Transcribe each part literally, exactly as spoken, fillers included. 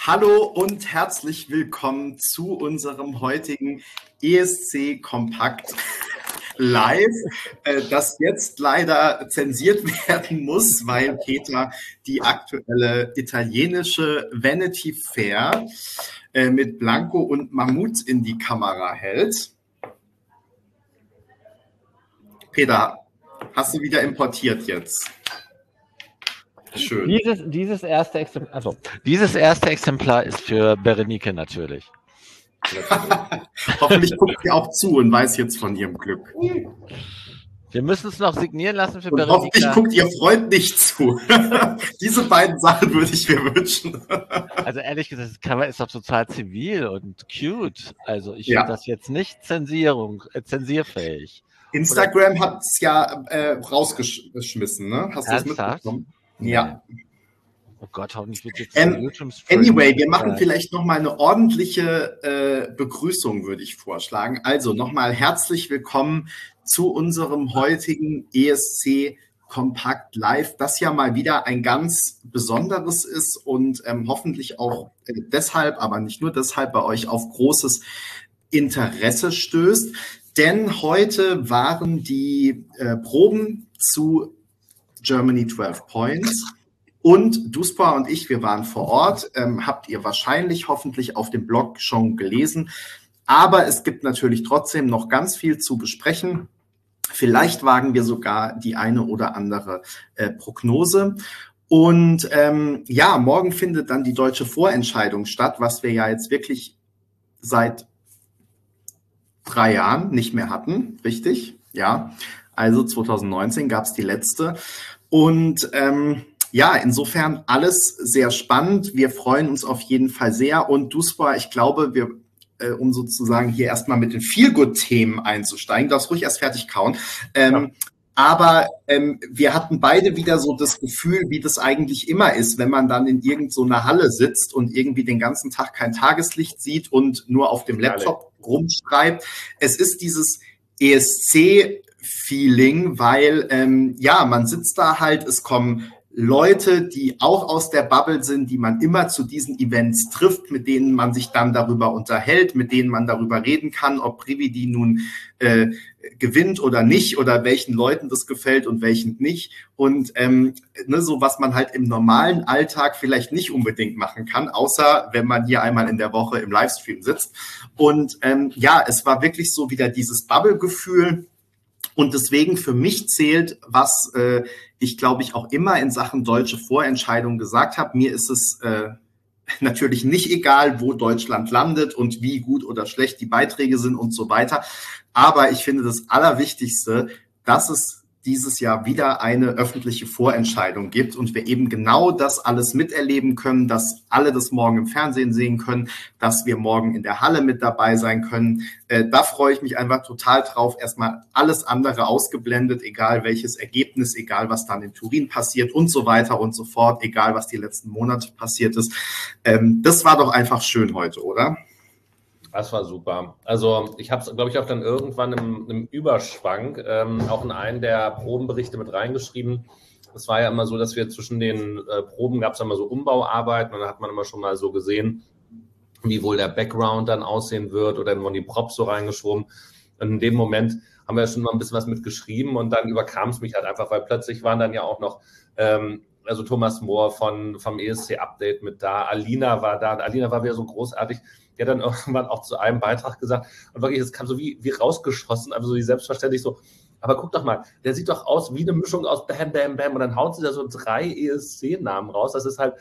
Hallo und herzlich willkommen zu unserem heutigen E S C Kompakt Live, das jetzt leider zensiert werden muss, weil Peter die aktuelle italienische Vanity Fair mit Blanco und Mammut in die Kamera hält. Peter, hast du wieder importiert jetzt? Schön. Dieses, dieses, erste Exemplar, also, dieses erste Exemplar ist für Berenike natürlich. Hoffentlich guckt sie auch zu und weiß jetzt von ihrem Glück. Wir müssen es noch signieren lassen für und Berenike. Hoffentlich guckt ihr Freund nicht zu. Diese beiden Sachen würde ich mir wünschen. Also ehrlich gesagt, das Cover ist doch total zivil und cute. Also ich Ja. finde das jetzt nicht Zensierung, äh, zensierfähig. Instagram hat es ja äh, rausgeschmissen, ne? Hast du das mitbekommen? Nee. Ja. Oh Gott, hoffentlich wird jetzt ähm, Anyway, wir machen vielleicht nochmal eine ordentliche äh, Begrüßung, würde ich vorschlagen. Also nochmal herzlich willkommen zu unserem heutigen E S C Kompakt Live, das ja mal wieder ein ganz besonderes ist und ähm, hoffentlich auch äh, deshalb, aber nicht nur deshalb, bei euch auf großes Interesse stößt. Denn heute waren die äh, Proben zu Germany zwölf Points und Duspa und ich, wir waren vor Ort, ähm, habt ihr wahrscheinlich hoffentlich auf dem Blog schon gelesen, aber es gibt natürlich trotzdem noch ganz viel zu besprechen. Vielleicht wagen wir sogar die eine oder andere äh, Prognose. Und ähm, ja, morgen findet dann die deutsche Vorentscheidung statt, was wir ja jetzt wirklich seit drei Jahren nicht mehr hatten, richtig? Ja, also zwanzig neunzehn gab es die letzte. Und ähm, ja, insofern alles sehr spannend. Wir freuen uns auf jeden Fall sehr. Und Duspa, ich glaube, wir, äh, um sozusagen hier erstmal mit den Feel-Good-Themen einzusteigen, darfst ruhig erst fertig kauen. Ähm, ja. Aber ähm, wir hatten beide wieder so das Gefühl, wie das eigentlich immer ist, wenn man dann in irgend so einer Halle sitzt und irgendwie den ganzen Tag kein Tageslicht sieht und nur auf dem Laptop rumschreibt. Es ist dieses E S C-Feeling, weil ähm, ja, man sitzt da halt, es kommen Leute, die auch aus der Bubble sind, die man immer zu diesen Events trifft, mit denen man sich dann darüber unterhält, mit denen man darüber reden kann, ob Prividi nun äh, gewinnt oder nicht oder welchen Leuten das gefällt und welchen nicht. Und ähm, ne, so was man halt im normalen Alltag vielleicht nicht unbedingt machen kann, außer wenn man hier einmal in der Woche im Livestream sitzt. Und ähm, ja, es war wirklich so wieder dieses Bubble-Gefühl. Und deswegen für mich zählt, was äh, ich, glaube ich, auch immer in Sachen deutsche Vorentscheidung gesagt habe. Mir ist es äh, natürlich nicht egal, wo Deutschland landet und wie gut oder schlecht die Beiträge sind und so weiter. Aber ich finde das Allerwichtigste, dass es dieses Jahr wieder eine öffentliche Vorentscheidung gibt und wir eben genau das alles miterleben können, dass alle das morgen im Fernsehen sehen können, dass wir morgen in der Halle mit dabei sein können. Äh, da freue ich mich einfach total drauf. Erstmal alles andere ausgeblendet, egal welches Ergebnis, egal was dann in Turin passiert und so weiter und so fort, egal was die letzten Monate passiert ist. Ähm, das war doch einfach schön heute, oder? Das war super. Also ich habe es, glaube ich, auch dann irgendwann im, im Überschwang ähm, auch in einen der Probenberichte mit reingeschrieben. Es war ja immer so, dass wir zwischen den äh, Proben gab es immer so Umbauarbeiten und da hat man immer schon mal so gesehen, wie wohl der Background dann aussehen wird oder dann wurden die Props so reingeschoben. Und in dem Moment haben wir schon mal ein bisschen was mitgeschrieben und dann überkam es mich halt einfach, weil plötzlich waren dann ja auch noch ähm, also Thomas Mohr von, vom E S C-Update mit da, Alina war da, und Alina war wieder so großartig, die hat dann irgendwann auch zu einem Beitrag gesagt, und wirklich, es kam so wie, wie rausgeschossen, also so wie selbstverständlich so, aber guck doch mal, der sieht doch aus wie eine Mischung aus Bam, Bam, Bam, und dann haut sie da so drei E S C-Namen raus, das ist halt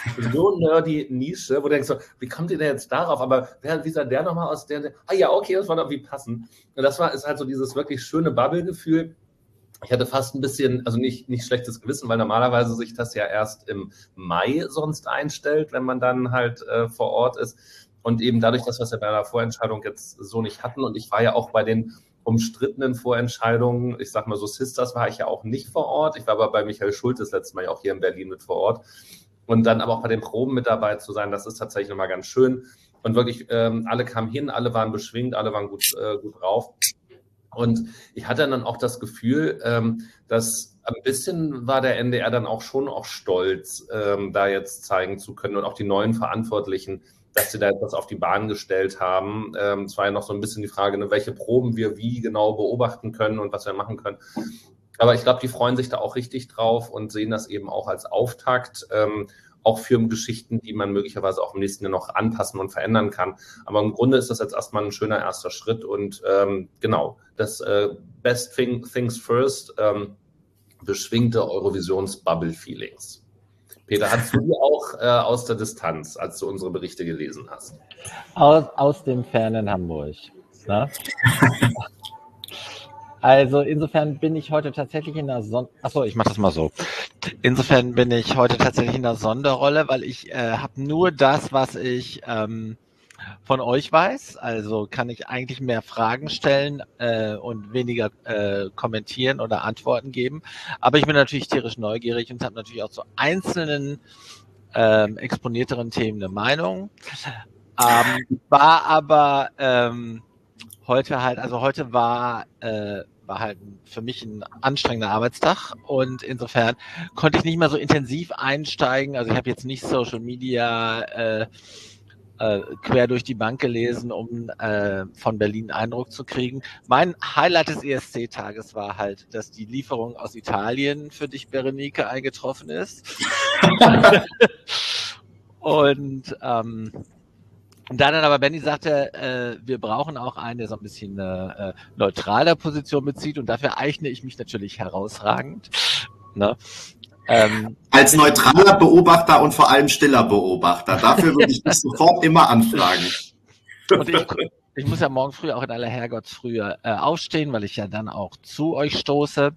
so nerdy Nische, wo du denkst so, wie kommt ihr denn jetzt darauf, aber wer, wie sah der nochmal aus, der, der, ah ja, okay, das war doch wie passend, und das war, ist halt so dieses wirklich schöne Bubble-Gefühl. Ich hatte fast ein bisschen, also nicht, nicht schlechtes Gewissen, weil normalerweise sich das ja erst im Mai sonst einstellt, wenn man dann halt äh, vor Ort ist. Und eben dadurch, dass wir es ja bei einer Vorentscheidung jetzt so nicht hatten. Und ich war ja auch bei den umstrittenen Vorentscheidungen, ich sag mal so Sisters, war ich ja auch nicht vor Ort. Ich war aber bei Michael Schulte das letzte Mal ja auch hier in Berlin mit vor Ort. Und dann aber auch bei den Proben mit dabei zu sein, das ist tatsächlich nochmal ganz schön. Und wirklich, ähm, alle kamen hin, alle waren beschwingt, alle waren gut, äh, gut drauf. Und ich hatte dann auch das Gefühl, ähm, dass ein bisschen war der N D R dann auch schon auch stolz, ähm, da jetzt zeigen zu können und auch die neuen Verantwortlichen, dass sie da etwas auf die Bahn gestellt haben. Ähm, es war ja noch so ein bisschen die Frage, ne, welche Proben wir wie genau beobachten können und was wir machen können. Aber ich glaube, die freuen sich da auch richtig drauf und sehen das eben auch als Auftakt, ähm, auch für Geschichten, die man möglicherweise auch im nächsten Jahr noch anpassen und verändern kann. Aber im Grunde ist das jetzt erstmal ein schöner erster Schritt und ähm, genau, das äh, Best thing, Things First, ähm, beschwingte Eurovisions-Bubble-Feelings. Peter, hattest du die auch äh, aus der Distanz, als du unsere Berichte gelesen hast? Aus, aus dem fernen Hamburg. Ne? Also insofern bin ich heute tatsächlich in der Son- Achso, ich mache das mal so. Insofern bin ich heute tatsächlich in der Sonderrolle, weil ich äh, habe nur das, was ich ähm, von euch weiß. Also kann ich eigentlich mehr Fragen stellen äh, und weniger äh, kommentieren oder Antworten geben. Aber ich bin natürlich tierisch neugierig und habe natürlich auch zu einzelnen ähm, exponierteren Themen eine Meinung. Ähm, war aber ähm, heute halt, also heute war äh, war halt für mich ein anstrengender Arbeitstag und insofern konnte ich nicht mehr so intensiv einsteigen. Also ich habe jetzt nicht Social Media äh, äh, quer durch die Bank gelesen, um äh, von Berlin einen Eindruck zu kriegen. Mein Highlight des E S C-Tages war halt, dass die Lieferung aus Italien für dich, Berenike, eingetroffen ist. und ähm, Und da dann aber Benny sagte, äh, wir brauchen auch einen, der so ein bisschen eine äh, neutrale Position bezieht und dafür eigne ich mich natürlich herausragend. Ne? Ähm, Als neutraler Beobachter und vor allem stiller Beobachter. Dafür würde ich dich sofort immer anfragen. Und ich, ich muss ja morgen früh auch in aller Herrgottsfrühe äh, aufstehen, weil ich ja dann auch zu euch stoße.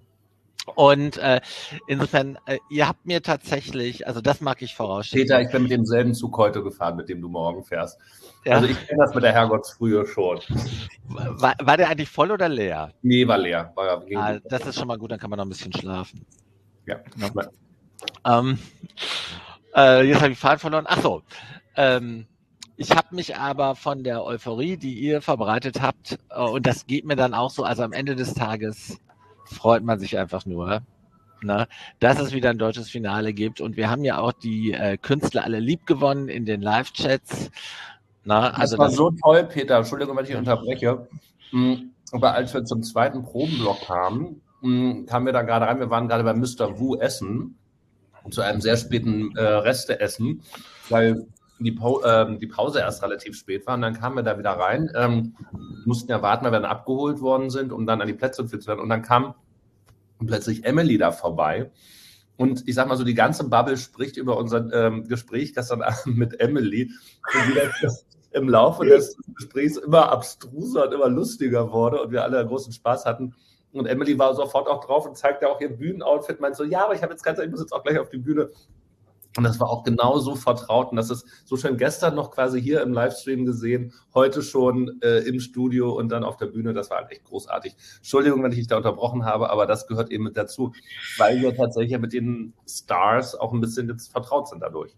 Und äh, insofern, äh, ihr habt mir tatsächlich, also das mag ich vorausschicken. Peter, ich bin mit demselben Zug heute gefahren, mit dem du morgen fährst. Ja. Also ich kenne das mit der Herrgottsfrühe schon. War, war der eigentlich voll oder leer? Nee, war leer. War, ah, das ist schon mal gut, dann kann man noch ein bisschen schlafen. Ja. ja. Ähm, äh, jetzt habe ich Faden verloren. Ach so. Ähm, ich habe mich aber von der Euphorie, die ihr verbreitet habt, äh, und das geht mir dann auch so, also am Ende des Tages freut man sich einfach nur, ne, dass es wieder ein deutsches Finale gibt. Und wir haben ja auch die äh, Künstler alle lieb gewonnen in den Live-Chats. Na, das also war das so toll, Peter. Entschuldigung, wenn ich unterbreche. Aber als wir zum zweiten Probenblock kamen, kamen wir da gerade rein. Wir waren gerade bei Mister Wu essen, zu einem sehr späten äh, Resteessen, weil die, pa- äh, die Pause erst relativ spät war. Und dann kamen wir da wieder rein. Ähm, mussten ja warten, weil wir dann abgeholt worden sind, um dann an die Plätze zu werden. Und dann kam plötzlich Emily da vorbei. Und ich sag mal so, die ganze Bubble spricht über unser ähm, Gespräch gestern Abend mit Emily. Und wie das im Laufe des Gesprächs immer abstruser und immer lustiger wurde und wir alle großen Spaß hatten. Und Emily war sofort auch drauf und zeigte auch ihr Bühnenoutfit. Meinte so, ja, aber ich habe jetzt ganz, ich muss jetzt auch gleich auf die Bühne. Und das war auch genauso vertraut. Und das ist so schön gestern noch quasi hier im Livestream gesehen, heute schon äh, im Studio und dann auf der Bühne. Das war halt echt großartig. Entschuldigung, wenn ich dich da unterbrochen habe, aber das gehört eben mit dazu, weil wir tatsächlich mit den Stars auch ein bisschen jetzt vertraut sind dadurch.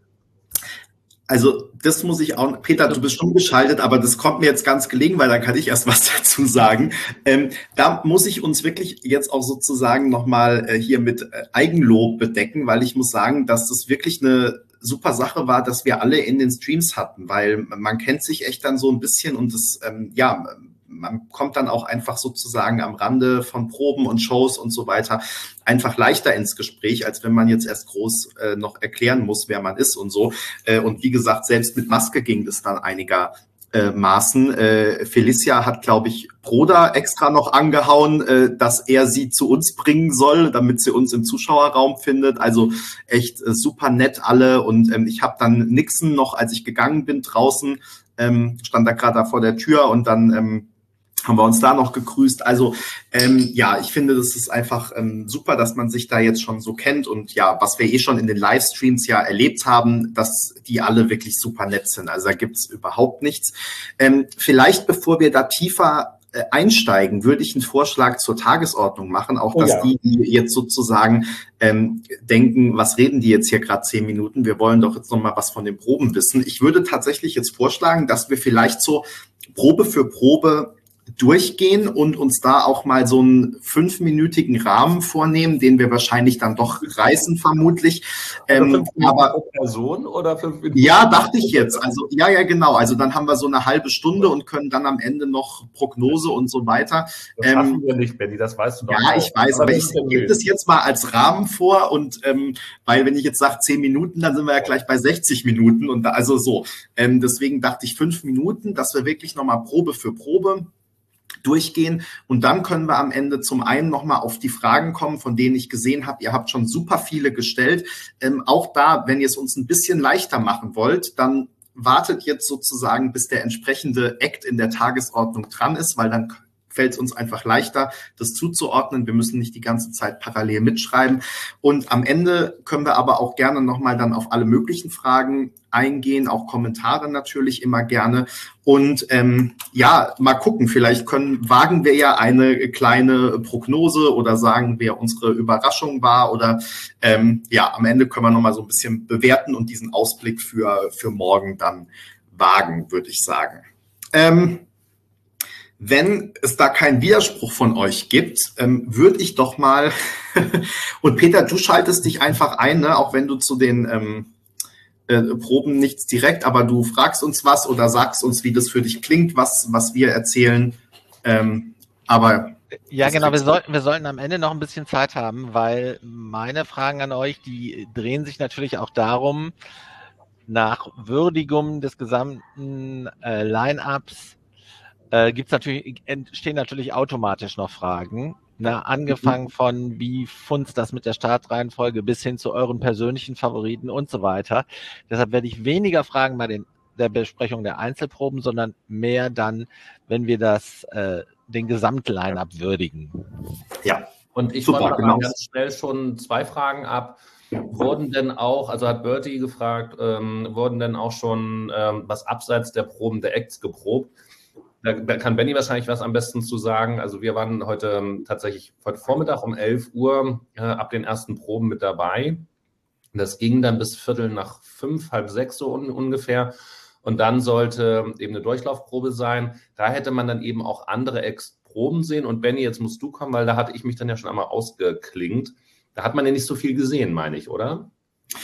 Also das muss ich auch, Peter, du bist schon geschaltet, aber das kommt mir jetzt ganz gelegen, weil dann kann ich erst was dazu sagen. Ähm, da muss ich uns wirklich jetzt auch sozusagen nochmal äh, hier mit äh, Eigenlob bedecken, weil ich muss sagen, dass das wirklich eine super Sache war, dass wir alle in den Streams hatten, weil man kennt sich echt dann so ein bisschen und das, ähm, ja, man kommt dann auch einfach sozusagen am Rande von Proben und Shows und so weiter einfach leichter ins Gespräch, als wenn man jetzt erst groß äh, noch erklären muss, wer man ist und so. Äh, und wie gesagt, selbst mit Maske ging das dann einigermaßen. Äh, Felicia hat, glaube ich, Broda extra noch angehauen, äh, dass er sie zu uns bringen soll, damit sie uns im Zuschauerraum findet. Also echt äh, super nett alle. Und ähm, ich habe dann Nixon noch, als ich gegangen bin, draußen, ähm, stand da gerade da vor der Tür und dann ähm, haben wir uns da noch gegrüßt. Also ähm, ja, ich finde, das ist einfach ähm, super, dass man sich da jetzt schon so kennt und ja, was wir eh schon in den Livestreams ja erlebt haben, dass die alle wirklich super nett sind. Also da gibt's überhaupt nichts. Ähm, vielleicht, bevor wir da tiefer äh, einsteigen, würde ich einen Vorschlag zur Tagesordnung machen, auch dass oh ja. die, die jetzt sozusagen ähm, denken, was reden die jetzt hier gerade zehn Minuten? Wir wollen doch jetzt noch mal was von den Proben wissen. Ich würde tatsächlich jetzt vorschlagen, dass wir vielleicht so Probe für Probe durchgehen und uns da auch mal so einen fünfminütigen Rahmen vornehmen, den wir wahrscheinlich dann doch reißen, vermutlich. Also Ähm, fünf Minuten aber pro Person oder fünf Minuten? Ja, dachte ich jetzt. Also ja, ja, genau. Also dann haben wir so eine halbe Stunde und können dann am Ende noch Prognose und so weiter. Das schaffen ähm, wir nicht, Benni, das weißt du doch. Ja, auch. Ich weiß, aber, aber ich gebe das jetzt mal als Rahmen vor und ähm, weil wenn ich jetzt sage zehn Minuten, dann sind wir ja gleich bei sechzig Minuten und da, also so. Ähm, deswegen dachte ich fünf Minuten, dass wir wirklich nochmal Probe für Probe durchgehen und dann können wir am Ende zum einen nochmal auf die Fragen kommen, von denen ich gesehen habe, ihr habt schon super viele gestellt. Ähm, auch da, wenn ihr es uns ein bisschen leichter machen wollt, dann wartet jetzt sozusagen, bis der entsprechende Act in der Tagesordnung dran ist, weil dann fällt es uns einfach leichter, das zuzuordnen. Wir müssen nicht die ganze Zeit parallel mitschreiben. Und am Ende können wir aber auch gerne nochmal dann auf alle möglichen Fragen eingehen, auch Kommentare natürlich immer gerne. Und ähm, ja, mal gucken, vielleicht können, wagen wir ja eine kleine Prognose oder sagen, wer unsere Überraschung war. Oder ähm, ja, am Ende können wir nochmal so ein bisschen bewerten und diesen Ausblick für, für morgen dann wagen, würde ich sagen. Ähm, Wenn es da keinen Widerspruch von euch gibt, ähm, würde ich doch mal, und Peter, du schaltest dich einfach ein, ne? Auch wenn du zu den ähm, äh, Proben nichts direkt, aber du fragst uns was oder sagst uns, wie das für dich klingt, was, was wir erzählen. Ähm, aber ja, genau, wir sollten, wir sollten am Ende noch ein bisschen Zeit haben, weil meine Fragen an euch, die drehen sich natürlich auch darum, nach Würdigung des gesamten äh, Line-Ups Äh, gibt's natürlich, entstehen natürlich automatisch noch Fragen. Na, angefangen von, wie funzt das mit der Startreihenfolge bis hin zu euren persönlichen Favoriten und so weiter. Deshalb werde ich weniger Fragen bei den, der Besprechung der Einzelproben, sondern mehr dann, wenn wir das, äh, den Gesamtline-Up würdigen. Ja. Und ich frage genau. ganz schnell schon zwei Fragen ab. Wurden denn auch, also hat Bertie gefragt, ähm, wurden denn auch schon ähm, was abseits der Proben der Acts geprobt? Da, da kann Benni wahrscheinlich was am besten zu sagen. Also wir waren heute ähm, tatsächlich heute Vormittag um elf Uhr äh, ab den ersten Proben mit dabei. Das ging dann bis Viertel nach fünf, halb sechs so un, ungefähr. Und dann sollte eben eine Durchlaufprobe sein. Da hätte man dann eben auch andere Ex-Proben sehen. Und Benni, jetzt musst du kommen, weil da hatte ich mich dann ja schon einmal ausgeklingt. Da hat man ja nicht so viel gesehen, meine ich, oder?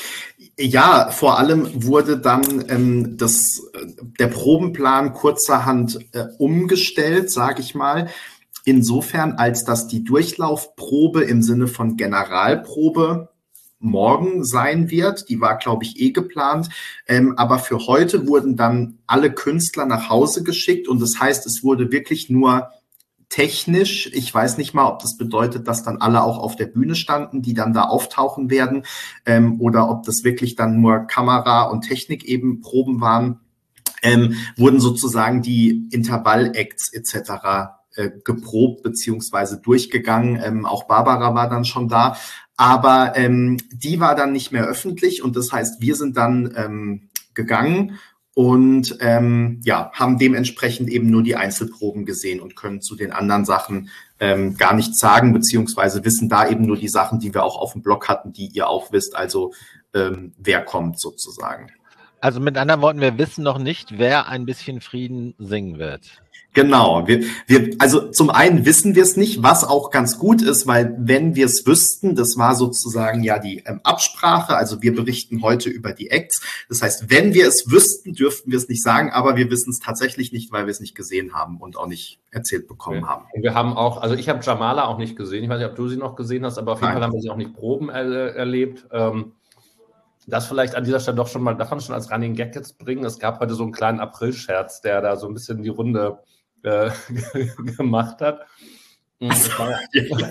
Ja, vor allem wurde dann ähm, das, der Probenplan kurzerhand äh, umgestellt, sage ich mal. Insofern, als dass die Durchlaufprobe im Sinne von Generalprobe morgen sein wird. Die war, glaube ich, eh geplant. Ähm, aber für heute wurden dann alle Künstler nach Hause geschickt. Und das heißt, es wurde wirklich nur technisch, ich weiß nicht mal, ob das bedeutet, dass dann alle auch auf der Bühne standen, die dann da auftauchen werden, ähm, oder ob das wirklich dann nur Kamera und Technik eben Proben waren, ähm, wurden sozusagen die Intervall-Acts et cetera äh, geprobt beziehungsweise durchgegangen. Ähm, auch Barbara war dann schon da, aber ähm, die war dann nicht mehr öffentlich und das heißt, wir sind dann ähm, gegangen und ähm, ja, haben dementsprechend eben nur die Einzelproben gesehen und können zu den anderen Sachen ähm, gar nichts sagen, beziehungsweise wissen da eben nur die Sachen, die wir auch auf dem Blog hatten, die ihr auch wisst, also ähm, wer kommt sozusagen. Also mit anderen Worten, wir wissen noch nicht, wer ein bisschen Frieden singen wird. Genau, wir, wir, also zum einen wissen wir es nicht, was auch ganz gut ist, weil wenn wir es wüssten, das war sozusagen ja die ähm, Absprache, also wir berichten heute über die Acts, das heißt, wenn wir es wüssten, dürften wir es nicht sagen, aber wir wissen es tatsächlich nicht, weil wir es nicht gesehen haben und auch nicht erzählt bekommen okay. haben. Und wir haben auch, also ich habe Jamala auch nicht gesehen, ich weiß nicht, ob du sie noch gesehen hast, aber auf jeden Nein. Fall haben wir sie auch nicht Proben er, erlebt. Ähm, Das vielleicht an dieser Stelle doch schon mal, darf man schon als Running Gag jetzt bringen, es gab heute so einen kleinen April-Scherz, der da so ein bisschen die Runde äh, gemacht hat. Es, war ja,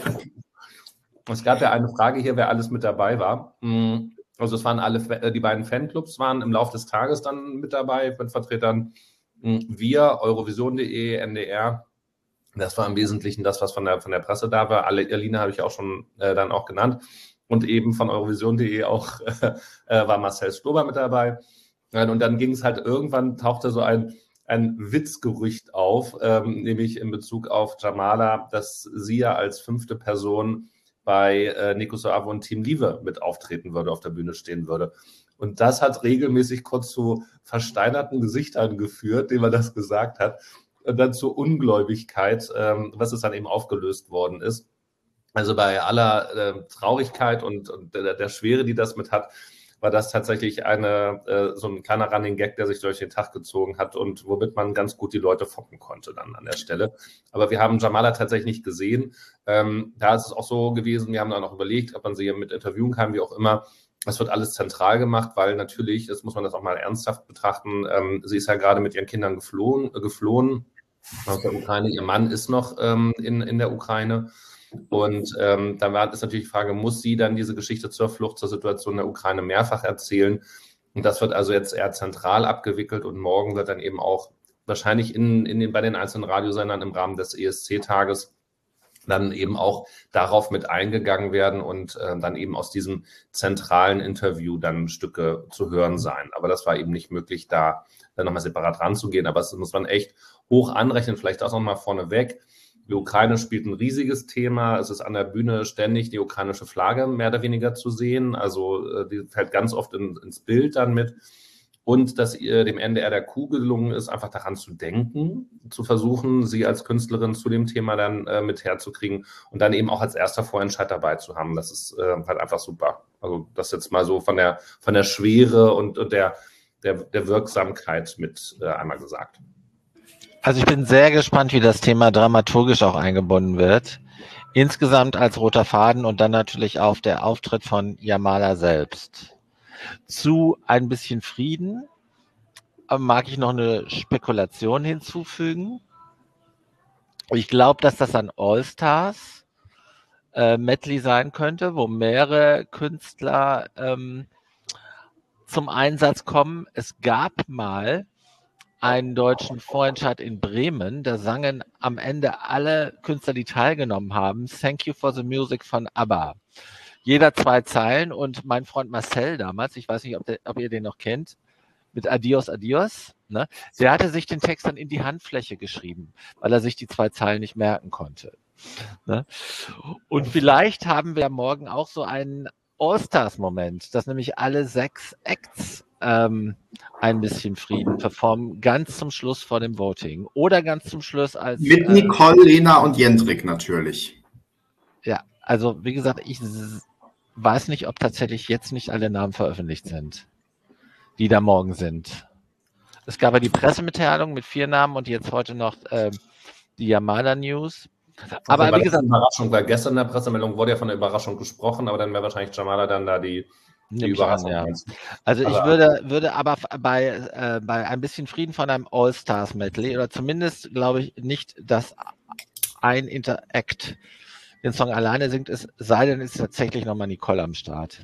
es gab ja eine Frage hier, wer alles mit dabei war. Also es waren alle, die beiden Fanclubs waren im Laufe des Tages dann mit dabei, mit Vertretern wir, Eurovision punkt de, N D R. Das war im Wesentlichen das, was von der, von der Presse da war. Alle, Alina habe ich auch schon äh, dann auch genannt. Und eben von Eurovision punkt de auch äh, war Marcel Stober mit dabei. Und dann ging es halt irgendwann, tauchte so ein, ein Witzgerücht auf, ähm, nämlich in Bezug auf Jamala, dass sie ja als fünfte Person bei äh, Nico Soavo und Team Liebe mit auftreten würde, auf der Bühne stehen würde. Und das hat regelmäßig kurz zu versteinerten Gesichtern geführt, denen man das gesagt hat. und dann zur Ungläubigkeit, ähm, was es dann eben aufgelöst worden ist. Also bei aller äh, Traurigkeit und, und der, der Schwere, die das mit hat, war das tatsächlich eine, äh, so ein kleiner Running Gag, der sich durch den Tag gezogen hat und womit man ganz gut die Leute foppen konnte dann an der Stelle. Aber wir haben Jamala tatsächlich nicht gesehen. Ähm, da ist es auch so gewesen, wir haben dann auch überlegt, ob man sie mit interviewen kann, wie auch immer. Das wird alles zentral gemacht, weil natürlich, das muss man das auch mal ernsthaft betrachten, ähm, sie ist ja gerade mit ihren Kindern geflohen, äh, geflohen aus der Ukraine. Ihr Mann ist noch ähm, in, in der Ukraine. Und ähm, da war, ist natürlich die Frage, muss sie dann diese Geschichte zur Flucht, zur Situation in der Ukraine mehrfach erzählen? Und das wird also jetzt eher zentral abgewickelt und morgen wird dann eben auch wahrscheinlich in, in den, bei den einzelnen Radiosendern im Rahmen des E S C-Tages dann eben auch darauf mit eingegangen werden und äh, dann eben aus diesem zentralen Interview dann Stücke zu hören sein. Aber das war eben nicht möglich, da dann nochmal separat ranzugehen. Aber das muss man echt hoch anrechnen, vielleicht auch nochmal vorneweg. Die Ukraine spielt ein riesiges Thema. Es ist an der Bühne ständig die ukrainische Flagge mehr oder weniger zu sehen. Also die fällt ganz oft in, ins Bild dann mit. Und dass ihr dem N D R der Kuh gelungen ist, einfach daran zu denken, zu versuchen, sie als Künstlerin zu dem Thema dann äh, mit herzukriegen und dann eben auch als erster Vorentscheid dabei zu haben. Das ist äh, halt einfach super. Also das jetzt mal so von der, von der Schwere und, und der, der, der Wirksamkeit mit äh, einmal gesagt. Also ich bin sehr gespannt, wie das Thema dramaturgisch auch eingebunden wird. Insgesamt als roter Faden und dann natürlich auch der Auftritt von Jamala selbst. Zu ein bisschen Frieden mag ich noch eine Spekulation hinzufügen. Ich glaube, dass das ein All-Stars äh, Medley sein könnte, wo mehrere Künstler ähm, zum Einsatz kommen. Es gab mal einen deutschen Vorentscheid in Bremen, da sangen am Ende alle Künstler, die teilgenommen haben, Thank You for the Music von ABBA. Jeder zwei Zeilen und mein Freund Marcel damals, ich weiß nicht, ob, der, ob ihr den noch kennt, mit Adios, Adios, ne? Der hatte sich den Text dann in die Handfläche geschrieben, weil er sich die zwei Zeilen nicht merken konnte. Ne? Und vielleicht haben wir ja morgen auch so einen All-Stars-Moment, dass nämlich alle sechs Acts ähm, ein bisschen Frieden performen, ganz zum Schluss vor dem Voting oder ganz zum Schluss als... Mit Nicole, äh, Lena und Jendrik natürlich. Ja, also wie gesagt, ich weiß nicht, ob tatsächlich jetzt nicht alle Namen veröffentlicht sind, die da morgen sind. Es gab ja die Pressemitteilung mit vier Namen und jetzt heute noch äh, die Jamala News. Aber also wie gesagt, Überraschung, weil gestern in der Pressemeldung wurde ja von der Überraschung gesprochen, aber dann wäre wahrscheinlich Jamala dann da die, die Überraschung. An, ja. Also ich also, würde, würde aber bei, äh, bei ein bisschen Frieden von einem All-Stars-Medley oder zumindest, glaube ich, nicht, dass ein Interact den Song alleine singt, es sei denn, ist tatsächlich nochmal Nicole am Start.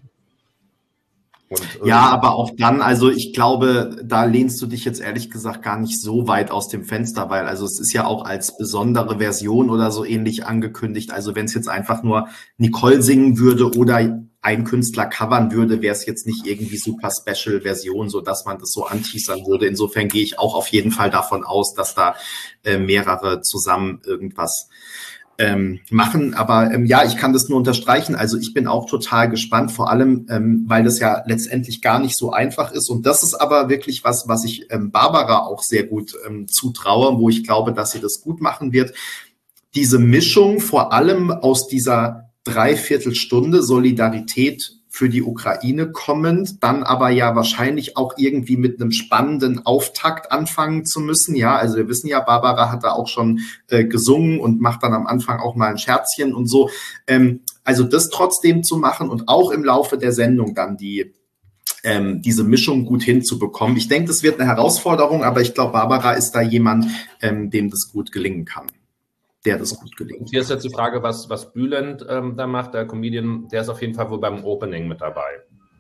Und ja, aber auch dann, also ich glaube, da lehnst du dich jetzt ehrlich gesagt gar nicht so weit aus dem Fenster, weil also es ist ja auch als besondere Version oder so ähnlich angekündigt. Also wenn es jetzt einfach nur Nicole singen würde oder ein Künstler covern würde, wäre es jetzt nicht irgendwie super Special-Version, so dass man das so anteasern würde. Insofern gehe ich auch auf jeden Fall davon aus, dass da äh, mehrere zusammen irgendwas Ähm, machen, aber ähm, ja, ich kann das nur unterstreichen. Also ich bin auch total gespannt, vor allem, ähm, weil das ja letztendlich gar nicht so einfach ist. Und das ist aber wirklich was, was ich ähm, Barbara auch sehr gut ähm, zutraue, wo ich glaube, dass sie das gut machen wird. Diese Mischung vor allem aus dieser Dreiviertelstunde Solidarität für die Ukraine kommend, dann aber ja wahrscheinlich auch irgendwie mit einem spannenden Auftakt anfangen zu müssen. Ja, also wir wissen ja, Barbara hat da auch schon äh, gesungen und macht dann am Anfang auch mal ein Scherzchen und so. Ähm, also das trotzdem zu machen und auch im Laufe der Sendung dann die ähm, diese Mischung gut hinzubekommen. Ich denke, das wird eine Herausforderung, aber ich glaube, Barbara ist da jemand, ähm, dem das gut gelingen kann. Der das gut gelingt. Hier ist jetzt die Frage, was, was Bülent ähm, da macht, der Comedian, der ist auf jeden Fall wohl beim Opening mit dabei.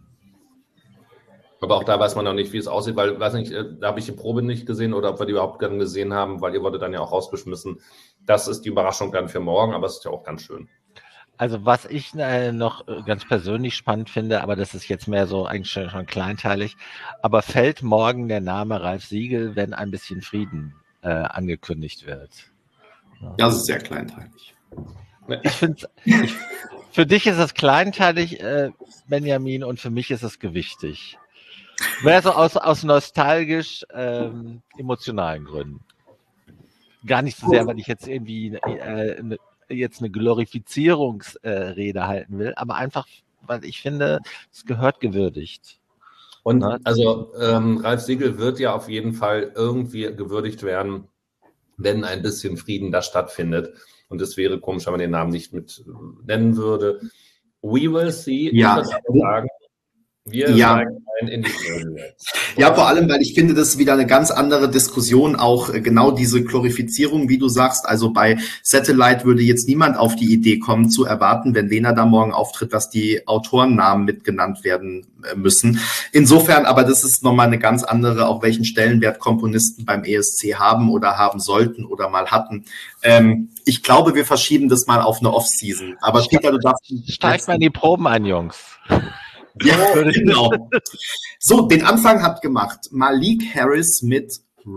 Aber auch da weiß man noch nicht, wie es aussieht, weil, weiß nicht, da habe ich die Probe nicht gesehen oder ob wir die überhaupt dann gesehen haben, weil ihr wurdet dann ja auch rausgeschmissen. Das ist die Überraschung dann für morgen, aber es ist ja auch ganz schön. Also was ich äh, noch ganz persönlich spannend finde, aber das ist jetzt mehr so eigentlich schon, schon kleinteilig, aber fällt morgen der Name Ralf Siegel, wenn ein bisschen Frieden äh, angekündigt wird? Ja, das ist sehr kleinteilig. Ich finde, für dich ist es kleinteilig, äh, Benjamin, und für mich ist es gewichtig. Mehr so aus, aus nostalgisch ähm, emotionalen Gründen. gar nicht so sehr, weil ich jetzt irgendwie äh, eine, jetzt eine Glorifizierungsrede äh, halten will, aber einfach, weil ich finde, es gehört gewürdigt. Und ne? also ähm, Ralf Siegel wird ja auf jeden Fall irgendwie gewürdigt werden, wenn ein bisschen Frieden da stattfindet. Und es wäre komisch, wenn man den Namen nicht mit nennen würde. We will see. Ja. Ich würde sagen, wir ja. steigen ein in die Folge. Ja, vor allem, weil ich finde, das ist wieder eine ganz andere Diskussion, auch genau diese Glorifizierung, wie du sagst. Also bei Satellite würde jetzt niemand auf die Idee kommen, zu erwarten, wenn Lena da morgen auftritt, dass die Autorennamen mitgenannt werden müssen. Insofern, aber das ist nochmal eine ganz andere, auch welchen Stellenwert Komponisten beim E S C haben oder haben sollten oder mal hatten. Ähm, ich glaube, wir verschieben das mal auf eine Off-Season. Aber Peter, du darfst... Steigt mal in die Proben ein, Jungs. Ja, genau. So, den Anfang hat gemacht Malik Harris mit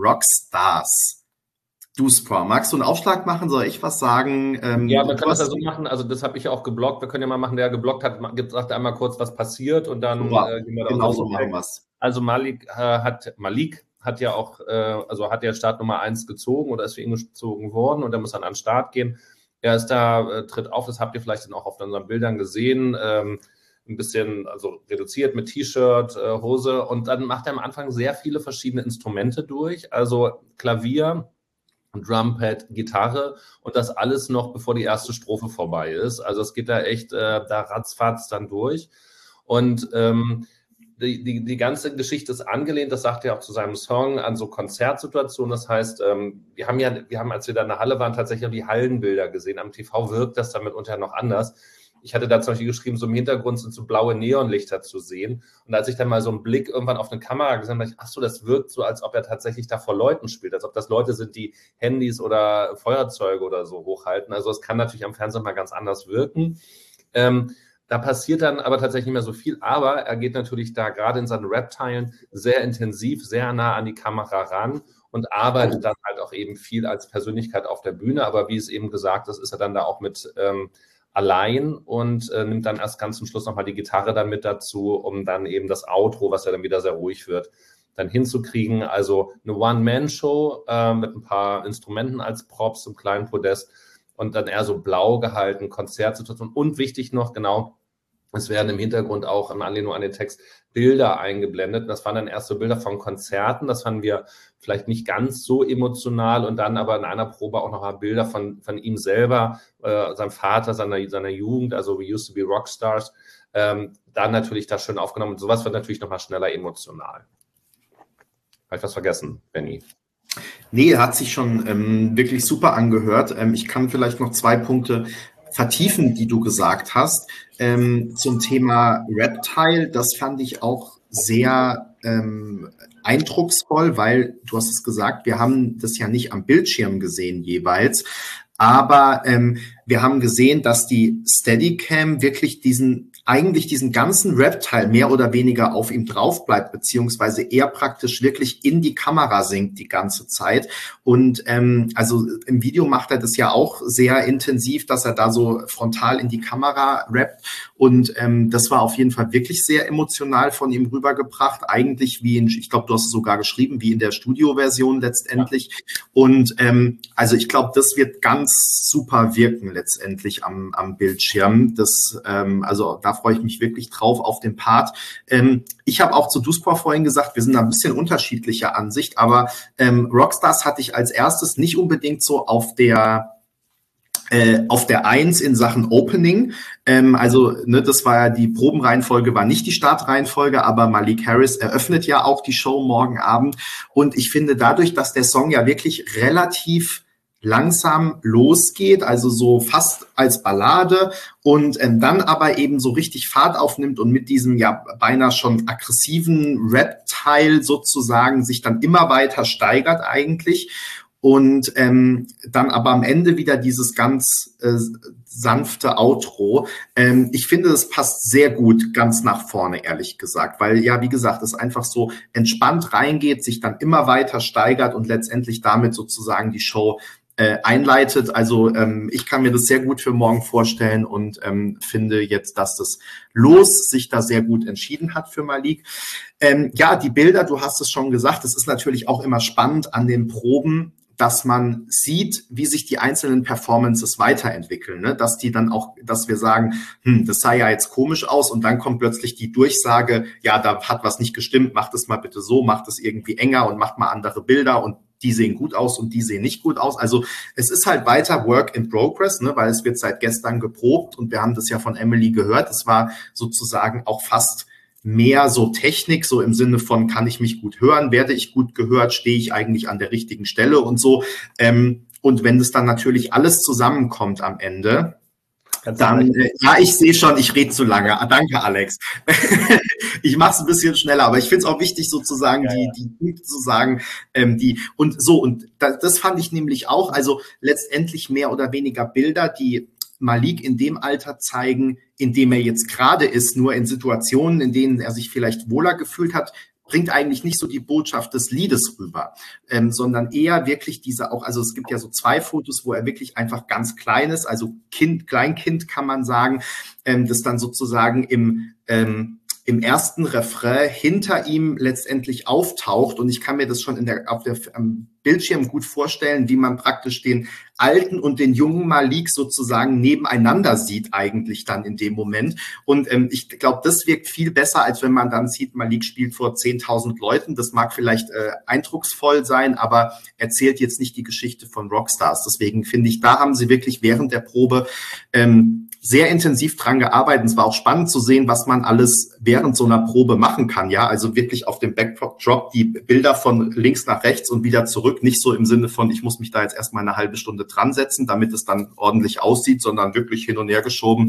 Rockstars. Du, Spra, magst du einen Aufschlag machen? Soll ich was sagen? Ähm, ja, man kann das ja so machen. Also das habe ich ja auch geblockt. Wir können ja mal machen, der geblockt hat, sagt einmal kurz, was passiert und dann äh, gehen wir da genau so machen wir es. Also Malik äh, hat Malik hat ja auch, äh, also hat ja Start Nummer eins gezogen oder ist für ihn gezogen worden und er muss dann an den Start gehen. Er ist da, äh, tritt auf, das habt ihr vielleicht dann auch auf unseren Bildern gesehen. Ähm, ein bisschen also reduziert mit T-Shirt, äh, Hose und dann macht er am Anfang sehr viele verschiedene Instrumente durch, also Klavier, Drumpad, Gitarre und das alles noch, bevor die erste Strophe vorbei ist. Also es geht da echt äh, da ratzfatz dann durch und ähm, die, die, die ganze Geschichte ist angelehnt, das sagt er auch zu seinem Song, an so Konzertsituationen. Das heißt, ähm, wir haben ja, wir haben, als wir da in der Halle waren, tatsächlich auch die Hallenbilder gesehen. Am T V wirkt das dann mitunter noch anders. Ich hatte da zum Beispiel geschrieben, so im Hintergrund sind so blaue Neonlichter zu sehen. Und als ich dann mal so einen Blick irgendwann auf eine Kamera gesehen habe, dachte ich, ach so, das wirkt so, als ob er tatsächlich da vor Leuten spielt, als ob das Leute sind, die Handys oder Feuerzeuge oder so hochhalten. Also es kann natürlich am Fernsehen mal ganz anders wirken. Ähm, da passiert dann aber tatsächlich nicht mehr so viel. Aber er geht natürlich da gerade in seinen Rap-Teilen sehr intensiv, sehr nah an die Kamera ran und arbeitet dann halt auch eben viel als Persönlichkeit auf der Bühne. Aber wie es eben gesagt ist, ist er dann da auch mit... Ähm, allein und äh, nimmt dann erst ganz zum Schluss nochmal die Gitarre dann mit dazu, um dann eben das Outro, was ja dann wieder sehr ruhig wird, dann hinzukriegen. Also eine One-Man-Show äh, mit ein paar Instrumenten als Props im kleinen Podest und dann eher so blau gehalten, Konzertsituation. Und wichtig noch, genau, es werden im Hintergrund auch im Anlehnung an den Text Bilder eingeblendet. Das waren dann erst so Bilder von Konzerten. Das fanden wir vielleicht nicht ganz so emotional. Und dann aber in einer Probe auch noch mal Bilder von, von ihm selber, äh, seinem Vater, seiner, seiner Jugend, also We Used to Be Rockstars. Ähm, dann natürlich das schön aufgenommen. Und sowas wird natürlich noch mal schneller emotional. Habe ich was vergessen, Benni? Nee, hat sich schon ähm, wirklich super angehört. Ähm, ich kann vielleicht noch zwei Punkte vertiefen, die du gesagt hast, ähm, zum Thema Rap-Teil. Das fand ich auch sehr ähm, eindrucksvoll, weil, du hast es gesagt, wir haben das ja nicht am Bildschirm gesehen jeweils, aber ähm, wir haben gesehen, dass die Steadicam wirklich diesen eigentlich diesen ganzen Rap-Teil mehr oder weniger auf ihm drauf bleibt, beziehungsweise er praktisch wirklich in die Kamera singt die ganze Zeit. Und ähm, also im Video macht er das ja auch sehr intensiv, dass er da so frontal in die Kamera rappt. Und ähm, das war auf jeden Fall wirklich sehr emotional von ihm rübergebracht. Eigentlich wie in, ich glaube, du hast es sogar geschrieben, wie in der Studioversion letztendlich. Und ähm, also ich glaube, das wird ganz super wirken letztendlich am, am Bildschirm. Das, ähm, also da freue ich mich wirklich drauf auf den Part. Ähm, ich habe auch zu Duspor vorhin gesagt, wir sind da ein bisschen unterschiedlicher Ansicht, aber ähm, Rockstars hatte ich als erstes nicht unbedingt so auf der Äh, auf der Eins in Sachen Opening. Ähm, also ne, das war ja die Probenreihenfolge, war nicht die Startreihenfolge, aber Malik Harris eröffnet ja auch die Show morgen Abend. Und ich finde dadurch, dass der Song ja wirklich relativ langsam losgeht, also so fast als Ballade und ähm, dann aber eben so richtig Fahrt aufnimmt und mit diesem ja beinahe schon aggressiven Rap-Teil sozusagen sich dann immer weiter steigert eigentlich. Und ähm, dann aber am Ende wieder dieses ganz äh, sanfte Outro. Ähm, ich finde, das passt sehr gut ganz nach vorne, ehrlich gesagt. Weil, ja, wie gesagt, es einfach so entspannt reingeht, sich dann immer weiter steigert und letztendlich damit sozusagen die Show äh, einleitet. Also ähm, ich kann mir das sehr gut für morgen vorstellen und ähm, finde jetzt, dass das Los sich da sehr gut entschieden hat für Malik. Ähm, ja, die Bilder, du hast es schon gesagt, es ist natürlich auch immer spannend an den Proben, dass man sieht, wie sich die einzelnen Performances weiterentwickeln, ne? Dass die dann auch, dass wir sagen, hm, das sah ja jetzt komisch aus und dann kommt plötzlich die Durchsage, ja, da hat was nicht gestimmt, macht es mal bitte so, macht es irgendwie enger und macht mal andere Bilder und die sehen gut aus und die sehen nicht gut aus. Also es ist halt weiter Work in Progress, ne, weil es wird seit gestern geprobt und wir haben das ja von Emily gehört. Es war sozusagen auch fast mehr so Technik, so im Sinne von, kann ich mich gut hören, werde ich gut gehört, stehe ich eigentlich an der richtigen Stelle und so. Ähm, und wenn das dann natürlich alles zusammenkommt am Ende, dann, äh, ja, ich sehe schon, ich rede zu lange. Ah, danke, Alex. Ich mache es ein bisschen schneller, aber ich finde es auch wichtig, sozusagen ja, die, die Punkte zu sagen, ähm, die und so und das, das fand ich nämlich auch. Also letztendlich mehr oder weniger Bilder, die Malik in dem Alter zeigen, in dem er jetzt gerade ist, nur in Situationen, in denen er sich vielleicht wohler gefühlt hat, bringt eigentlich nicht so die Botschaft des Liedes rüber, ähm, sondern eher wirklich diese auch, also es gibt ja so zwei Fotos, wo er wirklich einfach ganz klein ist, also Kind, Kleinkind kann man sagen, ähm, das dann sozusagen im ähm, im ersten Refrain hinter ihm letztendlich auftaucht und ich kann mir das schon in der, auf der, am Bildschirm gut vorstellen, wie man praktisch den alten und den jungen Malik sozusagen nebeneinander sieht eigentlich dann in dem Moment und ähm, ich glaube, das wirkt viel besser, als wenn man dann sieht, Malik spielt vor zehntausend Leuten, das mag vielleicht äh, eindrucksvoll sein, aber erzählt jetzt nicht die Geschichte von Rockstars, deswegen finde ich, da haben sie wirklich während der Probe ähm, sehr intensiv dran gearbeitet. Es war auch spannend zu sehen, was man alles während so einer Probe machen kann. Ja, also wirklich auf dem Backdrop die Bilder von links nach rechts und wieder zurück. Nicht so im Sinne von, ich muss mich da jetzt erstmal eine halbe Stunde dran setzen, damit es dann ordentlich aussieht, sondern wirklich hin und her geschoben.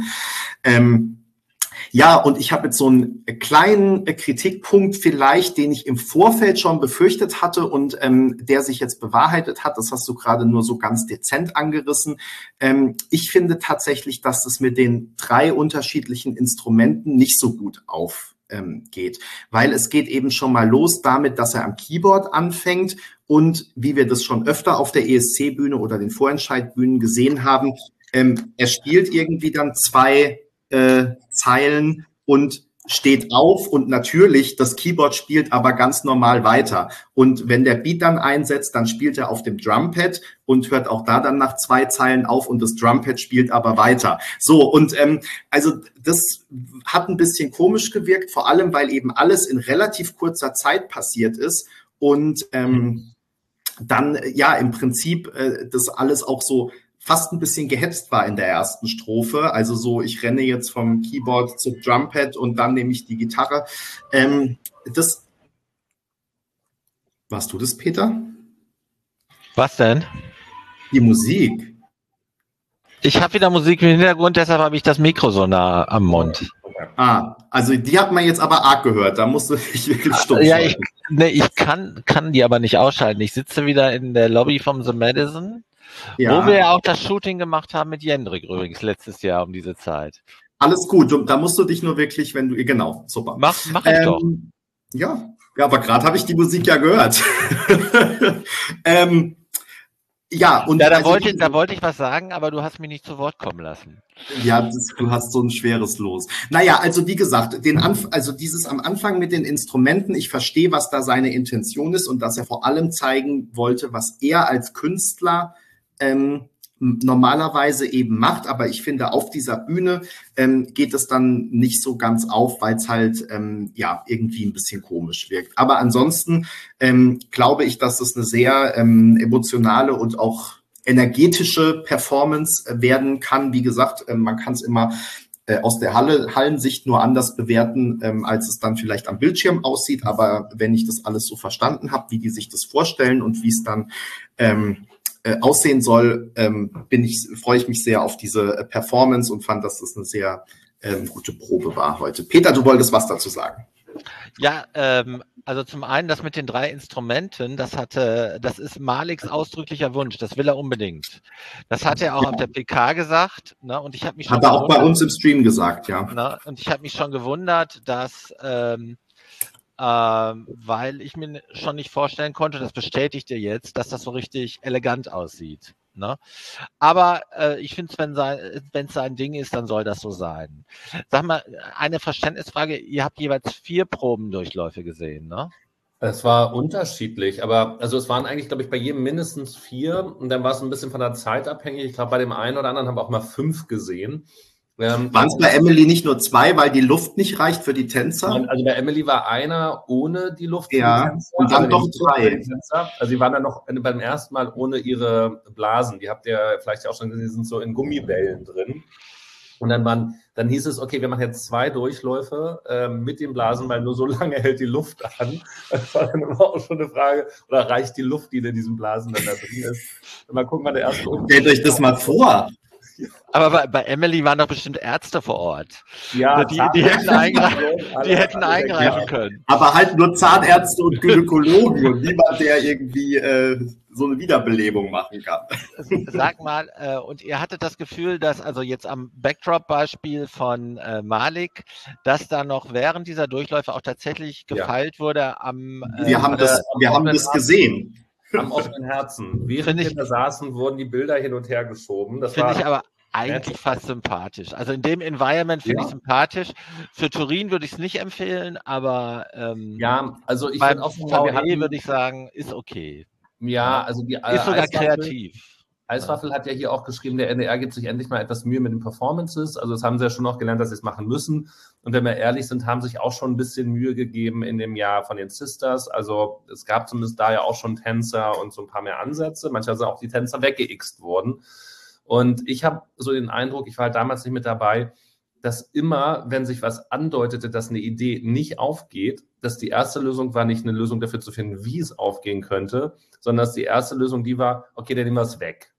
Ähm, Ja, und ich habe jetzt so einen kleinen Kritikpunkt vielleicht, den ich im Vorfeld schon befürchtet hatte und ähm, der sich jetzt bewahrheitet hat. Das hast du gerade nur so ganz dezent angerissen. Ähm, ich finde tatsächlich, dass es mit den drei unterschiedlichen Instrumenten nicht so gut auf ähm, geht, weil es geht eben schon mal los damit, dass er am Keyboard anfängt und wie wir das schon öfter auf der E S C-Bühne oder den Vorentscheidbühnen gesehen haben, ähm, er spielt irgendwie dann zwei Äh, Zeilen und steht auf und natürlich, das Keyboard spielt aber ganz normal weiter. Und wenn der Beat dann einsetzt, dann spielt er auf dem Drumpad und hört auch da dann nach zwei Zeilen auf und das Drumpad spielt aber weiter. So, und ähm, also das hat ein bisschen komisch gewirkt, vor allem, weil eben alles in relativ kurzer Zeit passiert ist und ähm, dann ja im Prinzip äh, das alles auch so fast ein bisschen gehetzt war in der ersten Strophe. Also so, ich renne jetzt vom Keyboard zum Drumpad und dann nehme ich die Gitarre. Ähm, das warst du das, Peter? Was denn? Die Musik. Ich habe wieder Musik im Hintergrund, deshalb habe ich das Mikro so nah am Mund. Ah, also die hat man jetzt aber arg gehört. Da musst du dich wirklich stumm Ja, ich, ne, ich kann, kann die aber nicht ausschalten. Ich sitze wieder in der Lobby vom The Madison. Ja. Wo wir ja auch das Shooting gemacht haben mit Jendrik übrigens letztes Jahr um diese Zeit. Alles gut, da musst du dich nur wirklich, wenn du, genau, super. Mach, mach ich ähm, doch. Ja, ja, aber gerade habe ich die Musik ja gehört. ähm, ja, und ja, da, also, wollte, da wollte ich was sagen, aber du hast mich nicht zu Wort kommen lassen. Ja, das, du hast so ein schweres Los. Naja, also wie gesagt, den Anf- also dieses am Anfang mit den Instrumenten, ich verstehe, was da seine Intention ist und dass er vor allem zeigen wollte, was er als Künstler Ähm, normalerweise eben macht, aber ich finde, auf dieser Bühne ähm, geht es dann nicht so ganz auf, weil es halt ähm, ja irgendwie ein bisschen komisch wirkt. Aber ansonsten ähm, glaube ich, dass es eine sehr ähm, emotionale und auch energetische Performance werden kann. Wie gesagt, ähm, man kann es immer äh, aus der Halle, Hallensicht nur anders bewerten, ähm, als es dann vielleicht am Bildschirm aussieht. Aber wenn ich das alles so verstanden habe, wie die sich das vorstellen und wie es dann ähm, Äh, aussehen soll, ähm, bin ich, freue ich mich sehr auf diese äh, Performance und fand, dass das eine sehr ähm, gute Probe war heute. Peter, du wolltest was dazu sagen. Ja, ähm, also zum einen das mit den drei Instrumenten, das hatte, das ist Maliks ausdrücklicher Wunsch, das will er unbedingt. Das hat er auch ja. auf der P K gesagt, ne? Und ich habe mich schon hat er auch bei uns im Stream gesagt, ja. Ne? Und ich habe mich schon gewundert, dass ähm, Ähm, weil ich mir schon nicht vorstellen konnte, das bestätigt ihr jetzt, dass das so richtig elegant aussieht. Ne? Aber äh, ich finde es, wenn es sein Ding ist, dann soll das so sein. Sag mal, eine Verständnisfrage, ihr habt jeweils vier Probendurchläufe gesehen, ne? Es war unterschiedlich, aber also es waren eigentlich, glaube ich, bei jedem mindestens vier und dann war es ein bisschen von der Zeit abhängig. Ich glaube, bei dem einen oder anderen haben wir auch mal fünf gesehen. Ähm, Waren es bei Emily nicht nur zwei, weil die Luft nicht reicht für die Tänzer? Also bei Emily war einer ohne die Luft für ja, die Tänzer. Und dann doch drei. Also die waren dann noch beim ersten Mal ohne ihre Blasen. Die habt ihr vielleicht auch schon gesehen, die sind so in Gummibällen drin. Und dann, waren, dann hieß es, okay, wir machen jetzt zwei Durchläufe äh, mit den Blasen, weil nur so lange hält die Luft an. Das war dann immer auch schon eine Frage, oder reicht die Luft, die in diesen Blasen dann da drin ist? Und mal gucken, wann der erste... Stellt euch das mal vor. Aber bei, bei Emily waren doch bestimmt Ärzte vor Ort. Ja, die, die hätten, eingreifen, die hätten eingreifen können. Aber halt nur Zahnärzte und Gynäkologen und niemand, der irgendwie äh, so eine Wiederbelebung machen kann. Sag mal, äh, und ihr hattet das Gefühl, dass also jetzt am Backdrop-Beispiel von äh, Malik, dass da noch während dieser Durchläufe auch tatsächlich gefeilt ja. wurde am... Äh, wir haben das, wir haben das gesehen. Am offenen Herzen. Während wir da saßen, wurden die Bilder hin und her geschoben. Das finde ich aber eigentlich fast sympathisch. Also in dem Environment finde ja. ich sympathisch. Für Turin würde ich es nicht empfehlen, aber ähm, ja, also ich beim auch V E würde ich sagen, ist okay. Ja, also die ist sogar Eiswaffel, kreativ. Eiswaffel hat ja hier auch geschrieben, der N D R gibt sich endlich mal etwas Mühe mit den Performances. Also das haben sie ja schon noch gelernt, dass sie es machen müssen. Und wenn wir ehrlich sind, haben sich auch schon ein bisschen Mühe gegeben in dem Jahr von den Sisters. Also es gab zumindest da ja auch schon Tänzer und so ein paar mehr Ansätze. Manchmal sind auch die Tänzer weggeixt worden. Und ich habe so den Eindruck, ich war halt damals nicht mit dabei, dass immer, wenn sich was andeutete, dass eine Idee nicht aufgeht, dass die erste Lösung war, nicht eine Lösung dafür zu finden, wie es aufgehen könnte, sondern dass die erste Lösung die war, okay, dann nehmen wir es weg.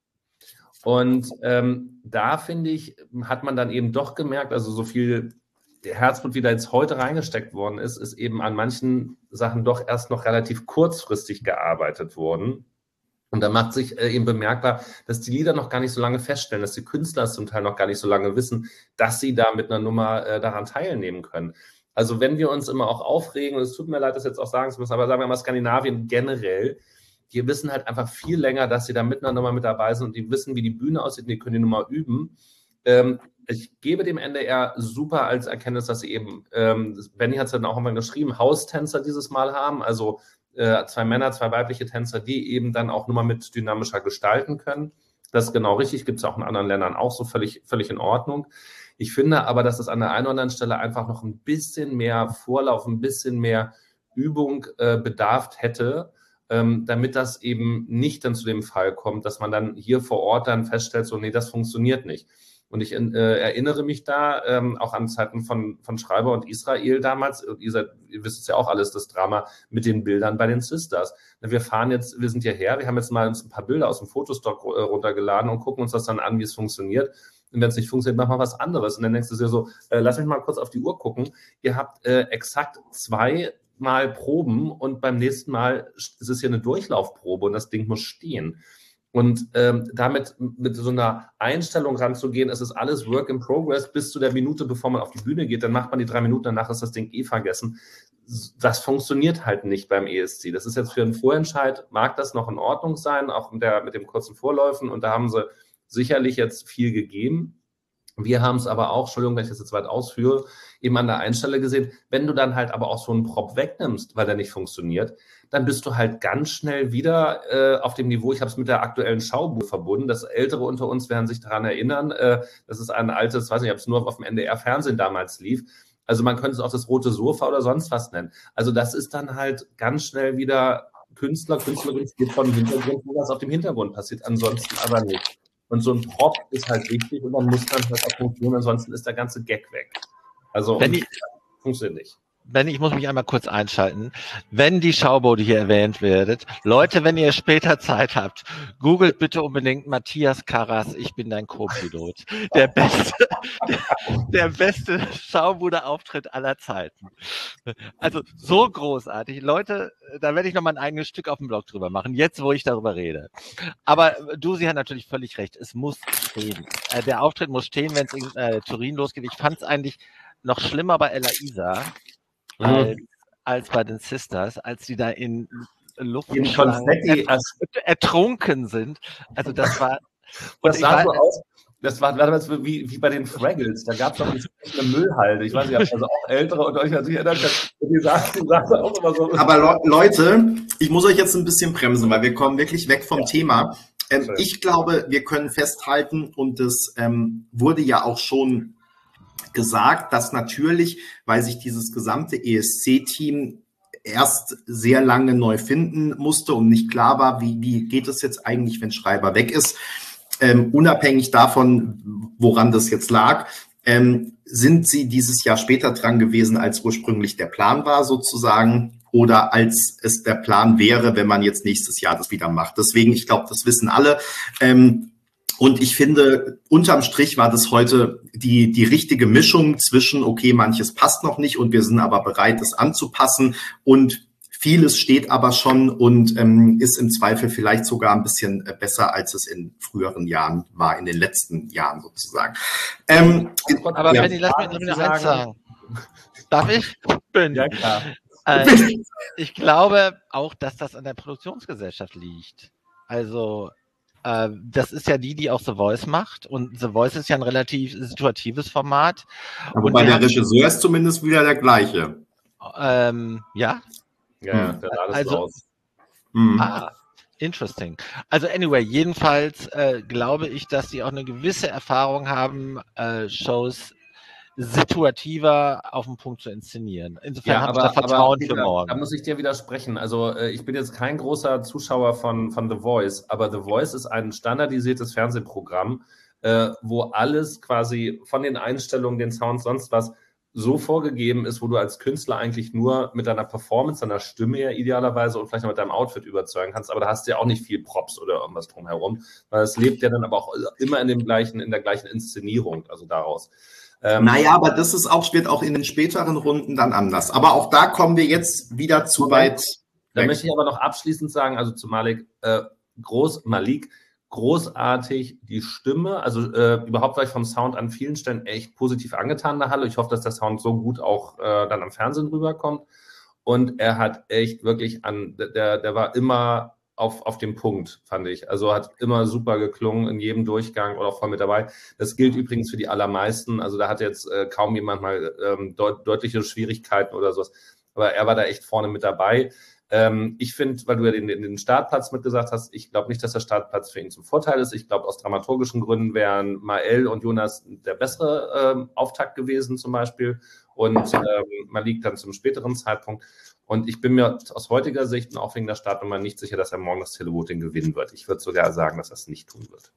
Und ähm, da, finde ich, hat man dann eben doch gemerkt, also so viel Herzblut, wie da jetzt heute reingesteckt worden ist, ist eben an manchen Sachen doch erst noch relativ kurzfristig gearbeitet worden. Und da macht sich äh, eben bemerkbar, dass die Lieder noch gar nicht so lange feststellen, dass die Künstler zum Teil noch gar nicht so lange wissen, dass sie da mit einer Nummer äh, daran teilnehmen können. Also wenn wir uns immer auch aufregen, und es tut mir leid, das jetzt auch sagen zu müssen, aber sagen wir mal Skandinavien generell, die wissen halt einfach viel länger, dass sie da mit einer Nummer mit dabei sind und die wissen, wie die Bühne aussieht und die können die Nummer üben. Ähm, ich gebe dem N D R super als Erkenntnis, dass sie eben, ähm, Benny hat es dann auch einmal geschrieben, Haustänzer dieses Mal haben, also äh, zwei Männer, zwei weibliche Tänzer, die eben dann auch Nummer mit dynamischer gestalten können. Das ist genau richtig, gibt es auch in anderen Ländern auch so völlig, völlig in Ordnung. Ich finde aber, dass es an der einen oder anderen Stelle einfach noch ein bisschen mehr Vorlauf, ein bisschen mehr Übung äh, bedarf hätte, ähm, damit das eben nicht dann zu dem Fall kommt, dass man dann hier vor Ort dann feststellt, so nee, das funktioniert nicht. Und ich äh, erinnere mich da ähm, auch an Zeiten von, von Schreiber und Israel damals. Ihr, seid, ihr wisst es ja auch alles, das Drama mit den Bildern bei den Sisters. Wir fahren jetzt, wir sind hierher, wir haben jetzt mal uns ein paar Bilder aus dem Fotostock äh, runtergeladen und gucken uns das dann an, wie es funktioniert. Und wenn es nicht funktioniert, machen wir was anderes. Und dann denkst du dir so, äh, lass mich mal kurz auf die Uhr gucken. Ihr habt äh, exakt zwei Mal Proben und beim nächsten Mal ist es hier eine Durchlaufprobe und das Ding muss stehen. Und ähm, damit mit so einer Einstellung ranzugehen, es ist alles Work in Progress bis zu der Minute, bevor man auf die Bühne geht, dann macht man die drei Minuten, danach ist das Ding eh vergessen. Das funktioniert halt nicht beim E S C. Das ist jetzt für einen Vorentscheid, mag das noch in Ordnung sein, auch mit, der, mit dem kurzen Vorläufen und da haben sie sicherlich jetzt viel gegeben. Wir haben es aber auch, Entschuldigung, wenn ich das jetzt weit ausführe, eben an der einen Stelle gesehen, wenn du dann halt aber auch so einen Prop wegnimmst, weil der nicht funktioniert, dann bist du halt ganz schnell wieder äh, auf dem Niveau, ich habe es mit der aktuellen Schaubuch verbunden, das Ältere unter uns werden sich daran erinnern, äh, das ist ein altes, weiß nicht, ob es nur auf dem N D R-Fernsehen damals lief, also man könnte es auch das rote Sofa oder sonst was nennen. Also das ist dann halt ganz schnell wieder Künstler, Künstlerin geht von dem Hintergrund, wo das auf dem Hintergrund passiert, ansonsten aber nicht. Und so ein Prop ist halt wichtig und dann muss man halt auch funktionieren, ansonsten ist der ganze Gag weg. Also Wenn ich, funktioniert nicht. Benny, ich muss mich einmal kurz einschalten. Wenn die Schaubode hier erwähnt werdet, Leute, wenn ihr später Zeit habt, googelt bitte unbedingt Matthias Karras, ich bin dein Co-Pilot. Der beste, der, der beste Schaubude-Auftritt aller Zeiten. Also so großartig. Leute, da werde ich noch mal ein eigenes Stück auf dem Blog drüber machen, jetzt wo ich darüber rede. Aber Dusi hat natürlich völlig recht, es muss stehen. Äh, der Auftritt muss stehen, wenn es in äh, Turin losgeht. Ich fand es eigentlich noch schlimmer bei Ella Isa. Als, als bei den Sisters, als die da in Luftschlangen er, ertrunken sind. Also das war... Das sah so aus, Das war damals wie, wie bei den Fraggles. Da gab es noch eine Müllhalde. Ich weiß nicht, also auch Ältere und euch natürlich erinnern können. Die sagten, die sagten auch immer so. Aber Le- Leute, ich muss euch jetzt ein bisschen bremsen, weil wir kommen wirklich weg vom Ja. Thema. Ähm, ich glaube, wir können festhalten, und das ähm, wurde ja auch schon gesagt, dass natürlich, weil sich dieses gesamte E S C-Team erst sehr lange neu finden musste und nicht klar war, wie, wie geht es jetzt eigentlich, wenn Schreiber weg ist, ähm, unabhängig davon, woran das jetzt lag, ähm, sind sie dieses Jahr später dran gewesen, als ursprünglich der Plan war sozusagen, oder als es der Plan wäre, wenn man jetzt nächstes Jahr das wieder macht. Deswegen, ich glaube, das wissen alle. Ähm, Und ich finde, unterm Strich war das heute die, die richtige Mischung zwischen, okay, manches passt noch nicht und wir sind aber bereit, das anzupassen, und vieles steht aber schon und ähm, ist im Zweifel vielleicht sogar ein bisschen besser, als es in früheren Jahren war, in den letzten Jahren sozusagen. Ähm, Aber ja. Benni, lass mich noch eine eins sagen. Darf ich? Benni. Ja, klar. Äh, ich glaube auch, dass das an der Produktionsgesellschaft liegt. Also äh, das ist ja die, die auch The Voice macht, und The Voice ist ja ein relativ situatives Format. Aber und bei der haben, Regisseur ist zumindest wieder der gleiche. Ähm, ja? Ja, ja, der Laden ist Also, raus. Mhm. Ah, interesting. Also anyway, jedenfalls äh, glaube ich, dass die auch eine gewisse Erfahrung haben, äh, Shows situativer auf den Punkt zu inszenieren. Insofern Ja, habe ich aber, da Vertrauen aber Peter, für morgen. da muss ich dir widersprechen. Also äh, ich bin jetzt kein großer Zuschauer von, von The Voice, aber The Voice ist ein standardisiertes Fernsehprogramm, äh, wo alles quasi von den Einstellungen, den Sounds, sonst was so vorgegeben ist, wo du als Künstler eigentlich nur mit deiner Performance, deiner Stimme ja idealerweise und vielleicht noch mit deinem Outfit überzeugen kannst, aber da hast du ja auch nicht viel Props oder irgendwas drumherum, weil es lebt ja dann aber auch immer in dem gleichen, in der gleichen Inszenierung, also daraus. Ähm, naja, aber das ist auch, wird auch in den späteren Runden dann anders. Aber auch da kommen wir jetzt wieder zu Moment. weit. Da möchte ich aber noch abschließend sagen, also zu Malik, äh, groß, Malik, großartig die Stimme, also äh, überhaupt war ich vom Sound an vielen Stellen echt positiv angetan in der Halle. Ich hoffe, dass der Sound so gut auch äh, dann am Fernsehen rüberkommt. Und er hat echt wirklich an, der, der war immer auf, auf dem Punkt, fand ich. Also hat immer super geklungen in jedem Durchgang oder auch voll mit dabei. Das gilt übrigens für die allermeisten. Also da hat jetzt äh, kaum jemand mal ähm, deut- deutliche Schwierigkeiten oder sowas. Aber er war da echt vorne mit dabei. Ähm, ich finde, weil du ja den, den Startplatz mitgesagt hast, ich glaube nicht, dass der Startplatz für ihn zum Vorteil ist. Ich glaube, aus dramaturgischen Gründen wären Mael und Jonas der bessere ähm, Auftakt gewesen zum Beispiel und ähm, Malik dann zum späteren Zeitpunkt. Und ich bin mir aus heutiger Sicht und auch wegen der Startnummer nicht sicher, dass er morgen das Televoting gewinnen wird. Ich würde sogar sagen, dass er es nicht tun wird.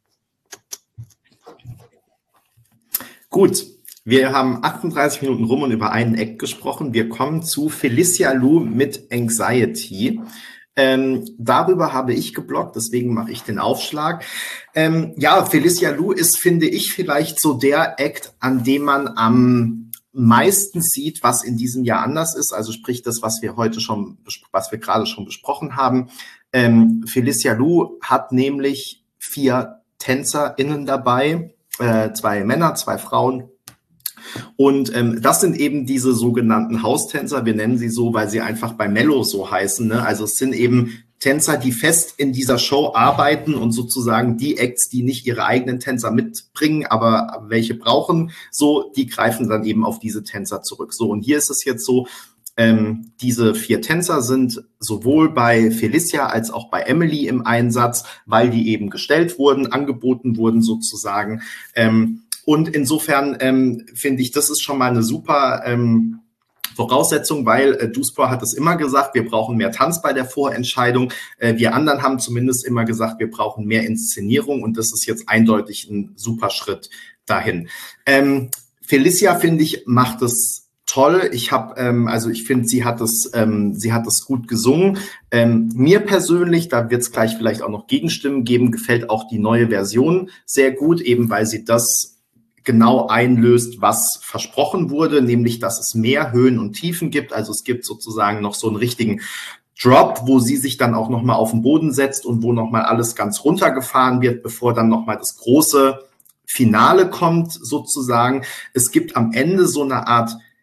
Gut. Wir haben achtunddreißig Minuten rum und über einen Act gesprochen. Wir kommen zu Felicia Lu mit Anxiety. Ähm, darüber habe ich gebloggt, deswegen mache ich den Aufschlag. Ähm, ja, Felicia Lu ist, finde ich, vielleicht so der Act, an dem man am meisten sieht, was in diesem Jahr anders ist. Also sprich das, was wir heute schon, was wir gerade schon besprochen haben. Ähm, Felicia Lu hat nämlich vier TänzerInnen dabei, äh, zwei Männer, zwei Frauen. Und ähm, das sind eben diese sogenannten Haustänzer. Wir nennen sie so, weil sie einfach bei Mello so heißen. Ne? Also es sind eben Tänzer, die fest in dieser Show arbeiten und sozusagen die Acts, die nicht ihre eigenen Tänzer mitbringen, aber welche brauchen, so, die greifen dann eben auf diese Tänzer zurück. So, und hier ist es jetzt so, ähm, diese vier Tänzer sind sowohl bei Felicia als auch bei Emily im Einsatz, weil die eben gestellt wurden, angeboten wurden sozusagen. Ähm, Und insofern ähm, finde ich, das ist schon mal eine super ähm, Voraussetzung, weil äh, Duspor hat es immer gesagt, wir brauchen mehr Tanz bei der Vorentscheidung. Äh, wir anderen haben zumindest immer gesagt, wir brauchen mehr Inszenierung, und das ist jetzt eindeutig ein super Schritt dahin. Ähm, Felicia, finde ich, macht es toll. Ich habe, ähm, also ich finde, sie hat es, ähm, sie hat es gut gesungen. Ähm, mir persönlich, da wird es gleich vielleicht auch noch Gegenstimmen geben, gefällt auch die neue Version sehr gut, eben weil sie das genau einlöst, was versprochen wurde, nämlich, dass es mehr Höhen und Tiefen gibt. Also es gibt sozusagen noch so einen richtigen Drop, wo sie sich dann auch nochmal auf den Boden setzt und wo nochmal alles ganz runtergefahren wird, bevor dann nochmal das große Finale kommt sozusagen. Es gibt am Ende so eine Art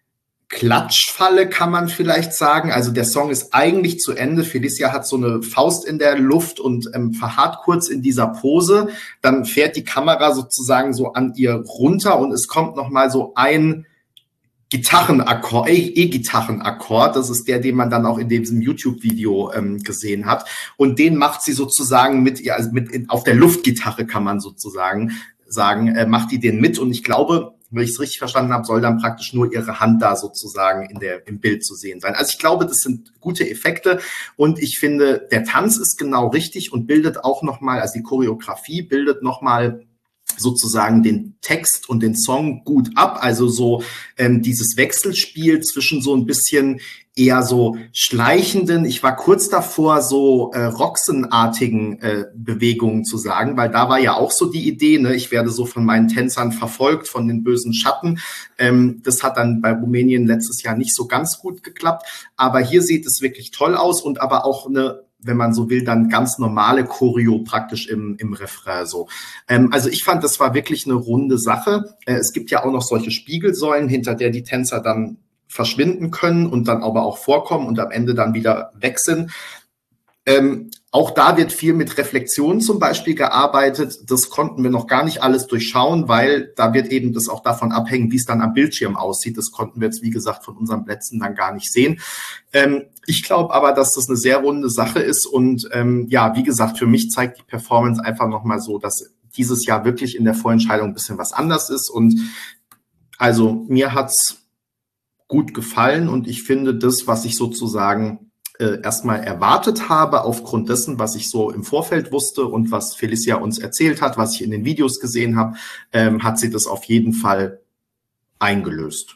Klatschfalle, kann man vielleicht sagen. Also der Song ist eigentlich zu Ende. Felicia hat so eine Faust in der Luft und ähm, verharrt kurz in dieser Pose. Dann fährt die Kamera sozusagen so an ihr runter und es kommt nochmal so ein Gitarrenakkord, E-Gitarrenakkord, das ist der, den man dann auch in diesem YouTube-Video ähm, gesehen hat. Und den macht sie sozusagen mit ihr, also mit in, auf der Luftgitarre kann man sozusagen sagen, äh, macht die den mit. Und ich glaube, wenn ich es richtig verstanden habe, soll dann praktisch nur ihre Hand da sozusagen in der, im Bild zu sehen sein. Also ich glaube, das sind gute Effekte und ich finde, der Tanz ist genau richtig und bildet auch nochmal, also die Choreografie bildet nochmal sozusagen den Text und den Song gut ab, also so ähm, dieses Wechselspiel zwischen so ein bisschen eher so schleichenden, ich war kurz davor, so äh, Roxen-artigen äh, Bewegungen zu sagen, weil da war ja auch so die Idee, ne, ich werde so von meinen Tänzern verfolgt, von den bösen Schatten. Ähm, das hat dann bei Rumänien letztes Jahr nicht so ganz gut geklappt, aber hier sieht es wirklich toll aus und aber auch eine, wenn man so will, dann ganz normale Choreo praktisch im, im Refrain so. Ähm, also ich fand, das war wirklich eine runde Sache. Äh, es gibt ja auch noch solche Spiegelsäulen, hinter der die Tänzer dann verschwinden können und dann aber auch vorkommen und am Ende dann wieder weg sind. Ähm, auch da wird viel mit Reflexion zum Beispiel gearbeitet. Das konnten wir noch gar nicht alles durchschauen, weil da wird eben das auch davon abhängen, wie es dann am Bildschirm aussieht. Das konnten wir jetzt, wie gesagt, von unseren Plätzen dann gar nicht sehen. Ähm, ich glaube aber, dass das eine sehr runde Sache ist und ähm, ja, wie gesagt, für mich zeigt die Performance einfach nochmal so, dass dieses Jahr wirklich in der Vorentscheidung ein bisschen was anders ist und also mir hat's gut gefallen und ich finde das, was ich sozusagen äh, erstmal erwartet habe, aufgrund dessen, was ich so im Vorfeld wusste und was Felicia uns erzählt hat, was ich in den Videos gesehen habe, ähm, hat sie das auf jeden Fall eingelöst.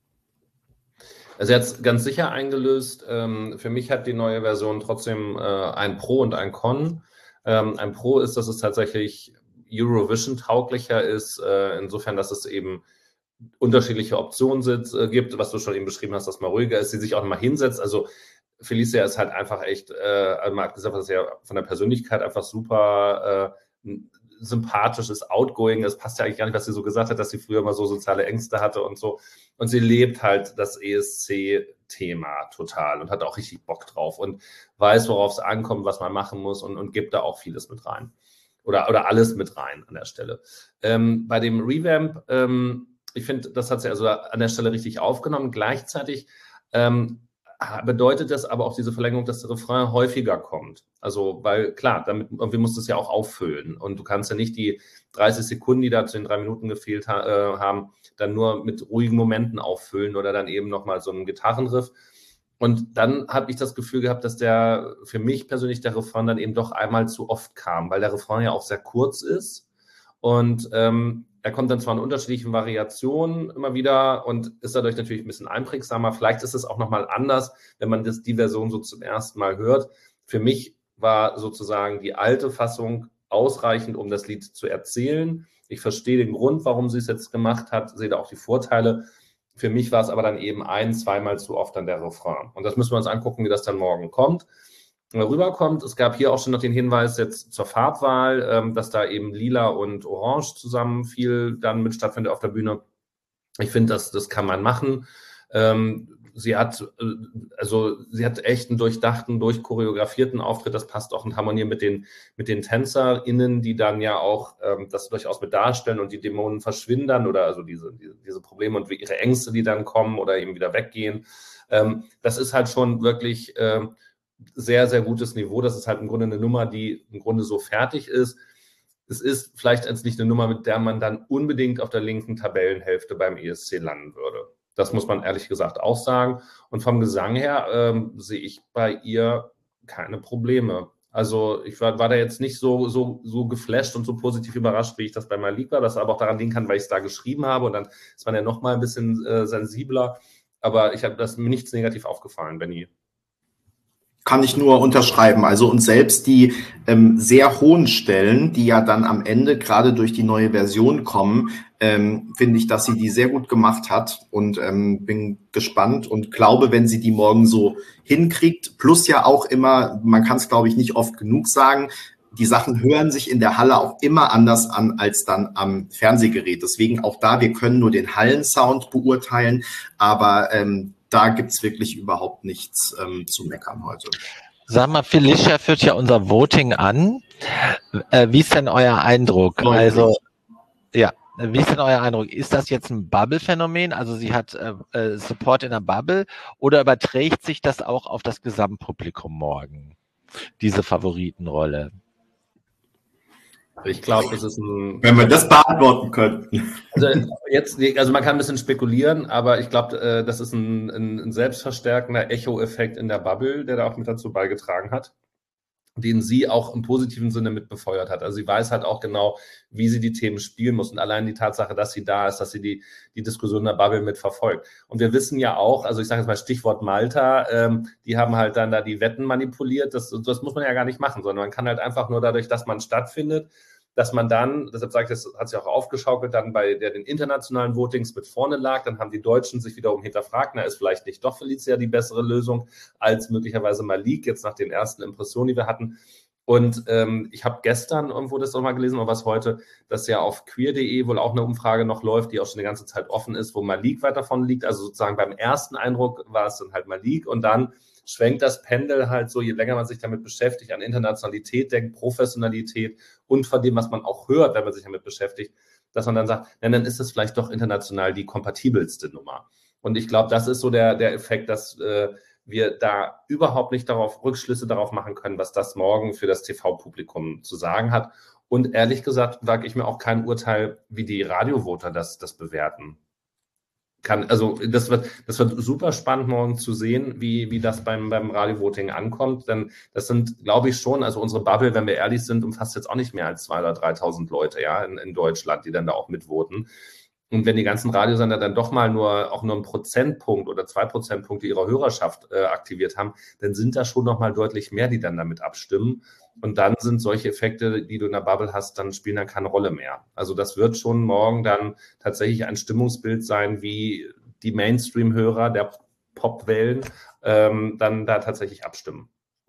Also sie hat es ganz sicher eingelöst. Ähm, für mich hat die neue Version trotzdem äh, ein Pro und ein Con. Ähm, ein Pro ist, dass es tatsächlich Eurovision-tauglicher ist, äh, insofern, dass es eben unterschiedliche Optionen sind, äh, gibt, was du schon eben beschrieben hast, dass man ruhiger ist, sie sich auch mal hinsetzt. Also Felicia ist halt einfach echt, äh, also man hat gesagt, dass sie ja von der Persönlichkeit einfach super äh, sympathisch ist, outgoing. Es passt ja eigentlich gar nicht, was sie so gesagt hat, dass sie früher mal so soziale Ängste hatte und so. Und sie lebt halt das E S C-Thema total und hat auch richtig Bock drauf und weiß, worauf es ankommt, was man machen muss und, und gibt da auch vieles mit rein. Oder, oder alles mit rein an der Stelle. Ähm, bei dem Revamp, ähm, ich finde, das hat sie also an der Stelle richtig aufgenommen. Gleichzeitig ähm, bedeutet das aber auch diese Verlängerung, dass der Refrain häufiger kommt. Also, weil klar, damit irgendwie musst du es ja auch auffüllen. Und du kannst ja nicht die dreißig Sekunden, die da zu den drei Minuten gefehlt ha- äh, haben, dann nur mit ruhigen Momenten auffüllen oder dann eben nochmal so einen Gitarrenriff. Und dann habe ich das Gefühl gehabt, dass der, für mich persönlich, der Refrain dann eben doch einmal zu oft kam, weil der Refrain ja auch sehr kurz ist. Und ähm, er kommt dann zwar in unterschiedlichen Variationen immer wieder und ist dadurch natürlich ein bisschen einprägsamer. Vielleicht ist es auch nochmal anders, wenn man das, die Version so zum ersten Mal hört. Für mich war sozusagen die alte Fassung ausreichend, um das Lied zu erzählen. Ich verstehe den Grund, warum sie es jetzt gemacht hat, sehe da auch die Vorteile. Für mich war es aber dann eben ein-, zweimal zu oft dann der Refrain. Und das müssen wir uns angucken, wie das dann morgen kommt. rüberkommt. Es gab hier auch schon noch den Hinweis jetzt zur Farbwahl, ähm, dass da eben lila und orange zusammen viel dann mit stattfindet auf der Bühne. Ich finde, das, das kann man machen. Ähm, sie hat, also sie hat echt einen durchdachten, durchchoreografierten Auftritt. Das passt auch in Harmonie mit den, mit den TänzerInnen, die dann ja auch ähm, das durchaus mit darstellen und die Dämonen verschwinden dann oder also diese, diese, diese Probleme und ihre Ängste, die dann kommen oder eben wieder weggehen. Ähm, das ist halt schon wirklich ähm, sehr, sehr gutes Niveau. Das ist halt im Grunde eine Nummer, die im Grunde so fertig ist. Es ist vielleicht jetzt nicht eine Nummer, mit der man dann unbedingt auf der linken Tabellenhälfte beim E S C landen würde. Das muss man ehrlich gesagt auch sagen. Und vom Gesang her ähm, sehe ich bei ihr keine Probleme. Also ich war, war da jetzt nicht so, so, so geflasht und so positiv überrascht, wie ich das bei Malik war. Das aber auch daran liegen kann, weil ich es da geschrieben habe. Und dann ist man ja noch mal ein bisschen äh, sensibler. Aber ich habe das mir nichts negativ aufgefallen, Benni. Kann ich nur unterschreiben. Also und selbst die ähm, sehr hohen Stellen, die ja dann am Ende gerade durch die neue Version kommen, ähm, finde ich, dass sie die sehr gut gemacht hat und ähm, bin gespannt und glaube, wenn sie die morgen so hinkriegt, plus ja auch immer, man kann es glaube ich nicht oft genug sagen, die Sachen hören sich in der Halle auch immer anders an als dann am Fernsehgerät. Deswegen auch da, wir können nur den Hallensound beurteilen, aber ähm, da gibt's wirklich überhaupt nichts ähm, zu meckern heute. Sag mal, Felicia führt ja unser Voting an. Äh, wie ist denn euer Eindruck? Deutlich. Also, ja, wie ist denn euer Eindruck? Ist das jetzt ein Bubble-Phänomen? Also sie hat äh, Support in der Bubble oder überträgt sich das auch auf das Gesamtpublikum morgen, diese Favoritenrolle? Ich glaube, das ist ein... Wenn wir das beantworten könnten. Also, jetzt, also man kann ein bisschen spekulieren, aber ich glaube, das ist ein, ein selbstverstärkender Echo-Effekt in der Bubble, der da auch mit dazu beigetragen hat, den sie auch im positiven Sinne mit befeuert hat. Also sie weiß halt auch genau, wie sie die Themen spielen muss. Und allein die Tatsache, dass sie da ist, dass sie die, die Diskussion in der Bubble mit verfolgt. Und wir wissen ja auch, also ich sage jetzt mal Stichwort Malta, ähm, die haben halt dann da die Wetten manipuliert. Das, das muss man ja gar nicht machen, sondern man kann halt einfach nur dadurch, dass man stattfindet, dass man dann, deshalb sage ich, das hat sich auch aufgeschaukelt, dann bei der den internationalen Votings mit vorne lag, dann haben die Deutschen sich wiederum hinterfragt, na, ist vielleicht nicht doch Felicia die bessere Lösung als möglicherweise Malik, jetzt nach den ersten Impressionen, die wir hatten. Und ähm, ich habe gestern irgendwo das nochmal gelesen, oder was heute, dass ja auf queer punkt de wohl auch eine Umfrage noch läuft, die auch schon die ganze Zeit offen ist, wo Malik weit davon liegt. Also sozusagen beim ersten Eindruck war es dann halt Malik und dann schwenkt das Pendel halt so, je länger man sich damit beschäftigt, an Internationalität denkt, Professionalität und von dem, was man auch hört, wenn man sich damit beschäftigt, dass man dann sagt, na, dann ist es vielleicht doch international die kompatibelste Nummer. Und ich glaube, das ist so der, der Effekt, dass äh, wir da überhaupt nicht darauf Rückschlüsse darauf machen können, was das morgen für das T V-Publikum zu sagen hat. Und ehrlich gesagt wage ich mir auch kein Urteil, wie die Radiovoter das, das bewerten. Kann, also das wird, das wird super spannend morgen zu sehen, wie, wie das beim, beim Radio-Voting ankommt, denn das sind, glaube ich schon, also unsere Bubble, wenn wir ehrlich sind, umfasst jetzt auch nicht mehr als zweitausend oder dreitausend Leute, ja, in, in Deutschland, die dann da auch mitvoten. Und wenn die ganzen Radiosender dann doch mal nur, auch nur einen Prozentpunkt oder zwei Prozentpunkte ihrer Hörerschaft äh, aktiviert haben, dann sind da schon noch mal deutlich mehr, die dann damit abstimmen. Und dann sind solche Effekte, die du in der Bubble hast, dann spielen dann keine Rolle mehr. Also das wird schon morgen dann tatsächlich ein Stimmungsbild sein, wie die Mainstream-Hörer der Popwellen ähm, dann da tatsächlich abstimmen.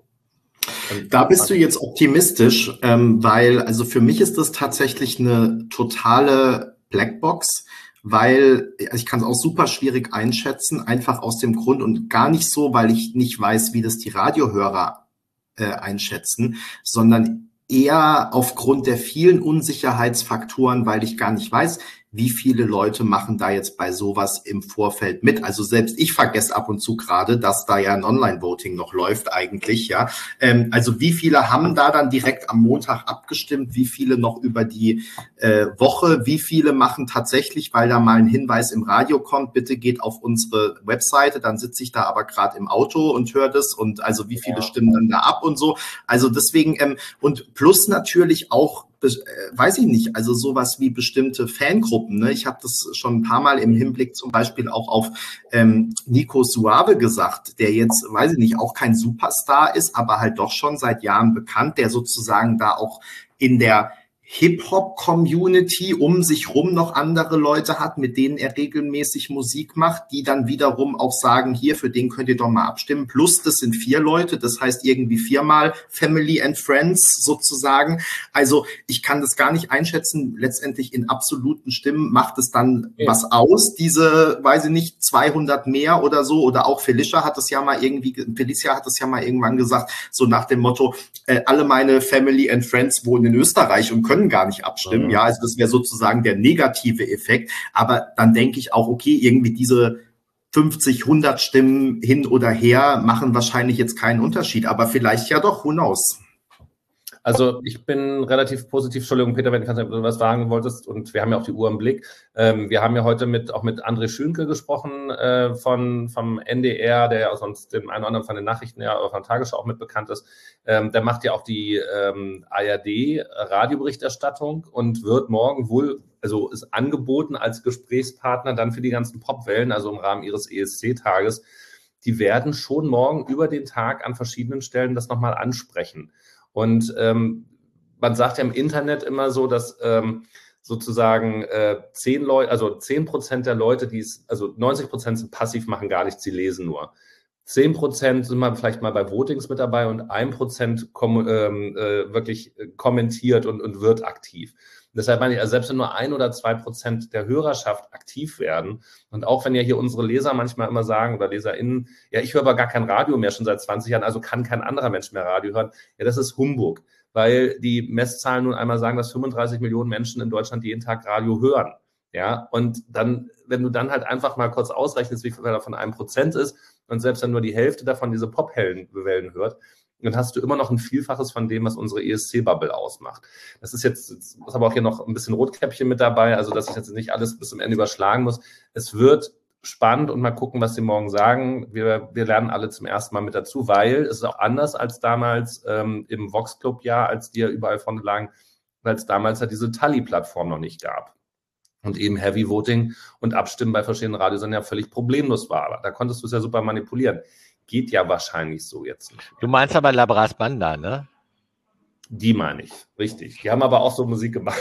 Und da bist du jetzt optimistisch, ähm, weil also für mich ist das tatsächlich eine totale Blackbox, weil also ich kann es auch super schwierig einschätzen, einfach aus dem Grund und gar nicht so, weil ich nicht weiß, wie das die Radiohörer Äh, einschätzen, sondern eher aufgrund der vielen Unsicherheitsfaktoren, weil ich gar nicht weiß, wie viele Leute machen da jetzt bei sowas im Vorfeld mit. Also selbst ich vergesse ab und zu gerade, dass da ja ein Online-Voting noch läuft eigentlich, ja. Ähm, also wie viele haben da dann direkt am Montag abgestimmt, wie viele noch über die äh, Woche, wie viele machen tatsächlich, weil da mal ein Hinweis im Radio kommt, bitte geht auf unsere Webseite, dann sitze ich da aber gerade im Auto und höre das und also wie viele ja. stimmen dann da ab und so. Also deswegen ähm, und plus natürlich auch weiß ich nicht, also sowas wie bestimmte Fangruppen. Ne? Ich habe das schon ein paar Mal im Hinblick zum Beispiel auch auf ähm, Nico Suave gesagt, der jetzt, weiß ich nicht, auch kein Superstar ist, aber halt doch schon seit Jahren bekannt, der sozusagen da auch in der Hip-Hop-Community um sich rum noch andere Leute hat, mit denen er regelmäßig Musik macht, die dann wiederum auch sagen, hier, für den könnt ihr doch mal abstimmen. Plus, das sind vier Leute, das heißt irgendwie viermal Family and Friends sozusagen. Also ich kann das gar nicht einschätzen. Letztendlich in absoluten Stimmen macht es dann ja. was aus, diese, weiß ich nicht, zweihundert mehr oder so. Oder auch Felicia hat es ja mal irgendwie, Felicia hat es ja mal irgendwann gesagt, so nach dem Motto, äh, alle meine Family and Friends wohnen in Österreich und können gar nicht abstimmen. Ja, also das wäre sozusagen der negative Effekt. Aber dann denke ich auch, okay, irgendwie diese fünfzig, hundert Stimmen hin oder her machen wahrscheinlich jetzt keinen Unterschied. Aber vielleicht ja doch, who knows? Also ich bin relativ positiv, Entschuldigung Peter, wenn du was sagen wolltest und wir haben ja auch die Uhr im Blick. Ähm, wir haben ja heute mit auch mit André Schünke gesprochen äh, von vom N D R, der ja sonst dem einen oder anderen von den Nachrichten ja oder von der Tagesschau auch mit bekannt ist. Ähm, der macht ja auch die ähm, A R D-Radioberichterstattung und wird morgen wohl, also ist angeboten als Gesprächspartner dann für die ganzen Popwellen, also im Rahmen ihres E S C-Tages. Die werden schon morgen über den Tag an verschiedenen Stellen das nochmal ansprechen. Und ähm, man sagt ja im Internet immer so, dass ähm, sozusagen äh, zehn Leute, also zehn Prozent der Leute, die es, also neunzig Prozent sind passiv, machen gar nichts, sie lesen nur. zehn Prozent sind mal vielleicht mal bei Votings mit dabei und ein Prozent kom- ähm, äh, wirklich kommentiert und, und wird aktiv. Deshalb meine ich, also selbst wenn nur ein oder zwei Prozent der Hörerschaft aktiv werden und auch wenn ja hier unsere Leser manchmal immer sagen oder LeserInnen, ja, ich höre aber gar kein Radio mehr schon seit zwanzig Jahren, also kann kein anderer Mensch mehr Radio hören. Ja, das ist Humbug, weil die Messzahlen nun einmal sagen, dass fünfunddreißig Millionen Menschen in Deutschland jeden Tag Radio hören. Ja, und dann, wenn du dann halt einfach mal kurz ausrechnest, wie viel davon ein Prozent ist und selbst wenn nur die Hälfte davon diese Pop-Wellen hört, dann hast du immer noch ein Vielfaches von dem, was unsere E S C-Bubble ausmacht. Das ist jetzt, ist aber auch hier noch ein bisschen Rotkäppchen mit dabei, also dass ich jetzt nicht alles bis zum Ende überschlagen muss. Es wird spannend und mal gucken, was sie morgen sagen. Wir, wir lernen alle zum ersten Mal mit dazu, weil es ist auch anders als damals ähm, im Vox Club-Jahr, als die ja überall vorne lagen, weil es damals ja diese Tally-Plattform noch nicht gab. Und eben Heavy Voting und Abstimmen bei verschiedenen Radiosendern ja völlig problemlos war. Aber da konntest du es ja super manipulieren. Geht ja wahrscheinlich so jetzt nicht. Du meinst aber Labras Banda, ne? Die meine ich, richtig. Die haben aber auch so Musik gemacht.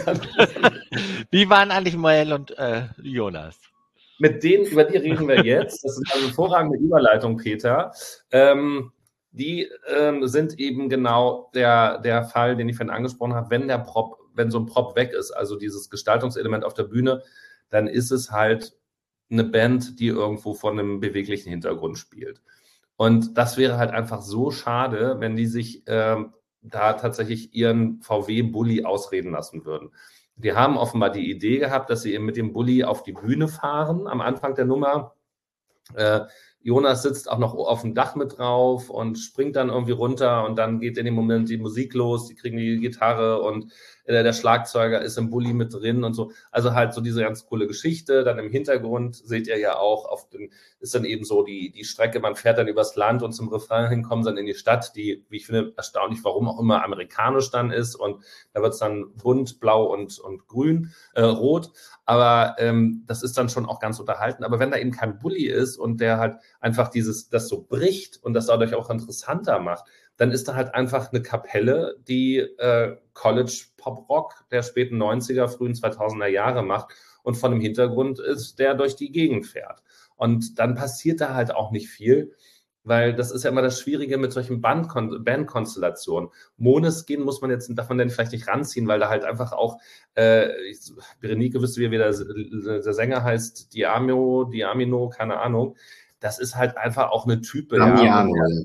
Wie waren eigentlich Mael und äh, Jonas? Mit denen, über die reden wir jetzt. Das ist eine hervorragende Überleitung, Peter. Ähm, die ähm, sind eben genau der, der Fall, den ich vorhin angesprochen habe. Wenn der Prop, wenn so ein Prop weg ist, also dieses Gestaltungselement auf der Bühne, dann ist es halt eine Band, die irgendwo vor einem beweglichen Hintergrund spielt. Und das wäre halt einfach so schade, wenn die sich ähm, da tatsächlich ihren V W-Bulli ausreden lassen würden. Die haben offenbar die Idee gehabt, dass sie eben mit dem Bulli auf die Bühne fahren am Anfang der Nummer. Äh, Jonas sitzt auch noch auf dem Dach mit drauf und springt dann irgendwie runter und dann geht in dem Moment die Musik los, die kriegen die Gitarre und äh, der Schlagzeuger ist im Bulli mit drin und so. Also halt so diese ganz coole Geschichte. Dann im Hintergrund seht ihr ja auch, auf den, ist dann eben so die, die Strecke, man fährt dann übers Land und zum Refrain hin kommen dann in die Stadt, die, wie ich finde, erstaunlich, warum auch immer amerikanisch dann ist und da wird es dann bunt, blau und, und grün, äh, rot. Aber ähm, das ist dann schon auch ganz unterhalten. Aber wenn da eben kein Bulli ist und der halt einfach dieses, das so bricht und das dadurch auch interessanter macht, dann ist da halt einfach eine Kapelle, die äh, College-Pop-Rock der späten neunziger, frühen zweitausender Jahre macht und von dem Hintergrund ist, der durch die Gegend fährt. Und dann passiert da halt auch nicht viel, weil das ist ja immer das Schwierige mit solchen Bandkon- Bandkonstellationen. Måneskin muss man jetzt, darf man denn vielleicht nicht ranziehen, weil da halt einfach auch, äh, Berenike wüsste, wie der, der Sänger heißt, Diamino, Diamino, keine Ahnung. Das ist halt einfach auch eine Type. Ja,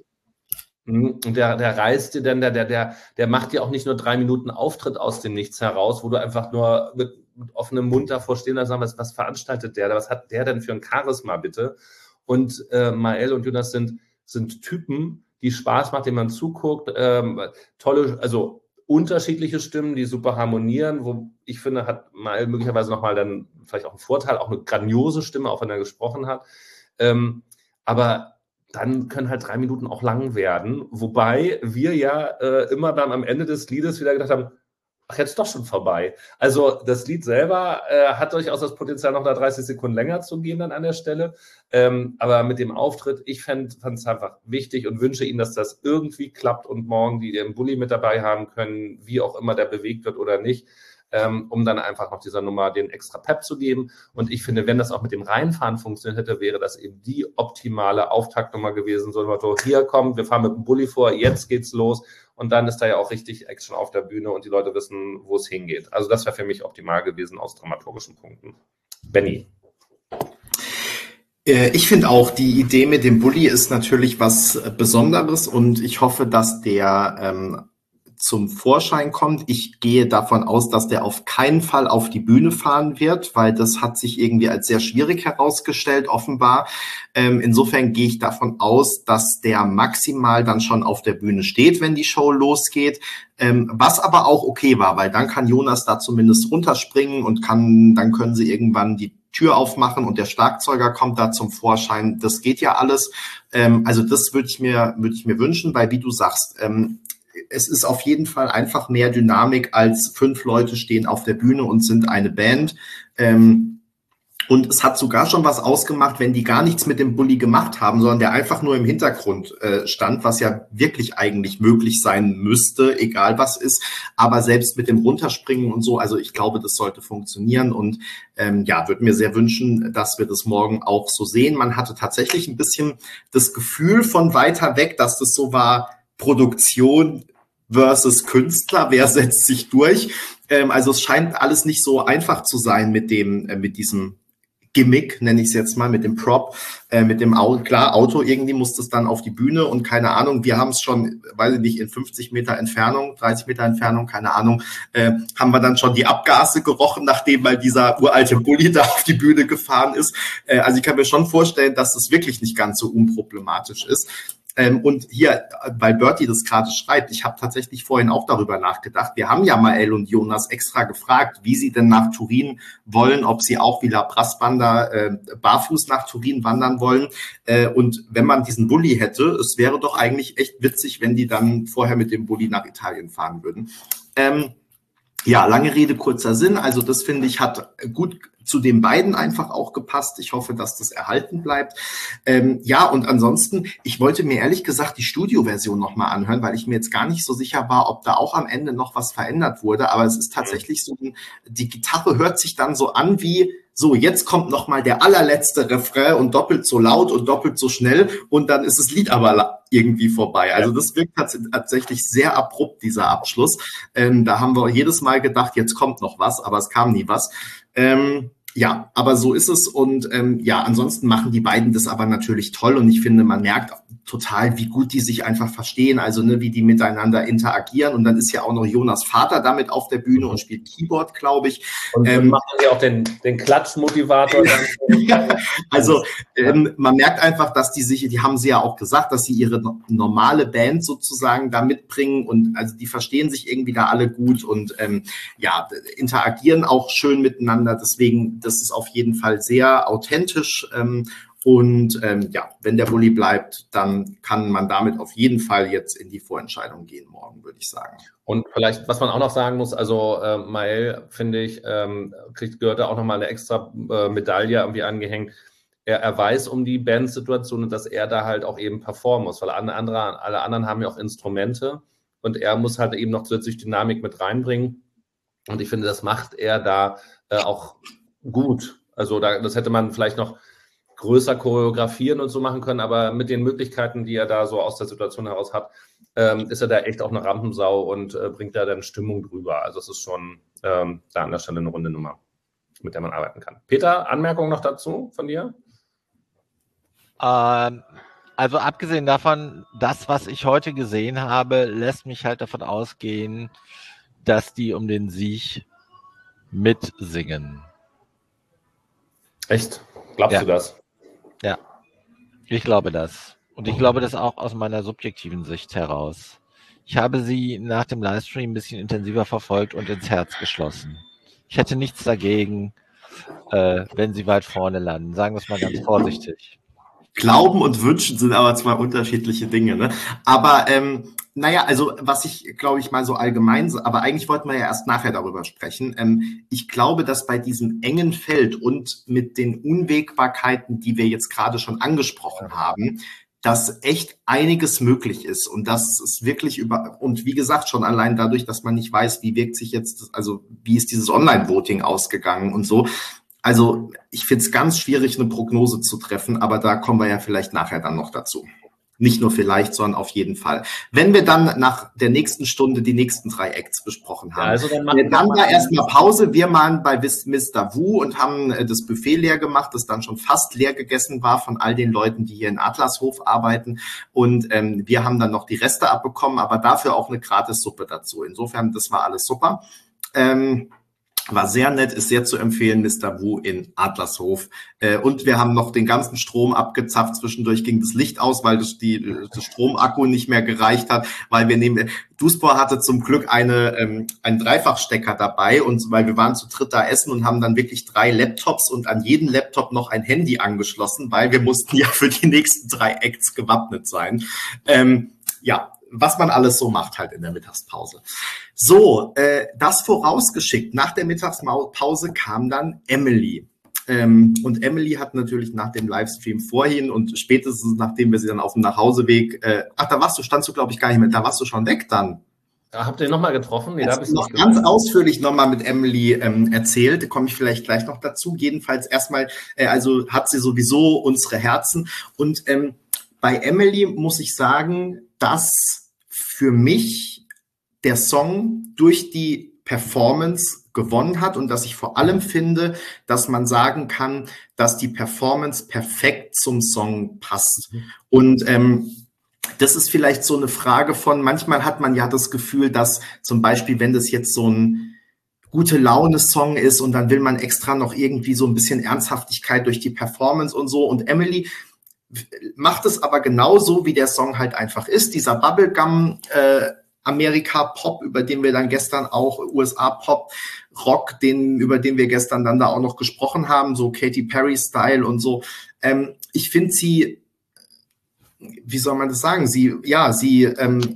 und der, der reißt dir dann, der, der, der, der macht dir auch nicht nur drei Minuten Auftritt aus dem Nichts heraus, wo du einfach nur mit, mit offenem Mund davor stehen und sagen, was, was veranstaltet der? Was hat der denn für ein Charisma, bitte? Und äh, Mael und Jonas sind, sind Typen, die Spaß macht, denen man zuguckt. Ähm, tolle, also unterschiedliche Stimmen, die super harmonieren, wo ich finde, hat Mael möglicherweise nochmal dann vielleicht auch einen Vorteil, auch eine grandiose Stimme, auch wenn er gesprochen hat. Ähm, aber dann können halt drei Minuten auch lang werden, wobei wir ja äh, immer dann am Ende des Liedes wieder gedacht haben, ach, jetzt doch schon vorbei. Also das Lied selber äh, hat durchaus das Potenzial, noch da dreißig Sekunden länger zu gehen dann an der Stelle. Ähm, aber mit dem Auftritt, ich fand es einfach wichtig und wünsche Ihnen, dass das irgendwie klappt und morgen die den Bulli mit dabei haben können, wie auch immer der bewegt wird oder nicht, ähm, um dann einfach noch dieser Nummer den extra Pep zu geben. Und ich finde, wenn das auch mit dem Reinfahren funktioniert hätte, wäre das eben die optimale Auftaktnummer gewesen. So ein Motto, hier kommt, wir fahren mit dem Bulli vor, jetzt geht's los. Und dann ist da ja auch richtig Action auf der Bühne und die Leute wissen, wo es hingeht. Also das wäre für mich optimal gewesen aus dramaturgischen Punkten. Benni. Ich finde auch, die Idee mit dem Bulli ist natürlich was Besonderes und ich hoffe, dass der ähm, zum Vorschein kommt. Ich gehe davon aus, dass der auf keinen Fall auf die Bühne fahren wird, weil das hat sich irgendwie als sehr schwierig herausgestellt, offenbar. Ähm, insofern gehe ich davon aus, dass der maximal dann schon auf der Bühne steht, wenn die Show losgeht. Ähm, was aber auch okay war, weil dann kann Jonas da zumindest runterspringen und kann, dann können sie irgendwann die Tür aufmachen und der Schlagzeuger kommt da zum Vorschein. Das geht ja alles. Ähm, also das würde ich mir, würde ich mir wünschen, weil wie du sagst, ähm, es ist auf jeden Fall einfach mehr Dynamik als fünf Leute stehen auf der Bühne und sind eine Band. Ähm, Und es hat sogar schon was ausgemacht, wenn die gar nichts mit dem Bulli gemacht haben, sondern der einfach nur im Hintergrund äh, stand, was ja wirklich eigentlich möglich sein müsste, egal was ist. Aber selbst mit dem Runterspringen und so, also ich glaube, das sollte funktionieren. Und ähm, ja, würde mir sehr wünschen, dass wir das morgen auch so sehen. Man hatte tatsächlich ein bisschen das Gefühl von weiter weg, dass das so war, Produktion versus Künstler, wer setzt sich durch? Ähm, also es scheint alles nicht so einfach zu sein mit dem, äh, mit diesem Gimmick, nenne ich es jetzt mal, mit dem Prop, äh, mit dem Auto. Klar, Auto, irgendwie muss das dann auf die Bühne und keine Ahnung, wir haben es schon, weiß ich nicht, in fünfzig Meter Entfernung, dreißig Meter Entfernung, keine Ahnung, äh, haben wir dann schon die Abgase gerochen, nachdem mal dieser uralte Bulli da auf die Bühne gefahren ist. Äh, also ich kann mir schon vorstellen, dass das wirklich nicht ganz so unproblematisch ist. Ähm, und hier, weil Bertie das gerade schreibt, ich habe tatsächlich vorhin auch darüber nachgedacht. Wir haben ja Mael und Jonas extra gefragt, wie sie denn nach Turin wollen, ob sie auch wie La Brasbanda äh, barfuß nach Turin wandern wollen. Äh, und wenn man diesen Bulli hätte, es wäre doch eigentlich echt witzig, wenn die dann vorher mit dem Bulli nach Italien fahren würden. Ähm, Ja, lange Rede, kurzer Sinn. Also das, finde ich, hat gut zu den beiden einfach auch gepasst. Ich hoffe, dass das erhalten bleibt. Ähm, ja, und ansonsten, ich wollte mir ehrlich gesagt die Studioversion nochmal anhören, weil ich mir jetzt gar nicht so sicher war, ob da auch am Ende noch was verändert wurde. Aber es ist tatsächlich so, die Gitarre hört sich dann so an wie, so, jetzt kommt nochmal der allerletzte Refrain und doppelt so laut und doppelt so schnell und dann ist das Lied aber irgendwie vorbei. Also das wirkt tatsächlich sehr abrupt, dieser Abschluss. Ähm, da haben wir jedes Mal gedacht, jetzt kommt noch was, aber es kam nie was. Ähm, ja, aber so ist es und ähm, ja, ansonsten machen die beiden das aber natürlich toll und ich finde, man merkt total, wie gut die sich einfach verstehen, also ne, wie die miteinander interagieren und dann ist ja auch noch Jonas Vater damit auf der Bühne und spielt Keyboard, glaube ich. Und ähm, macht ja auch den, den Klatschmotivator. Ja, also ähm, man merkt einfach, dass die sich, die haben sie ja auch gesagt, dass sie ihre normale Band sozusagen da mitbringen und also die verstehen sich irgendwie da alle gut und ähm, ja, interagieren auch schön miteinander, deswegen, das ist auf jeden Fall sehr authentisch ähm, und ähm, ja, wenn der Bulli bleibt, dann kann man damit auf jeden Fall jetzt in die Vorentscheidung gehen morgen, würde ich sagen. Und vielleicht, was man auch noch sagen muss, also äh, Mael, finde ich, ähm, kriegt, gehört da auch nochmal eine extra äh, Medaille irgendwie angehängt. Er, er weiß um die Bandsituation und dass er da halt auch eben performen muss, weil alle, andere, alle anderen haben ja auch Instrumente und er muss halt eben noch zusätzlich Dynamik mit reinbringen. Und ich finde, das macht er da äh, auch gut. Also da, das hätte man vielleicht noch größer choreografieren und so machen können, aber mit den Möglichkeiten, die er da so aus der Situation heraus hat, ähm, ist er da echt auch eine Rampensau und äh, bringt da dann Stimmung drüber. Also es ist schon ähm, da an der Stelle eine runde Nummer, mit der man arbeiten kann. Peter, Anmerkung noch dazu von dir? Ähm, also abgesehen davon, das, was ich heute gesehen habe, lässt mich halt davon ausgehen, dass die um den Sieg mitsingen. Echt? Glaubst ja. du das? Ja, ich glaube das. Und ich glaube das auch aus meiner subjektiven Sicht heraus. Ich habe sie nach dem Livestream ein bisschen intensiver verfolgt und ins Herz geschlossen. Ich hätte nichts dagegen, äh, wenn sie weit vorne landen. Sagen wir es mal ganz vorsichtig. Glauben und Wünschen sind aber zwei unterschiedliche Dinge, ne? Aber ähm, naja, also was ich, glaube ich, mal so allgemein, aber eigentlich wollten wir ja erst nachher darüber sprechen. Ähm, ich glaube, dass bei diesem engen Feld und mit den Unwägbarkeiten, die wir jetzt gerade schon angesprochen haben, dass echt einiges möglich ist und das ist wirklich über, und wie gesagt, schon allein dadurch, dass man nicht weiß, wie wirkt sich jetzt, also wie ist dieses Online-Voting ausgegangen und so. Also ich finde es ganz schwierig, eine Prognose zu treffen, aber da kommen wir ja vielleicht nachher dann noch dazu. Nicht nur vielleicht, sondern auf jeden Fall. Wenn wir dann nach der nächsten Stunde die nächsten drei Acts besprochen haben, ja, also dann, machen dann war erstmal Pause. Wir waren bei Mister Wu und haben das Buffet leer gemacht, das dann schon fast leer gegessen war von all den Leuten, die hier in Adlershof arbeiten. Und ähm, wir haben dann noch die Reste abbekommen, aber dafür auch eine Gratis-Suppe dazu. Insofern, das war alles super. Ähm, War sehr nett, ist sehr zu empfehlen, Mister Wu in Adlershof. Äh, und wir haben noch den ganzen Strom abgezapft. Zwischendurch ging das Licht aus, weil das, die, das Stromakku nicht mehr gereicht hat. Weil wir nehmen, Duspor hatte zum Glück eine, ähm, einen Dreifachstecker dabei. Und weil wir waren zu dritt da essen und haben dann wirklich drei Laptops und an jeden Laptop noch ein Handy angeschlossen, weil wir mussten ja für die nächsten drei Acts gewappnet sein. Ähm, ja. Was man alles so macht halt in der Mittagspause. So, äh, das vorausgeschickt. Nach der Mittagspause kam dann Emily. Ähm, und Emily hat natürlich nach dem Livestream vorhin und spätestens nachdem wir sie dann auf dem Nachhauseweg, äh, ach, da warst du, standst du, glaube ich, gar nicht mehr, da warst du schon weg dann. Ja, habt ihr nochmal getroffen? Nee, da habe ich noch ganz ausführlich nochmal mit Emily ähm, erzählt, da komme ich vielleicht gleich noch dazu. Jedenfalls erstmal, äh, also hat sie sowieso unsere Herzen. Und ähm, bei Emily muss ich sagen, dass für mich der Song durch die Performance gewonnen hat und dass ich vor allem finde, dass man sagen kann, dass die Performance perfekt zum Song passt. Mhm. Und ähm, das ist vielleicht so eine Frage von, manchmal hat man ja das Gefühl, dass zum Beispiel, wenn das jetzt so ein gute Laune-Song ist und dann will man extra noch irgendwie so ein bisschen Ernsthaftigkeit durch die Performance und so. Und Emily macht es aber genauso, wie der Song halt einfach ist. Dieser Bubblegum äh, Amerika-Pop, über den wir dann gestern auch, U S A-Pop-Rock, den, über den wir gestern dann da auch noch gesprochen haben, so Katy Perry-Style und so. Ähm, ich finde sie, wie soll man das sagen, sie, ja, sie, ähm,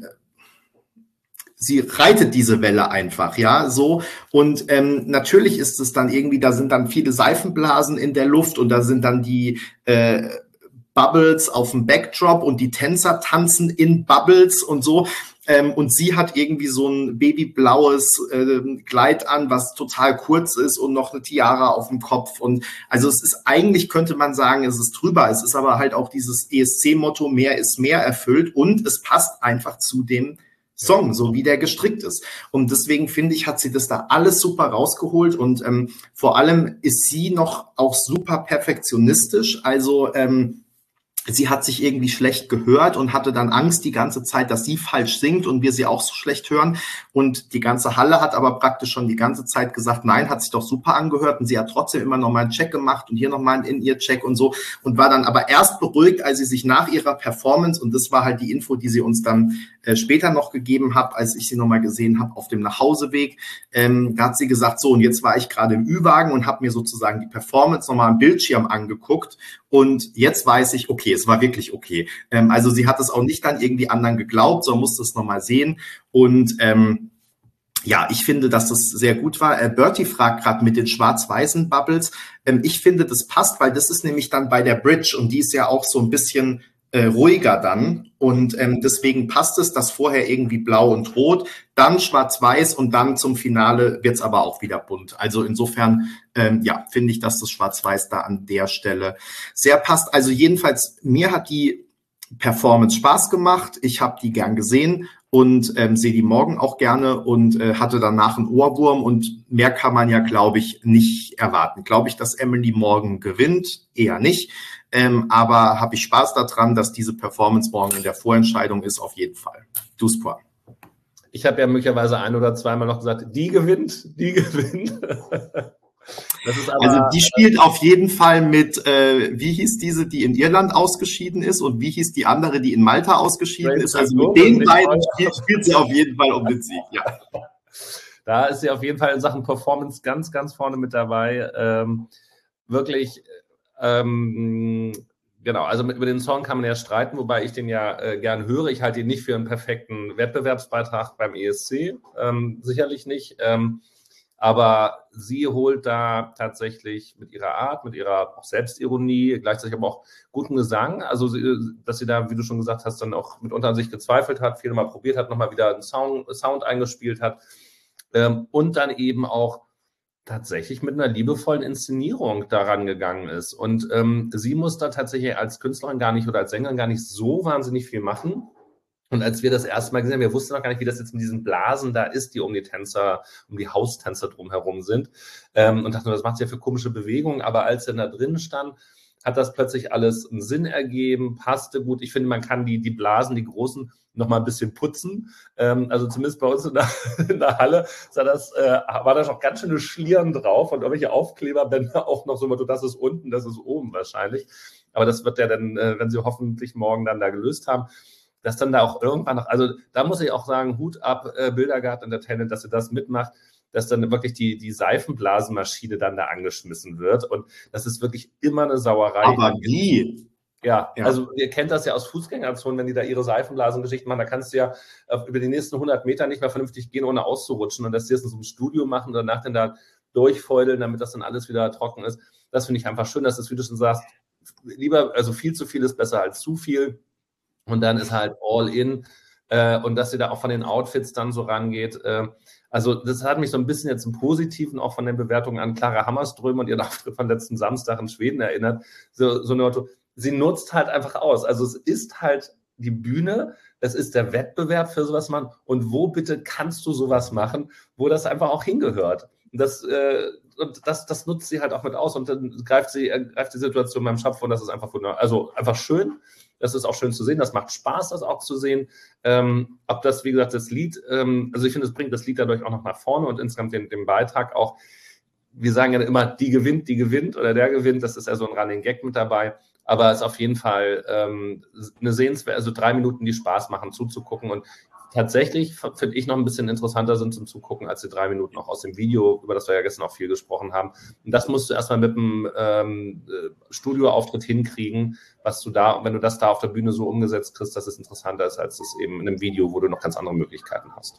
sie reitet diese Welle einfach, ja, so. Und ähm, natürlich ist es dann irgendwie, da sind dann viele Seifenblasen in der Luft und da sind dann die äh, Bubbles auf dem Backdrop und die Tänzer tanzen in Bubbles und so. Ähm, und sie hat irgendwie so ein babyblaues äh, Kleid an, was total kurz ist und noch eine Tiara auf dem Kopf. Und also es ist eigentlich, könnte man sagen, es ist drüber. Es ist aber halt auch dieses E S C-Motto, mehr ist mehr erfüllt. Und es passt einfach zu dem Song, so wie der gestrickt ist. Und deswegen finde ich, hat sie das da alles super rausgeholt. Und ähm, vor allem ist sie noch auch super perfektionistisch. Also ähm, sie hat sich irgendwie schlecht gehört und hatte dann Angst die ganze Zeit, dass sie falsch singt und wir sie auch so schlecht hören. Und die ganze Halle hat aber praktisch schon die ganze Zeit gesagt, nein, hat sich doch super angehört. Und sie hat trotzdem immer noch mal einen Check gemacht und hier noch mal einen In-Ear-Check und so. Und war dann aber erst beruhigt, als sie sich nach ihrer Performance, und das war halt die Info, die sie uns dann äh, später noch gegeben hat, als ich sie noch mal gesehen habe auf dem Nachhauseweg, ähm, da hat sie gesagt, so, und jetzt war ich gerade im Ü-Wagen und habe mir sozusagen die Performance noch mal am Bildschirm angeguckt. Und jetzt weiß ich, okay, es war wirklich okay. Ähm, also sie hat es auch nicht dann irgendwie anderen geglaubt, sondern musste es nochmal sehen. Und ähm, ja, ich finde, dass das sehr gut war. Äh, Bertie fragt gerade mit den schwarz-weißen Bubbles. Ähm, ich finde, das passt, weil das ist nämlich dann bei der Bridge und die ist ja auch so ein bisschen äh, ruhiger dann. Und ähm, deswegen passt es, dass vorher irgendwie blau und rot, dann schwarz-weiß und dann zum Finale wird's aber auch wieder bunt. Also insofern, ähm, ja, finde ich, dass das Schwarz-Weiß da an der Stelle sehr passt. Also jedenfalls, mir hat die Performance Spaß gemacht. Ich habe die gern gesehen und ähm, sehe die morgen auch gerne und äh, hatte danach einen Ohrwurm und mehr kann man ja, glaube ich, nicht erwarten. Glaube ich, dass Emily morgen gewinnt? Eher nicht. Ähm, aber habe ich Spaß daran, dass diese Performance morgen in der Vorentscheidung ist, auf jeden Fall. Duspoir. Ich habe ja möglicherweise ein oder zweimal noch gesagt, die gewinnt, die gewinnt. Das ist aber, also die spielt auf jeden Fall mit, äh, wie hieß diese, die in Irland ausgeschieden ist und wie hieß die andere, die in Malta ausgeschieden ist. Also mit den beiden spielt, spielt sie auf jeden Fall um den Sieg, ja. Da ist sie auf jeden Fall in Sachen Performance ganz, ganz vorne mit dabei. Ähm, wirklich, ähm, genau, also mit, über den Song kann man ja streiten, wobei ich den ja äh, gern höre. Ich halte ihn nicht für einen perfekten Wettbewerbsbeitrag beim E S C, ähm, sicherlich nicht. Ähm, aber sie holt da tatsächlich mit ihrer Art, mit ihrer auch Selbstironie, gleichzeitig aber auch guten Gesang, also sie, dass sie da, wie du schon gesagt hast, dann auch mitunter an sich gezweifelt hat, viele Mal probiert hat, nochmal wieder einen Sound, Sound eingespielt hat ähm, und dann eben auch tatsächlich mit einer liebevollen Inszenierung daran gegangen ist. Und ähm, sie muss da tatsächlich als Künstlerin gar nicht oder als Sängerin gar nicht so wahnsinnig viel machen. Und als wir das erste Mal gesehen haben, wir wussten noch gar nicht, wie das jetzt mit diesen Blasen da ist, die um die Tänzer, um die Haustänzer drumherum sind. Ähm, und dachten, was macht sie ja für komische Bewegungen? Aber als er da drin stand, hat das plötzlich alles einen Sinn ergeben, passte gut. Ich finde, man kann die, die Blasen, die großen, noch mal ein bisschen putzen. Ähm, also zumindest bei uns in der, in der Halle sah das, äh, war da noch ganz schöne Schlieren drauf und irgendwelche Aufkleberbänder auch noch so, das ist unten, das ist oben wahrscheinlich. Aber das wird ja dann, äh, wenn sie hoffentlich morgen dann da gelöst haben, dass dann da auch irgendwann noch, also da muss ich auch sagen, Hut ab, äh, Bildergarten Entertainment, dass ihr das mitmacht, dass dann wirklich die, die Seifenblasenmaschine dann da angeschmissen wird und das ist wirklich immer eine Sauerei. Aber wie? Ja, ja, also ihr kennt das ja aus Fußgängerzonen, wenn die da ihre Seifenblasengeschichten machen, da kannst du ja über die nächsten hundert Meter nicht mehr vernünftig gehen, ohne auszurutschen und dass die das in so einem Studio machen und danach dann da durchfeudeln, damit das dann alles wieder trocken ist. Das finde ich einfach schön, dass das, wie du schon sagst, lieber, also viel zu viel ist besser als zu viel. Und dann ist halt all in. Äh, und dass sie da auch von den Outfits dann so rangeht. Äh, also das hat mich so ein bisschen jetzt im Positiven auch von den Bewertungen an Clara Hammarström und ihren Auftritt von letzten Samstag in Schweden erinnert. So, so eine Motto, sie nutzt halt einfach aus. Also es ist halt die Bühne, es ist der Wettbewerb für sowas machen. Und wo bitte kannst du sowas machen, wo das einfach auch hingehört? Und das, äh, und das, das nutzt sie halt auch mit aus und dann greift sie, greift die Situation beim Schopf und das ist einfach wunderbar. Also einfach schön. Das ist auch schön zu sehen. Das macht Spaß, das auch zu sehen. Ähm, ob das, wie gesagt, das Lied, ähm, also ich finde, es bringt das Lied dadurch auch noch nach vorne und insgesamt den, den Beitrag auch. Wir sagen ja immer, die gewinnt, die gewinnt oder der gewinnt. Das ist ja so ein Running Gag mit dabei. Aber es ist auf jeden Fall ähm, eine sehenswerte, also drei Minuten, die Spaß machen, zuzugucken. Und tatsächlich finde ich noch ein bisschen interessanter sind zum Zugucken als die drei Minuten auch aus dem Video, über das wir ja gestern auch viel gesprochen haben. Und das musst du erstmal mit einem ähm, Studioauftritt hinkriegen, was du da, wenn du das da auf der Bühne so umgesetzt kriegst, dass es interessanter ist, als es eben in einem Video, wo du noch ganz andere Möglichkeiten hast.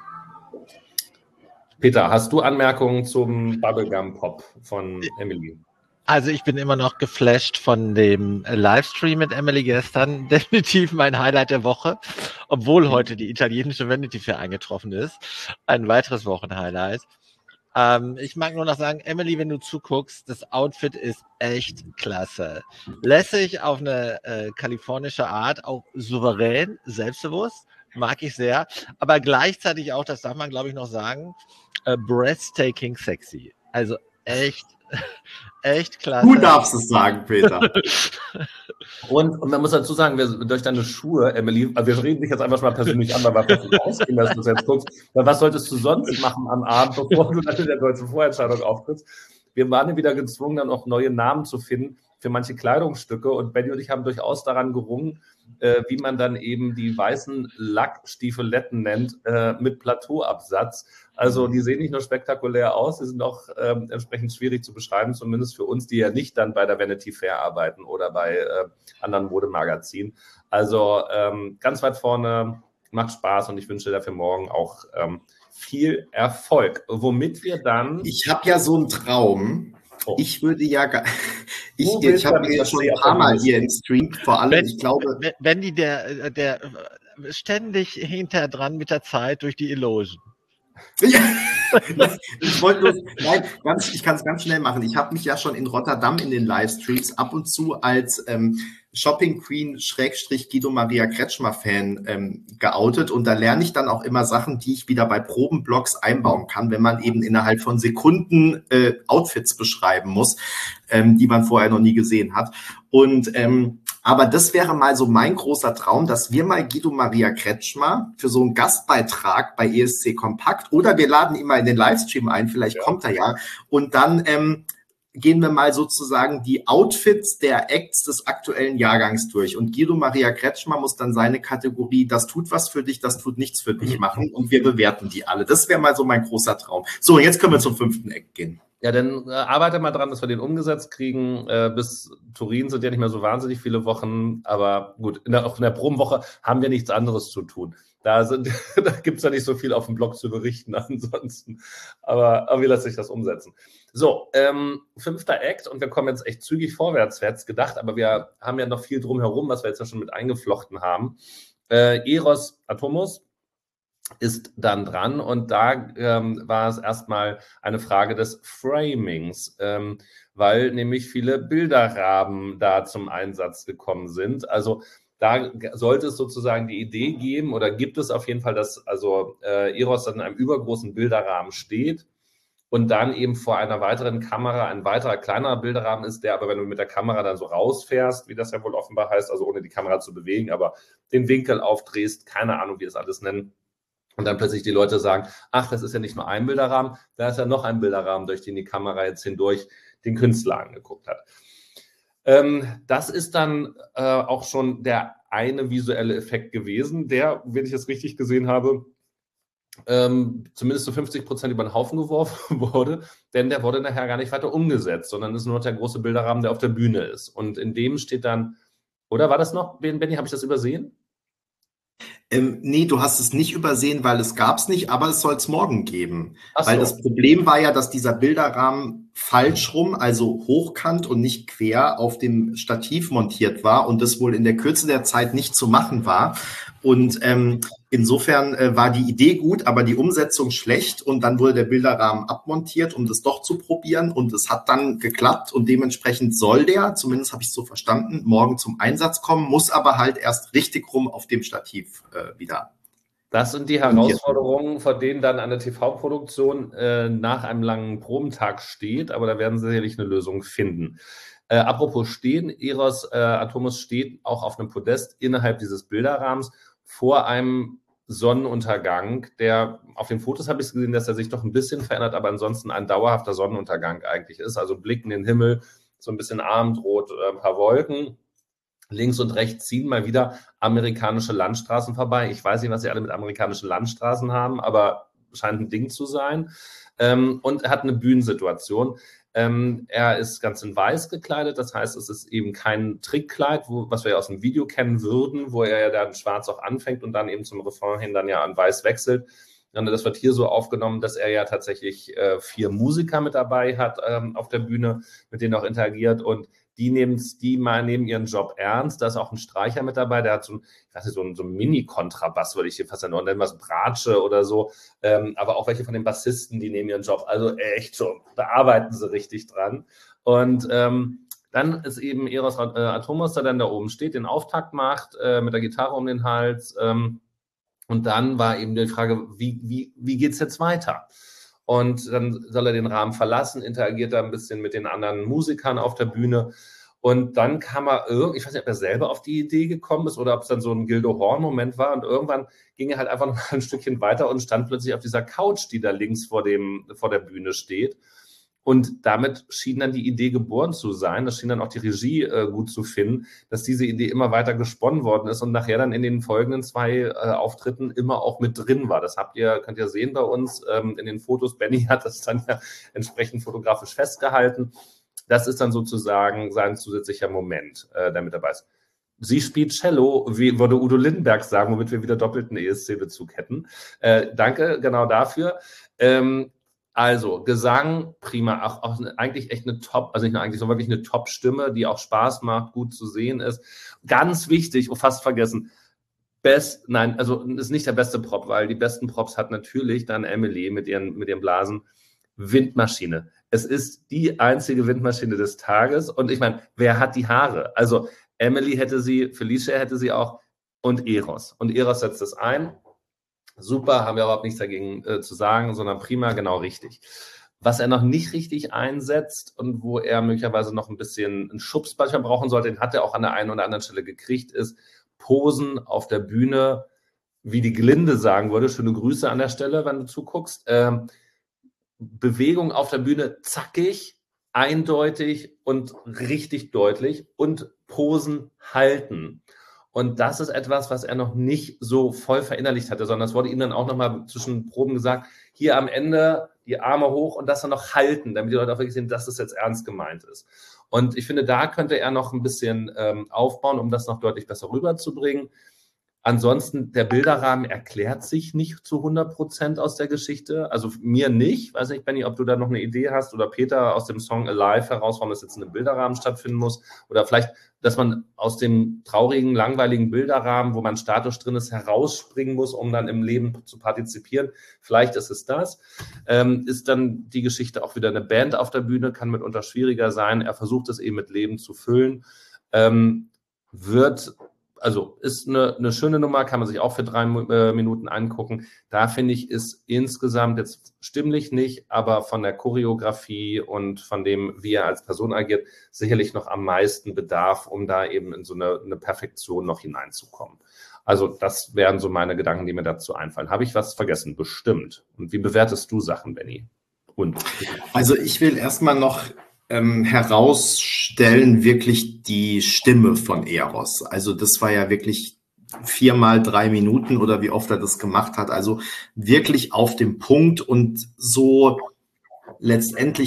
Peter, hast du Anmerkungen zum Bubblegum Pop von Emily? Also ich bin immer noch geflasht von dem Livestream mit Emily gestern. Definitiv mein Highlight der Woche, obwohl heute die italienische Vanity Fair eingetroffen ist. Ein weiteres Wochenhighlight. Ähm, ich mag nur noch sagen, Emily, wenn du zuguckst, das Outfit ist echt klasse. Lässig auf eine äh, kalifornische Art, auch souverän, selbstbewusst, mag ich sehr. Aber gleichzeitig auch, das darf man glaube ich noch sagen, äh, breathtaking sexy. Also echt Echt klasse. Du darfst es sagen, Peter. Und, und man muss dazu sagen, wir, durch deine Schuhe, Emily, also wir reden dich jetzt einfach mal persönlich an, weil wir davon ausgehen, dass du das jetzt guckst. Weil was solltest du sonst machen am Abend, bevor du dann in der deutschen Vorentscheidung auftrittst? Wir waren ja wieder gezwungen, dann auch neue Namen zu finden für manche Kleidungsstücke. Und Benny und ich haben durchaus daran gerungen, äh, wie man dann eben die weißen Lackstiefeletten nennt, äh, mit Plateauabsatz. Also die sehen nicht nur spektakulär aus, die sind auch ähm, entsprechend schwierig zu beschreiben, zumindest für uns, die ja nicht dann bei der Vanity Fair arbeiten oder bei äh, anderen Modemagazinen. Also ähm, ganz weit vorne, macht Spaß und ich wünsche dafür morgen auch ähm, viel Erfolg. Womit wir dann... Ich habe ja so einen Traum. Oh. Ich würde ja, ich, Du ich habe mir ja schon ein paar Mal hier im Stream, vor allem, wenn, ich glaube... Wenn, wenn die der, der ständig hinter dran mit der Zeit durch die Elogen. Ja, ich wollte nur, nein, ganz, ich kann es ganz schnell machen. Ich habe mich ja schon in Rotterdam in den Livestreams ab und zu als ähm, Shopping Queen Schrägstrich Guido Maria Kretschmer Fan ähm, geoutet und da lerne ich dann auch immer Sachen, die ich wieder bei Probenblogs einbauen kann, wenn man eben innerhalb von Sekunden äh, Outfits beschreiben muss, ähm, die man vorher noch nie gesehen hat. Und ähm, aber das wäre mal so mein großer Traum, dass wir mal Guido Maria Kretschmer für so einen Gastbeitrag bei E S C Kompakt oder wir laden ihn mal in den Livestream ein, vielleicht ja. kommt er ja, und dann ähm, gehen wir mal sozusagen die Outfits der Acts des aktuellen Jahrgangs durch. Und Guido Maria Kretschmer muss dann seine Kategorie, das tut was für dich, das tut nichts für dich machen und wir bewerten die alle. Das wäre mal so mein großer Traum. So, jetzt können wir zum fünften Act gehen. Ja, dann äh, arbeite mal dran, dass wir den umgesetzt kriegen. Äh, bis Turin sind ja nicht mehr so wahnsinnig viele Wochen, aber gut, in der, auch in der Probenwoche haben wir nichts anderes zu tun. Da, sind, da gibt es ja nicht so viel auf dem Blog zu berichten ansonsten, aber, aber wie lässt sich das umsetzen? So, ähm, fünfter Act und wir kommen jetzt echt zügig vorwärts, wer hätte es gedacht, aber wir haben ja noch viel drumherum, was wir jetzt ja schon mit eingeflochten haben. Äh, Eros Atomos ist dann dran und da ähm, war es erstmal eine Frage des Framings, ähm, weil nämlich viele Bilderrahmen da zum Einsatz gekommen sind. Also da sollte es sozusagen die Idee geben oder gibt es auf jeden Fall, dass also äh, Eros dann in einem übergroßen Bilderrahmen steht und dann eben vor einer weiteren Kamera ein weiterer kleinerer Bilderrahmen ist, der aber, wenn du mit der Kamera dann so rausfährst, wie das ja wohl offenbar heißt, also ohne die Kamera zu bewegen, aber den Winkel aufdrehst, keine Ahnung, wie es alles nennen, und dann plötzlich die Leute sagen, ach, das ist ja nicht nur ein Bilderrahmen, da ist ja noch ein Bilderrahmen, durch den die Kamera jetzt hindurch den Künstler angeguckt hat. Ähm, das ist dann äh, auch schon der eine visuelle Effekt gewesen, der, wenn ich es richtig gesehen habe, ähm, zumindest zu fünfzig Prozent über den Haufen geworfen wurde, denn der wurde nachher gar nicht weiter umgesetzt, sondern ist nur noch der große Bilderrahmen, der auf der Bühne ist. Und in dem steht dann, oder war das noch, Benny, habe ich das übersehen? Ähm, nee, du hast es nicht übersehen, weil es gab es nicht, aber es soll es morgen geben. Ach Weil so. das Problem war ja, dass dieser Bilderrahmen falsch rum, also hochkant und nicht quer auf dem Stativ montiert war und das wohl in der Kürze der Zeit nicht zu machen war. Und ähm, insofern äh, war die Idee gut, aber die Umsetzung schlecht und dann wurde der Bilderrahmen abmontiert, um das doch zu probieren und es hat dann geklappt und dementsprechend soll der, zumindest habe ich es so verstanden, morgen zum Einsatz kommen, muss aber halt erst richtig rum auf dem Stativ äh, wieder. Das sind die Herausforderungen, vor denen dann eine T V-Produktion äh, nach einem langen Probentag steht, aber da werden sie sicherlich eine Lösung finden. Äh, apropos stehen, Eros äh, Atomos steht auch auf einem Podest innerhalb dieses Bilderrahmens vor einem Sonnenuntergang, der auf den Fotos habe ich gesehen, dass er sich doch ein bisschen verändert, aber ansonsten ein dauerhafter Sonnenuntergang eigentlich ist. Also Blick in den Himmel, so ein bisschen abendrot, äh, ein paar Wolken. Links und rechts ziehen mal wieder amerikanische Landstraßen vorbei. Ich weiß nicht, was sie alle mit amerikanischen Landstraßen haben, aber scheint ein Ding zu sein. Ähm, und er hat eine Bühnensituation. Ähm, er ist ganz in weiß gekleidet, das heißt, es ist eben kein Trickkleid, wo, was wir ja aus dem Video kennen würden, wo er ja dann schwarz auch anfängt und dann eben zum Refrain hin dann ja an weiß wechselt. Und das wird hier so aufgenommen, dass er ja tatsächlich äh, vier Musiker mit dabei hat ähm, auf der Bühne, mit denen auch interagiert und die nehmen die mal nehmen ihren Job ernst. Da ist auch ein Streicher mit dabei, der hat so ein, ich weiß nicht, so ein, so ein Mini-Kontrabass, würde ich hier fast nennen, nennen wir es Bratsche oder so. Ähm, aber auch welche von den Bassisten, die nehmen ihren Job. Also echt so, da arbeiten sie richtig dran. Und ähm, dann ist eben Eros äh, Atomos, der dann da oben steht, den Auftakt macht, äh, mit der Gitarre um den Hals. Ähm, und dann war eben die Frage, wie, wie, wie geht es jetzt weiter? Und dann soll er den Rahmen verlassen, interagiert da ein bisschen mit den anderen Musikern auf der Bühne. Und dann kam er irgendwie, ich weiß nicht, ob er selber auf die Idee gekommen ist oder ob es dann so ein Gildo Horn-Moment war. Und irgendwann ging er halt einfach noch ein Stückchen weiter und stand plötzlich auf dieser Couch, die da links vor, dem, vor der Bühne steht. Und damit schien dann die Idee geboren zu sein, das schien dann auch die Regie äh, gut zu finden, dass diese Idee immer weiter gesponnen worden ist und nachher dann in den folgenden zwei äh, Auftritten immer auch mit drin war. Das habt ihr, könnt ihr sehen bei uns ähm, in den Fotos. Benny hat das dann ja entsprechend fotografisch festgehalten. Das ist dann sozusagen sein zusätzlicher Moment, äh, der mit dabei ist. Sie spielt Cello, wie würde Udo Lindenberg sagen, womit wir wieder doppelten E S C-Bezug hätten. Äh, danke genau dafür. Ähm, Also, Gesang, prima, auch, auch eigentlich echt eine Top, also nicht nur eigentlich, sondern wirklich eine Top-Stimme, die auch Spaß macht, gut zu sehen ist. Ganz wichtig, oh, fast vergessen, best, nein, also ist nicht der beste Prop, weil die besten Props hat natürlich dann Emily mit ihren, mit ihren Blasen. Windmaschine. Es ist die einzige Windmaschine des Tages und ich meine, wer hat die Haare? Also Emily hätte sie, Felicia hätte sie auch und Eros. Und Eros setzt es ein. Super, haben wir überhaupt nichts dagegen äh, zu sagen, sondern prima, genau richtig. Was er noch nicht richtig einsetzt und wo er möglicherweise noch ein bisschen einen Schubs manchmal brauchen sollte, den hat er auch an der einen oder anderen Stelle gekriegt, ist Posen auf der Bühne, wie die Glinde sagen würde. Schöne Grüße an der Stelle, wenn du zuguckst. Ähm, Bewegung auf der Bühne zackig, eindeutig und richtig deutlich und Posen halten. Und das ist etwas, was er noch nicht so voll verinnerlicht hatte, sondern es wurde ihm dann auch nochmal zwischen Proben gesagt, hier am Ende die Arme hoch und das dann noch halten, damit die Leute auch wirklich sehen, dass das jetzt ernst gemeint ist. Und ich finde, da könnte er noch ein bisschen ähm, aufbauen, um das noch deutlich besser rüberzubringen. Ansonsten, der Bilderrahmen erklärt sich nicht zu hundert Prozent aus der Geschichte. Also mir nicht. Weiß nicht, Benni, ob du da noch eine Idee hast oder Peter aus dem Song Alive heraus, warum das jetzt in einem Bilderrahmen stattfinden muss. Oder vielleicht, dass man aus dem traurigen, langweiligen Bilderrahmen, wo man statisch drin ist, herausspringen muss, um dann im Leben zu partizipieren. Vielleicht ist es das. Ähm, ist dann die Geschichte auch wieder eine Band auf der Bühne, kann mitunter schwieriger sein. Er versucht es eben mit Leben zu füllen. Ähm, wird... Also ist eine, eine schöne Nummer, kann man sich auch für drei äh, Minuten angucken. Da finde ich, ist insgesamt jetzt stimmlich nicht, aber von der Choreografie und von dem, wie er als Person agiert, sicherlich noch am meisten Bedarf, um da eben in so eine, eine Perfektion noch hineinzukommen. Also das wären so meine Gedanken, die mir dazu einfallen. Habe ich was vergessen? Bestimmt. Und wie bewertest du Sachen, Benni? Und also ich will erstmal noch Ähm, herausstellen wirklich die Stimme von Eros. Also das war ja wirklich viermal drei Minuten oder wie oft er das gemacht hat. Also wirklich auf dem Punkt und so letztendlich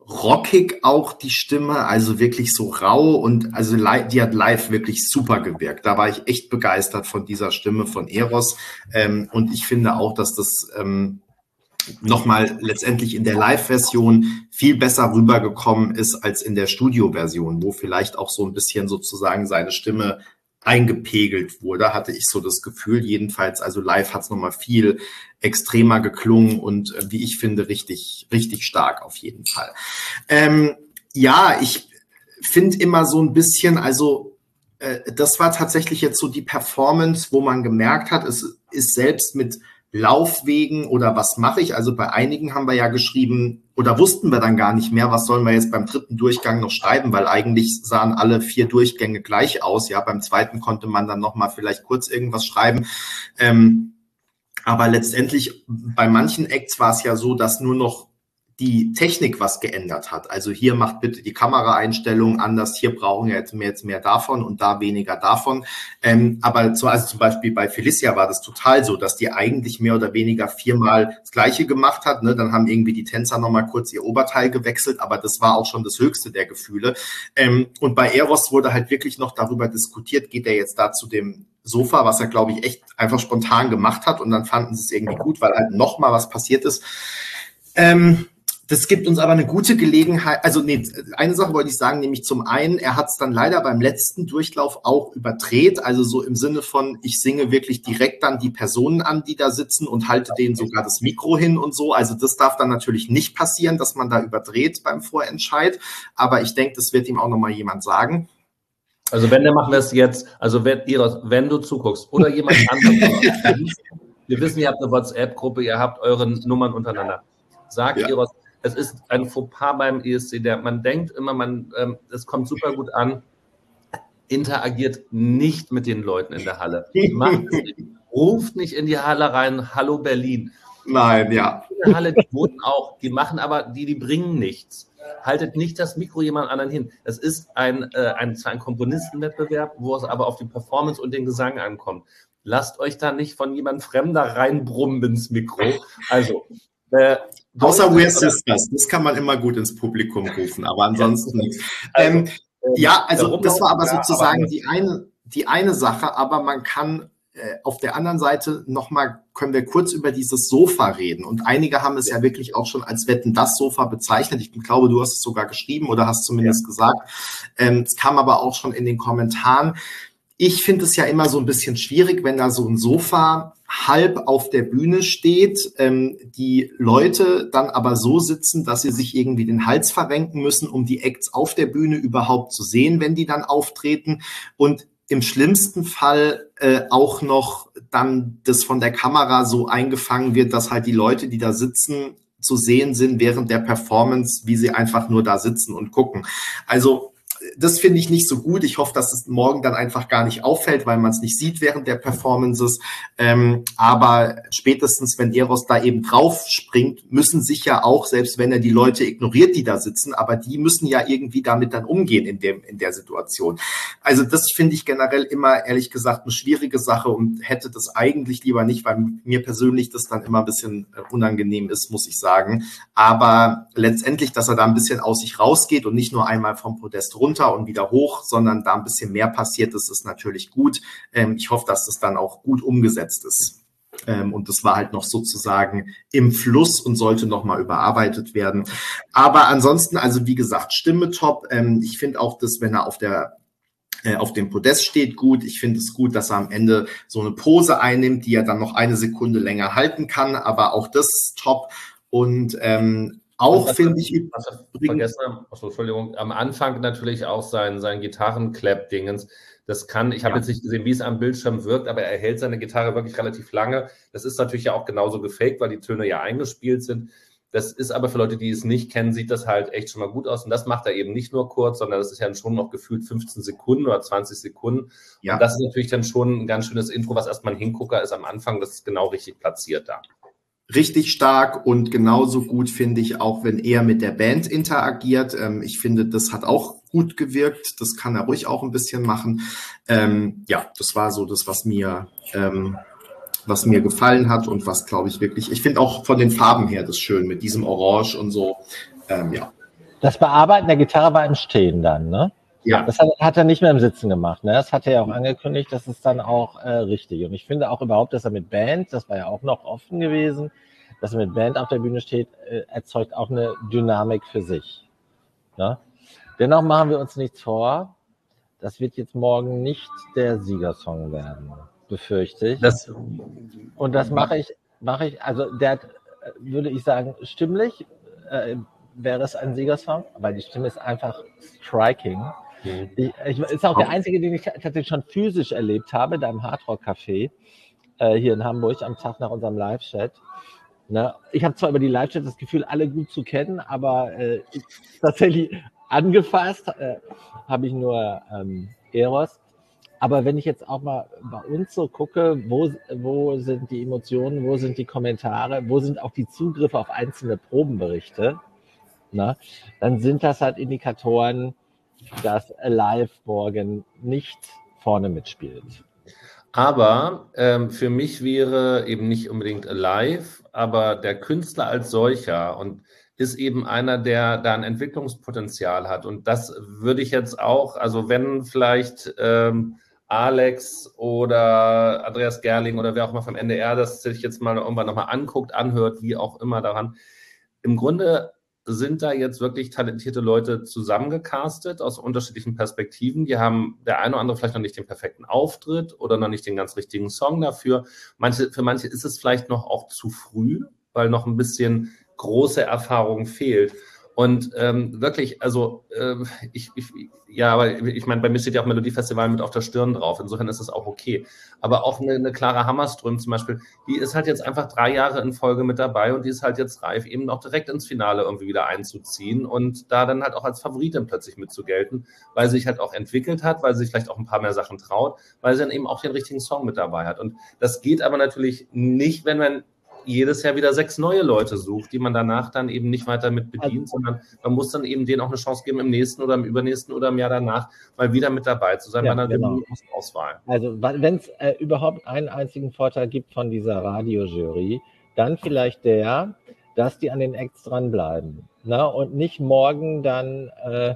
rockig auch die Stimme, also wirklich so rau und also die hat live wirklich super gewirkt. Da war ich echt begeistert von dieser Stimme von Eros ähm, und ich finde auch, dass das ähm, nochmal letztendlich in der Live-Version viel besser rübergekommen ist als in der Studio-Version, wo vielleicht auch so ein bisschen sozusagen seine Stimme eingepegelt wurde, hatte ich so das Gefühl. Jedenfalls, also live hat es nochmal viel extremer geklungen und äh, wie ich finde, richtig, richtig stark auf jeden Fall. Ähm, ja, ich finde immer so ein bisschen, also äh, das war tatsächlich jetzt so die Performance, wo man gemerkt hat, es ist selbst mit Laufwegen oder was mache ich? Also bei einigen haben wir ja geschrieben oder wussten wir dann gar nicht mehr, was sollen wir jetzt beim dritten Durchgang noch schreiben, weil eigentlich sahen alle vier Durchgänge gleich aus. Ja, beim zweiten konnte man dann noch mal vielleicht kurz irgendwas schreiben. Ähm, aber letztendlich bei manchen Acts war es ja so, dass nur noch die Technik was geändert hat. Also hier macht bitte die Kameraeinstellung anders, hier brauchen wir jetzt mehr, jetzt mehr davon und da weniger davon. Ähm, aber so, also zum Beispiel bei Felicia war das total so, dass die eigentlich mehr oder weniger viermal das Gleiche gemacht hat. Ne? Dann haben irgendwie die Tänzer nochmal kurz ihr Oberteil gewechselt, aber das war auch schon das höchste der Gefühle. Ähm, und bei Eros wurde halt wirklich noch darüber diskutiert, geht er jetzt da zu dem Sofa, was er, glaube ich, echt einfach spontan gemacht hat und dann fanden sie es irgendwie gut, weil halt nochmal was passiert ist. Ähm, Das gibt uns aber eine gute Gelegenheit, also nee, eine Sache wollte ich sagen, nämlich zum einen, er hat es dann leider beim letzten Durchlauf auch überdreht, also so im Sinne von, ich singe wirklich direkt dann die Personen an, die da sitzen und halte denen sogar das Mikro hin und so, also das darf dann natürlich nicht passieren, dass man da überdreht beim Vorentscheid, aber ich denke, das wird ihm auch nochmal jemand sagen. Also wenn, dann machen wir es jetzt, also wenn, wenn du zuguckst oder jemand anderes, wir wissen, ihr habt eine WhatsApp-Gruppe, ihr habt eure Nummern untereinander, sagt ja. Eros, es ist ein Fauxpas beim E S C, der man denkt immer, man, ähm, es kommt super gut an, interagiert nicht mit den Leuten in der Halle. Macht es nicht, ruft nicht in die Halle rein, hallo Berlin. Nein, ja. In der Halle, die voten auch, die machen aber, die, die bringen nichts. Haltet nicht das Mikro jemand anderen hin. Es ist ein, äh, ein, zwar ein Komponistenwettbewerb, wo es aber auf die Performance und den Gesang ankommt. Lasst euch da nicht von jemand Fremder reinbrummen ins Mikro. Also, Äh, Außer We're Sisters, das kann man immer gut ins Publikum rufen, aber ansonsten ja. nichts. Also, ähm, ja, also das war aber sozusagen die eine, die eine Sache, aber man kann äh, auf der anderen Seite nochmal, können wir kurz über dieses Sofa reden und einige haben es ja, ja wirklich auch schon als Wetten, das Sofa bezeichnet. Ich glaube, du hast es sogar geschrieben oder hast zumindest ja. gesagt. Ähm, es kam aber auch schon in den Kommentaren. Ich finde es ja immer so ein bisschen schwierig, wenn da so ein Sofa halb auf der Bühne steht, ähm, die Leute dann aber so sitzen, dass sie sich irgendwie den Hals verrenken müssen, um die Acts auf der Bühne überhaupt zu sehen, wenn die dann auftreten und im schlimmsten Fall äh, auch noch dann das von der Kamera so eingefangen wird, dass halt die Leute, die da sitzen, zu sehen sind während der Performance, wie sie einfach nur da sitzen und gucken. Also das finde ich nicht so gut. Ich hoffe, dass es morgen dann einfach gar nicht auffällt, weil man es nicht sieht während der Performances. Ähm, aber spätestens, wenn Eros da eben drauf springt, müssen sich ja auch, selbst wenn er die Leute ignoriert, die da sitzen, aber die müssen ja irgendwie damit dann umgehen in dem, in der Situation. Also das finde ich generell immer, ehrlich gesagt, eine schwierige Sache und hätte das eigentlich lieber nicht, weil mir persönlich das dann immer ein bisschen unangenehm ist, muss ich sagen. Aber letztendlich, dass er da ein bisschen aus sich rausgeht und nicht nur einmal vom Podest runter und wieder hoch, sondern da ein bisschen mehr passiert ist, ist natürlich gut. Ähm, ich hoffe, dass das dann auch gut umgesetzt ist. Ähm, und das war halt noch sozusagen im Fluss und sollte nochmal überarbeitet werden. Aber ansonsten, also wie gesagt, Stimme top. Ähm, ich finde auch, dass wenn er auf der äh, auf dem Podest steht, gut. Ich finde es gut, dass er am Ende so eine Pose einnimmt, die er dann noch eine Sekunde länger halten kann. Aber auch das top. Und ähm, Auch finde ich was wir vergessen haben, achso, Entschuldigung, am Anfang natürlich auch sein, sein Gitarrenclap-Dingens. Das kann, ich habe ja. jetzt nicht gesehen, wie es am Bildschirm wirkt, aber er hält seine Gitarre wirklich relativ lange. Das ist natürlich ja auch genauso gefaked, weil die Töne ja eingespielt sind. Das ist aber für Leute, die es nicht kennen, sieht das halt echt schon mal gut aus. Und das macht er eben nicht nur kurz, sondern das ist ja schon noch gefühlt fünfzehn Sekunden oder zwanzig Sekunden. Ja. Und das ist natürlich dann schon ein ganz schönes Intro, was erstmal ein Hingucker ist am Anfang. Das ist genau richtig platziert da. Richtig stark und genauso gut finde ich auch, wenn er mit der Band interagiert. Ähm, ich finde, das hat auch gut gewirkt. Das kann er ruhig auch ein bisschen machen. Ähm, ja, das war so das, was mir, ähm, was mir gefallen hat und was, glaube ich, wirklich, ich finde auch von den Farben her das schön mit diesem Orange und so. Ähm, ja. Das Bearbeiten der Gitarre war im Stehen dann, ne? Ja. Das hat, hat er nicht mehr im Sitzen gemacht, ne? Das hat er ja auch angekündigt, das ist dann auch äh, richtig. Und ich finde auch überhaupt, dass er mit Band, das war ja auch noch offen gewesen, dass er mit Band auf der Bühne steht, äh, erzeugt auch eine Dynamik für sich. Ne? Dennoch machen wir uns nichts vor. Das wird jetzt morgen nicht der Siegersong werden, befürchte ich. Das, Und das mache ich, mache ich, also der hat, würde ich sagen, stimmlich äh, wäre es ein Siegersong, weil die Stimme ist einfach striking. Mhm. Ich, ich ist auch der einzige, den ich tatsächlich schon physisch erlebt habe, da im Hardrock Café äh, hier in Hamburg am Tag nach unserem Live-Chat. Ne? Ich habe zwar über die Live-Chat das Gefühl, alle gut zu kennen, aber äh, ich, tatsächlich angefasst äh, habe ich nur ähm, Eros. Aber wenn ich jetzt auch mal bei uns so gucke, wo, wo sind die Emotionen, wo sind die Kommentare, wo sind auch die Zugriffe auf einzelne Probenberichte, na, dann sind das halt Indikatoren, dass Alive morgen nicht vorne mitspielt. Aber ähm, für mich wäre eben nicht unbedingt Alive, aber der Künstler als solcher und ist eben einer, der da ein Entwicklungspotenzial hat. Und das würde ich jetzt auch, also wenn vielleicht ähm, Alex oder Andreas Gerling oder wer auch immer vom N D R das sich jetzt mal irgendwann nochmal anguckt, anhört, wie auch immer daran. Im Grunde sind da jetzt wirklich talentierte Leute zusammengecastet aus unterschiedlichen Perspektiven. Die haben der eine oder andere vielleicht noch nicht den perfekten Auftritt oder noch nicht den ganz richtigen Song dafür. Manche, für manche ist es vielleicht noch auch zu früh, weil noch ein bisschen große Erfahrung fehlt. Und ähm, wirklich, also äh, ich, ich, ja, aber ich meine, bei mir steht ja auch Melodiefestival mit auf der Stirn drauf. Insofern ist es auch okay. Aber auch eine, eine Clara Hammerström zum Beispiel, die ist halt jetzt einfach drei Jahre in Folge mit dabei und die ist halt jetzt reif, eben auch direkt ins Finale irgendwie wieder einzuziehen und da dann halt auch als Favoritin plötzlich mitzugelten, weil sie sich halt auch entwickelt hat, weil sie sich vielleicht auch ein paar mehr Sachen traut, weil sie dann eben auch den richtigen Song mit dabei hat. Und das geht aber natürlich nicht, wenn man jedes Jahr wieder sechs neue Leute sucht, die man danach dann eben nicht weiter mit bedient, also, sondern man muss dann eben denen auch eine Chance geben, im nächsten oder im übernächsten oder im Jahr danach mal wieder mit dabei zu sein, ja, bei einer genau. Auswahl. Also wenn es äh, überhaupt einen einzigen Vorteil gibt von dieser Radiojury, dann vielleicht der, dass die an den Acts dranbleiben. Ne? Und nicht morgen dann äh,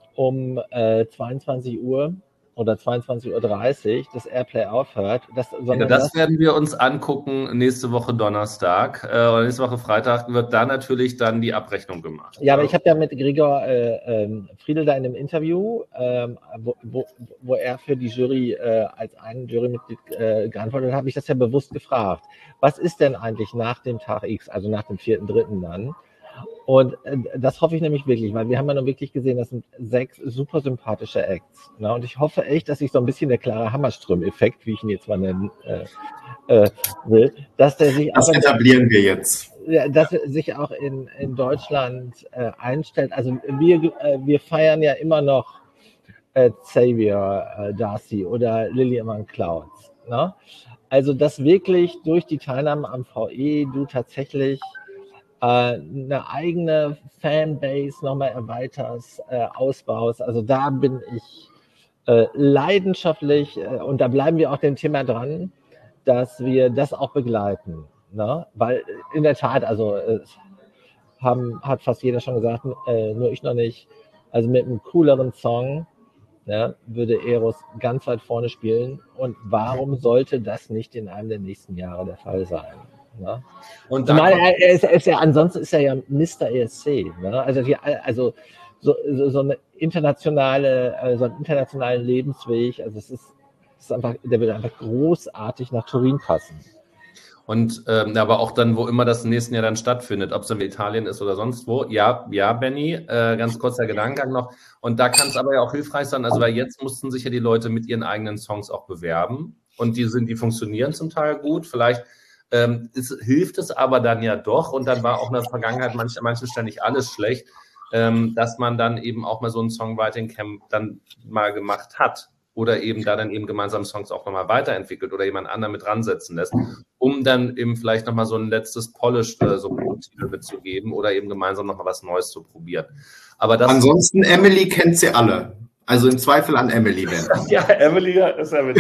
um äh, zweiundzwanzig Uhr oder zweiundzwanzig Uhr dreißig das Airplay aufhört. Das, ja, das, das werden wir uns angucken nächste Woche Donnerstag äh, oder nächste Woche Freitag wird da natürlich dann die Abrechnung gemacht. Ja, aber ich habe ja mit Gregor äh, äh, Friedl da in einem Interview, äh, wo, wo, wo er für die Jury äh, als ein Jurymitglied äh, geantwortet hat, habe ich das ja bewusst gefragt. Was ist denn eigentlich nach dem Tag X, also nach dem vierten dritten dann? Und äh, das hoffe ich nämlich wirklich, weil wir haben ja noch wirklich gesehen, das sind sechs super sympathische Acts. Ne? Und ich hoffe echt, dass sich so ein bisschen der Clara Hammerström-Effekt, wie ich ihn jetzt mal nennen äh, äh, will, dass der sich das auch etablieren wir jetzt. Dass er sich auch in, in Deutschland äh, einstellt. Also wir, äh, wir feiern ja immer noch äh, Xavier äh, Darcy oder Lily Among Clouds. Ne? Also dass wirklich durch die Teilnahme am V E du tatsächlich eine eigene Fanbase nochmal erweiterst, äh, ausbaust. Also da bin ich äh, leidenschaftlich äh, und da bleiben wir auch dem Thema dran, dass wir das auch begleiten. Ne? Weil in der Tat, also äh, haben, hat fast jeder schon gesagt, äh, nur ich noch nicht. Also mit einem cooleren Song ja, würde Eros ganz weit vorne spielen. Und warum sollte das nicht in einem der nächsten Jahre der Fall sein? Ne? Und Zumal er, er, ist, er ist ja, ansonsten ist er ja Mister E S C. Ne? Also, die, also so, so, so eine internationale, so einen internationalen Lebensweg. Also es ist, es ist einfach, der würde einfach großartig nach Turin passen. Und ähm, aber auch dann, wo immer das im nächsten Jahr dann stattfindet, ob es in Italien ist oder sonst wo. Ja, ja, Benny, äh, ganz kurzer Gedankengang noch. Und da kann es aber ja auch hilfreich sein, also weil jetzt mussten sich ja die Leute mit ihren eigenen Songs auch bewerben. Und die sind, die funktionieren zum Teil gut. Vielleicht ähm, ist, hilft es aber dann ja doch. Und dann war auch in der Vergangenheit manch, an manchen Stellen nicht alles schlecht, ähm, dass man dann eben auch mal so ein Songwriting-Camp dann mal gemacht hat. Oder eben da dann eben gemeinsam Songs auch nochmal weiterentwickelt oder jemand anderen mit ransetzen lässt, um dann eben vielleicht nochmal so ein letztes Polish äh, so Titel mitzugeben oder eben gemeinsam nochmal was Neues zu probieren. Aber das ansonsten, Emily kennt sie alle. Also im Zweifel an Emily wenden. Ja, Emily ist ja mit.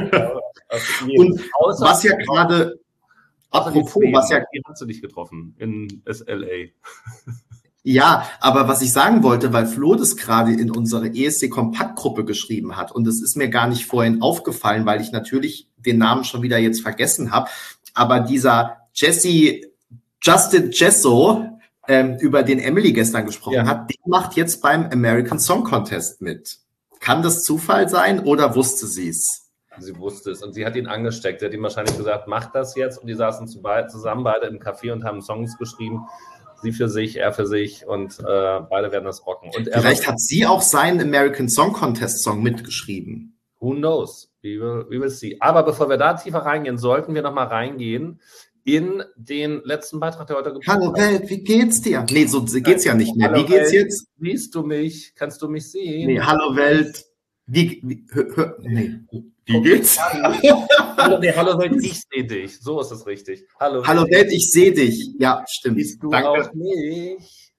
Und was ja gerade, apropos, was ja... Wie hast du dich getroffen in S L A? Ja, aber was ich sagen wollte, weil Flo das gerade in unsere E S C-Kompaktgruppe geschrieben hat und es ist mir gar nicht vorhin aufgefallen, weil ich natürlich den Namen schon wieder jetzt vergessen habe, aber dieser Jesse, Justin Jesso, ähm, über den Emily gestern gesprochen ja. hat, der macht jetzt beim American Song Contest mit. Kann das Zufall sein oder wusste sie es? Sie wusste es und sie hat ihn angesteckt. Sie hat ihm wahrscheinlich gesagt, mach das jetzt und die saßen zusammen beide im Café und haben Songs geschrieben. Sie für sich, er für sich und äh, beide werden das rocken. Und er Vielleicht hat sie auch seinen American Song Contest Song mitgeschrieben. Who knows? We will, we will see. Aber bevor wir da tiefer reingehen, sollten wir nochmal reingehen in den letzten Beitrag, der heute gekommen ist. Hallo Welt, wie geht's dir? Nee, so geht's ja nicht mehr. Hallo wie geht's Welt, jetzt? Siehst du mich? Kannst du mich sehen? Nee, hallo Welt. Wie, wie, hör, hör, nee. Wie geht's? Hallo, nee, hallo Welt, ich sehe dich. So ist es richtig. Hallo, hallo Welt, ich sehe dich. Ja, stimmt. Siehst du Danke. Auch mich?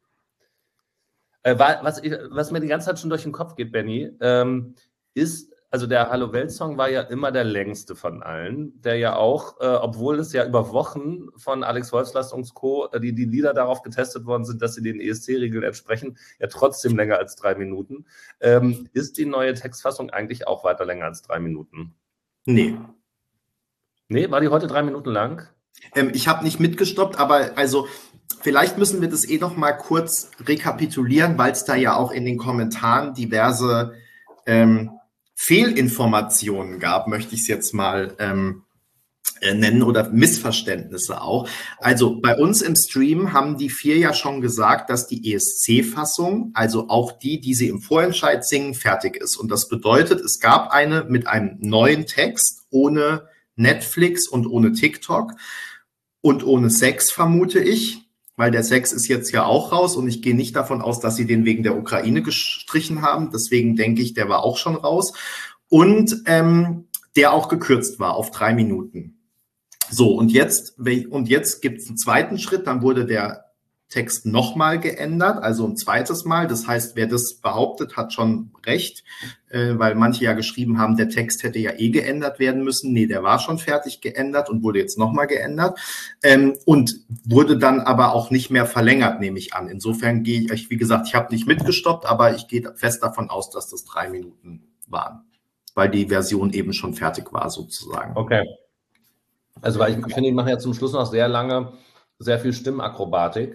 Äh, was, was mir die ganze Zeit schon durch den Kopf geht, Benny, ähm, ist, also der Hallo Welt-Song war ja immer der längste von allen, der ja auch, äh, obwohl es ja über Wochen von Alex Wolfslast und Co., äh, die, die Lieder darauf getestet worden sind, dass sie den E S C-Regeln entsprechen, ja trotzdem länger als drei Minuten. Ähm, ist die neue Textfassung eigentlich auch weiter länger als drei Minuten? Nee. Nee, war die heute drei Minuten lang? Ähm, ich habe nicht mitgestoppt, aber also vielleicht müssen wir das eh noch mal kurz rekapitulieren, weil es da ja auch in den Kommentaren diverse ähm, Fehlinformationen gab, möchte ich es jetzt mal ähm, äh, nennen, oder Missverständnisse auch. Also bei uns im Stream haben die vier ja schon gesagt, dass die E S C-Fassung, also auch die, die sie im Vorentscheid singen, fertig ist. Und das bedeutet, es gab eine mit einem neuen Text, ohne Netflix und ohne TikTok und ohne Sex, vermute ich. Weil der Sex ist jetzt ja auch raus und ich gehe nicht davon aus, dass sie den wegen der Ukraine gestrichen haben. Deswegen denke ich, der war auch schon raus. Und ähm, der auch gekürzt war auf drei Minuten. So, und jetzt, und jetzt gibt es einen zweiten Schritt, dann wurde der Text nochmal geändert, also ein zweites Mal. Das heißt, wer das behauptet, hat schon recht, äh, weil manche ja geschrieben haben, der Text hätte ja eh geändert werden müssen. Nee, der war schon fertig geändert und wurde jetzt nochmal geändert ähm, und wurde dann aber auch nicht mehr verlängert, nehme ich an. Insofern gehe ich, wie gesagt, ich habe nicht mitgestoppt, aber ich gehe fest davon aus, dass das drei Minuten waren, weil die Version eben schon fertig war, sozusagen. Okay. Also, weil ich, ich finde, die machen ja zum Schluss noch sehr lange sehr viel Stimmakrobatik.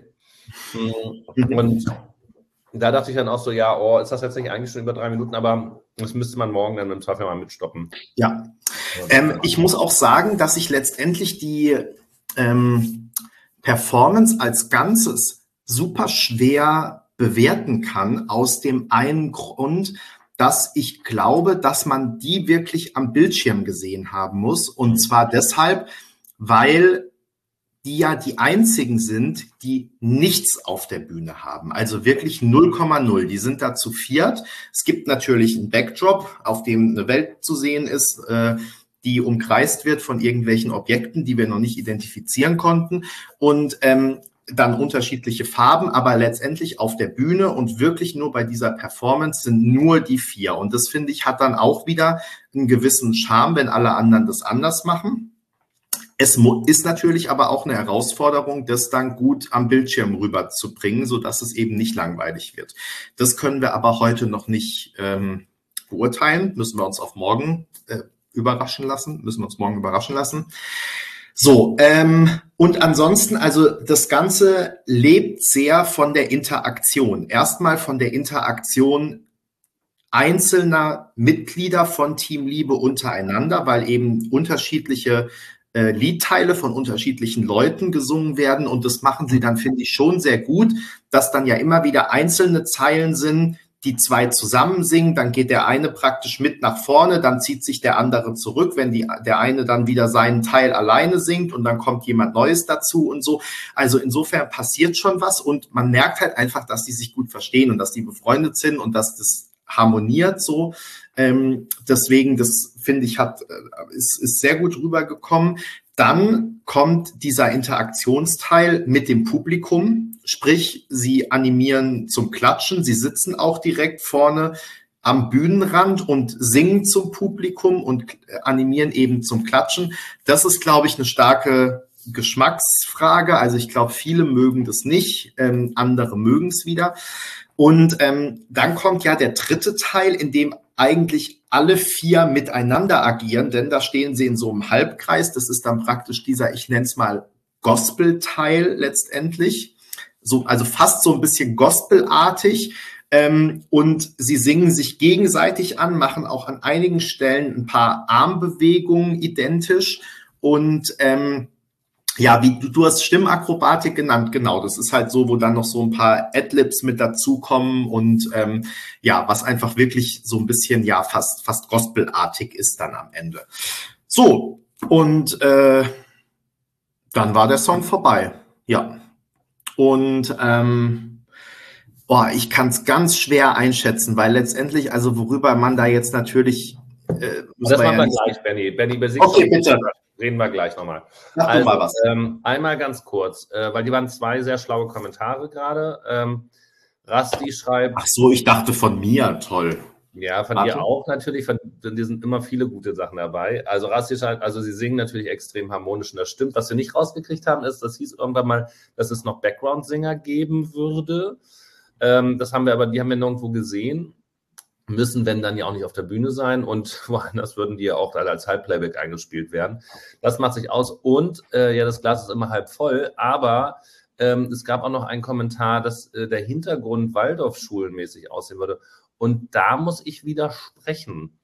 Und da dachte ich dann auch so, ja, oh, ist das jetzt nicht eigentlich schon über drei Minuten, aber das müsste man morgen dann im Zweifel mal mitstoppen. Ja, ähm, ich muss auch sagen, dass ich letztendlich die ähm, Performance als Ganzes super schwer bewerten kann, aus dem einen Grund, dass ich glaube, dass man die wirklich am Bildschirm gesehen haben muss. Und zwar deshalb, weil die ja die einzigen sind, die nichts auf der Bühne haben. Also wirklich null Komma null. Die sind da zu viert. Es gibt natürlich einen Backdrop, auf dem eine Welt zu sehen ist, äh, die umkreist wird von irgendwelchen Objekten, die wir noch nicht identifizieren konnten. Und ähm, dann unterschiedliche Farben, aber letztendlich auf der Bühne und wirklich nur bei dieser Performance sind nur die vier. Und das, finde ich, hat dann auch wieder einen gewissen Charme, wenn alle anderen das anders machen. Es ist natürlich aber auch eine Herausforderung, das dann gut am Bildschirm rüberzubringen, sodass es eben nicht langweilig wird. Das können wir aber heute noch nicht ähm, beurteilen. Müssen wir uns auf morgen äh, überraschen lassen. Müssen wir uns morgen überraschen lassen. So, ähm, und ansonsten, also das Ganze lebt sehr von der Interaktion. Erstmal von der Interaktion einzelner Mitglieder von Team Liebe untereinander, weil eben unterschiedliche äh, Liedteile von unterschiedlichen Leuten gesungen werden. Und das machen sie dann, finde ich, schon sehr gut, dass dann ja immer wieder einzelne Zeilen sind, die zwei zusammen singen, dann geht der eine praktisch mit nach vorne, dann zieht sich der andere zurück, wenn die, der eine dann wieder seinen Teil alleine singt und dann kommt jemand Neues dazu und so. Also insofern passiert schon was und man merkt halt einfach, dass die sich gut verstehen und dass die befreundet sind und dass das harmoniert so. Ähm, deswegen, das finde ich, hat, ist, ist sehr gut rübergekommen. Dann kommt dieser Interaktionsteil mit dem Publikum, sprich, sie animieren zum Klatschen, sie sitzen auch direkt vorne am Bühnenrand und singen zum Publikum und animieren eben zum Klatschen. Das ist, glaube ich, eine starke Geschmacksfrage. Also ich glaube, viele mögen das nicht, ähm, andere mögen es wieder. Und ähm, dann kommt ja der dritte Teil, in dem eigentlich alle vier miteinander agieren, denn da stehen sie in so einem Halbkreis. Das ist dann praktisch dieser, ich nenne es mal Gospel-Teil letztendlich. So, also fast so ein bisschen Gospelartig. Ähm, und sie singen sich gegenseitig an, machen auch an einigen Stellen ein paar Armbewegungen identisch. Und ähm, ja, wie du, du hast Stimmakrobatik genannt, genau. Das ist halt so, wo dann noch so ein paar Adlibs mit dazukommen und ähm, ja, was einfach wirklich so ein bisschen, ja, fast fast gospelartig ist dann am Ende. So, und äh, dann war der Song vorbei. Ja. Und ähm, boah, ich kann es ganz schwer einschätzen, weil letztendlich, also worüber man da jetzt natürlich äh, das machen wir gleich, Benny. Benny, besiegt okay, bitte. Reden wir gleich nochmal. Sag also, mal was. Ähm, einmal ganz kurz, äh, weil die waren zwei sehr schlaue Kommentare gerade. Ähm, Rasti schreibt... Ach so, ich dachte von mir, toll. Ja, von Warte. dir auch natürlich, von dir sind immer viele gute Sachen dabei. Also Rasti schreibt, also sie singen natürlich extrem harmonisch und das stimmt. Was wir nicht rausgekriegt haben, ist, das hieß irgendwann mal, dass es noch Background-Singer geben würde. Ähm, das haben wir aber, die haben wir nirgendwo gesehen. Müssen, wenn dann ja auch nicht auf der Bühne sein und woanders würden die ja auch alle als Halbplayback eingespielt werden. Das macht sich aus und äh, ja, das Glas ist immer halb voll, aber ähm, es gab auch noch einen Kommentar, dass äh, der Hintergrund Waldorfschulenmäßig aussehen würde und da muss ich widersprechen.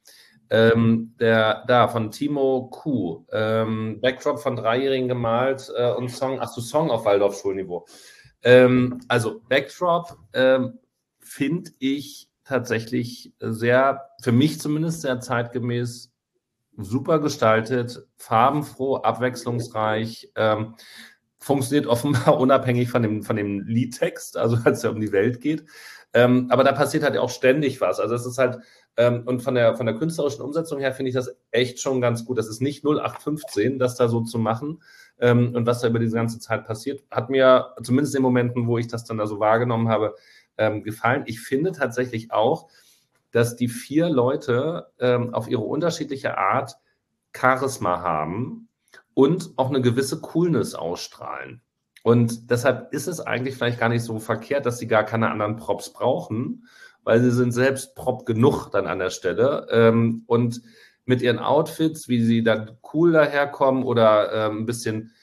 Ähm, der, da, von Timo Kuh, ähm, Backdrop von Dreijährigen gemalt äh, und Song, ach so, Song auf Waldorfschulniveau. Ähm, also Backdrop ähm, finde ich tatsächlich sehr, für mich zumindest sehr zeitgemäß, super gestaltet, farbenfroh, abwechslungsreich, ähm, funktioniert offenbar unabhängig von dem, von dem Liedtext, also als es ja um die Welt geht. Ähm, aber da passiert halt auch ständig was. Also es ist halt, ähm, und von der, von der künstlerischen Umsetzung her finde ich das echt schon ganz gut. Das ist nicht null acht fünfzehn, das da so zu machen. Ähm, und was da über diese ganze Zeit passiert, hat mir zumindest in den Momenten, wo ich das dann da so wahrgenommen habe, ähm, gefallen. Ich finde tatsächlich auch, dass die vier Leute ähm, auf ihre unterschiedliche Art Charisma haben und auch eine gewisse Coolness ausstrahlen. Und deshalb ist es eigentlich vielleicht gar nicht so verkehrt, dass sie gar keine anderen Props brauchen, weil sie sind selbst Prop genug dann an der Stelle. Ähm, und mit ihren Outfits, wie sie dann cool daherkommen oder ähm, ein bisschen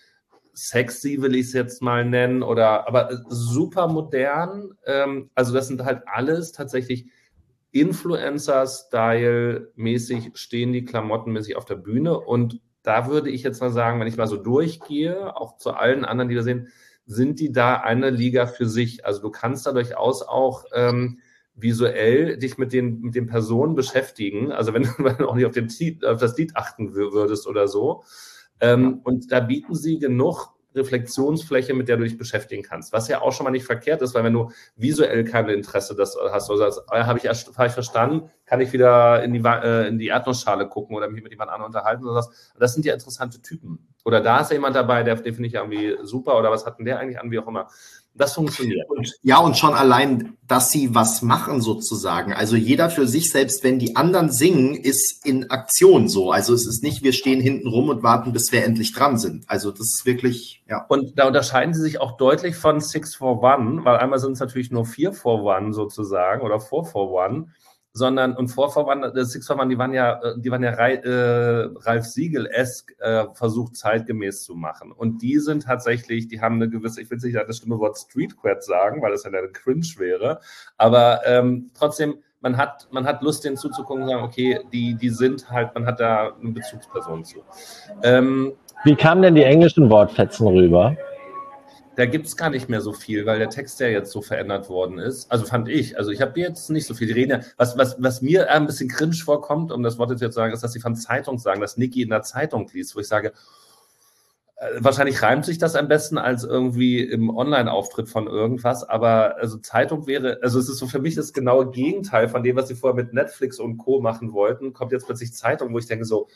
sexy, will ich es jetzt mal nennen, oder aber super modern. Ähm, also das sind halt alles tatsächlich Influencer-Style-mäßig stehen die Klamotten mäßig auf der Bühne und da würde ich jetzt mal sagen, wenn ich mal so durchgehe, auch zu allen anderen, die wir sehen, sind die da eine Liga für sich. Also du kannst da durchaus auch ähm, visuell dich mit den, mit den Personen beschäftigen, also wenn du auch nicht auf, den, auf das Lied achten würdest oder so. Ähm, und da bieten sie genug Reflexionsfläche, mit der du dich beschäftigen kannst, was ja auch schon mal nicht verkehrt ist, weil wenn du visuell kein Interesse das hast, oder sagst, äh, habe ich, hab ich verstanden, kann ich wieder in die, äh, in die Erdnussschale gucken oder mich mit jemand anderem unterhalten, oder das, das sind ja interessante Typen. Oder da ist ja jemand dabei, der, den finde ich irgendwie super, oder was hat denn der eigentlich an, wie auch immer. Das funktioniert. Und, ja, und schon allein, dass sie was machen sozusagen. Also jeder für sich, selbst wenn die anderen singen, ist in Aktion so. Also es ist nicht, wir stehen hinten rum und warten, bis wir endlich dran sind. Also das ist wirklich, ja. Und da unterscheiden sie sich auch deutlich von Six for One, weil einmal sind es natürlich nur Vier for One sozusagen oder Four for One, sondern und Four for One, äh, Six for One, die waren ja, die waren ja äh, Ralf Siegel-esk äh, versucht zeitgemäß zu machen. Und die sind tatsächlich, die haben eine gewisse, ich will nicht das schlimme Wort Street Cred sagen, weil das ja eine Cringe wäre, aber ähm, trotzdem, man hat, man hat Lust, denen zuzugucken und sagen, okay, die, die sind halt, man hat da eine Bezugsperson zu. Ähm, Wie kamen denn die englischen Wortfetzen rüber? Da gibt es gar nicht mehr so viel, weil der Text ja jetzt so verändert worden ist. Also fand ich. Also ich habe jetzt nicht so viel. Die reden ja, was, was, was mir ein bisschen cringe vorkommt, um das Wort jetzt zu sagen, ist, dass sie von Zeitung sagen, dass Niki in der Zeitung liest, wo ich sage, äh, wahrscheinlich reimt sich das am besten als irgendwie im Online-Auftritt von irgendwas, aber also Zeitung wäre, also es ist so für mich das genaue Gegenteil von dem, was sie vorher mit Netflix und Co. machen wollten, kommt jetzt plötzlich Zeitung, wo ich denke so,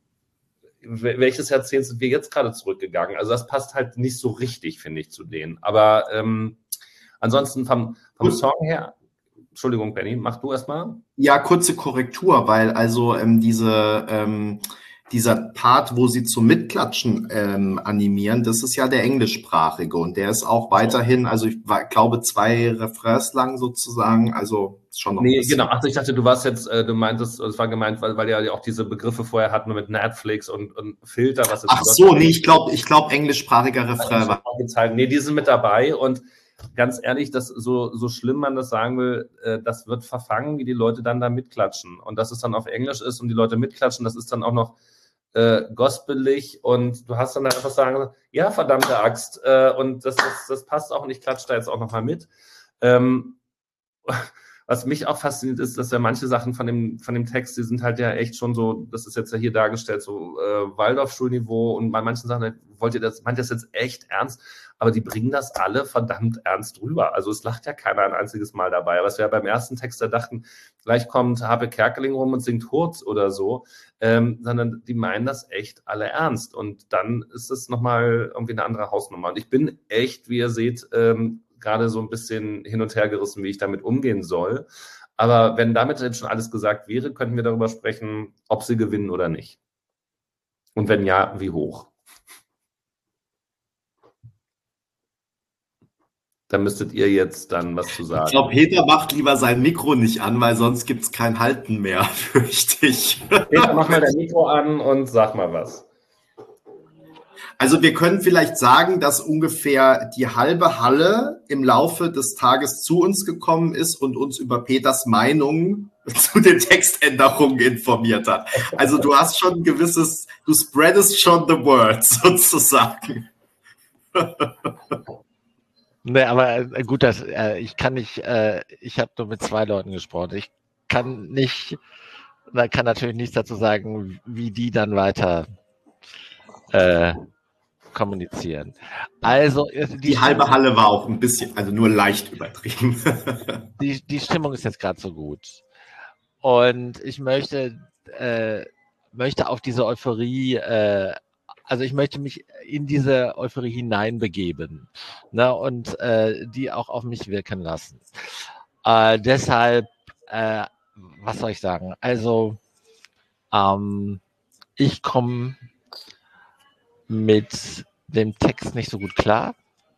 welches Jahrzehnt sind wir jetzt gerade zurückgegangen? Also das passt halt nicht so richtig, finde ich, zu denen. Aber ähm, ansonsten vom, vom Song her, Entschuldigung, Benny, mach du erstmal. Ja, kurze Korrektur, weil also ähm, diese, ähm, dieser Part, wo sie zum Mitklatschen ähm, animieren, das ist ja der englischsprachige und der ist auch weiterhin, also ich war, glaube zwei Refrains lang sozusagen, also schon noch Nee, ein bisschen. genau. Ach, ich dachte, du warst jetzt, äh, du meintest, es war gemeint, weil, weil ja auch diese Begriffe vorher hatten mit Netflix und, und Filter, was jetzt. Ach so, nee, ich glaube, ich glaube englischsprachiger Refrain war. Nee, die sind mit dabei und ganz ehrlich, das, so, so schlimm man das sagen will, äh, das wird verfangen, wie die Leute dann da mitklatschen. Und dass es dann auf Englisch ist und die Leute mitklatschen, das ist dann auch noch äh, gospelig und du hast dann einfach sagen, ja, verdammte Axt, äh, und das, das, das passt auch und ich klatsche da jetzt auch nochmal mit. Ähm, was mich auch fasziniert ist, dass ja manche Sachen von dem, von dem Text, die sind halt ja echt schon so, das ist jetzt ja hier dargestellt, so äh, Waldorfschulniveau und bei manchen Sachen wollt ihr das, meint ihr das jetzt echt ernst, aber die bringen das alle verdammt ernst rüber. Also es lacht ja keiner ein einziges Mal dabei. Was wir ja beim ersten Text da dachten, gleich kommt Habe Kerkeling rum und singt Hurz oder so, ähm, sondern die meinen das echt alle ernst. Und dann ist es nochmal irgendwie eine andere Hausnummer. Und ich bin echt, wie ihr seht, ähm, gerade so ein bisschen hin und her gerissen, wie ich damit umgehen soll. Aber wenn damit jetzt schon alles gesagt wäre, könnten wir darüber sprechen, ob sie gewinnen oder nicht. Und wenn ja, wie hoch? Da müsstet ihr jetzt dann was zu sagen. Ich glaube, Peter macht lieber sein Mikro nicht an, weil sonst gibt es kein Halten mehr, fürchte ich. Peter, mach mal dein Mikro an und sag mal was. Also wir können vielleicht sagen, dass ungefähr die halbe Halle im Laufe des Tages zu uns gekommen ist und uns über Peters Meinung zu den Textänderungen informiert hat. Also du hast schon ein gewisses, du spreadest schon the word sozusagen. Nee, aber gut, das, äh, ich kann nicht, äh, ich habe nur mit zwei Leuten gesprochen. Ich kann nicht, man kann natürlich nichts dazu sagen, wie die dann weiter äh, kommunizieren. Also die, die halbe Stimmung, Halle war auch ein bisschen, also nur leicht übertrieben. die, die Stimmung ist jetzt gerade so gut. Und ich möchte, äh, möchte auf diese Euphorie, äh, also ich möchte mich in diese Euphorie hineinbegeben, ne, und äh, die auch auf mich wirken lassen. Äh, deshalb, äh, was soll ich sagen? Also ähm, ich komme mit dem Text nicht so gut klar.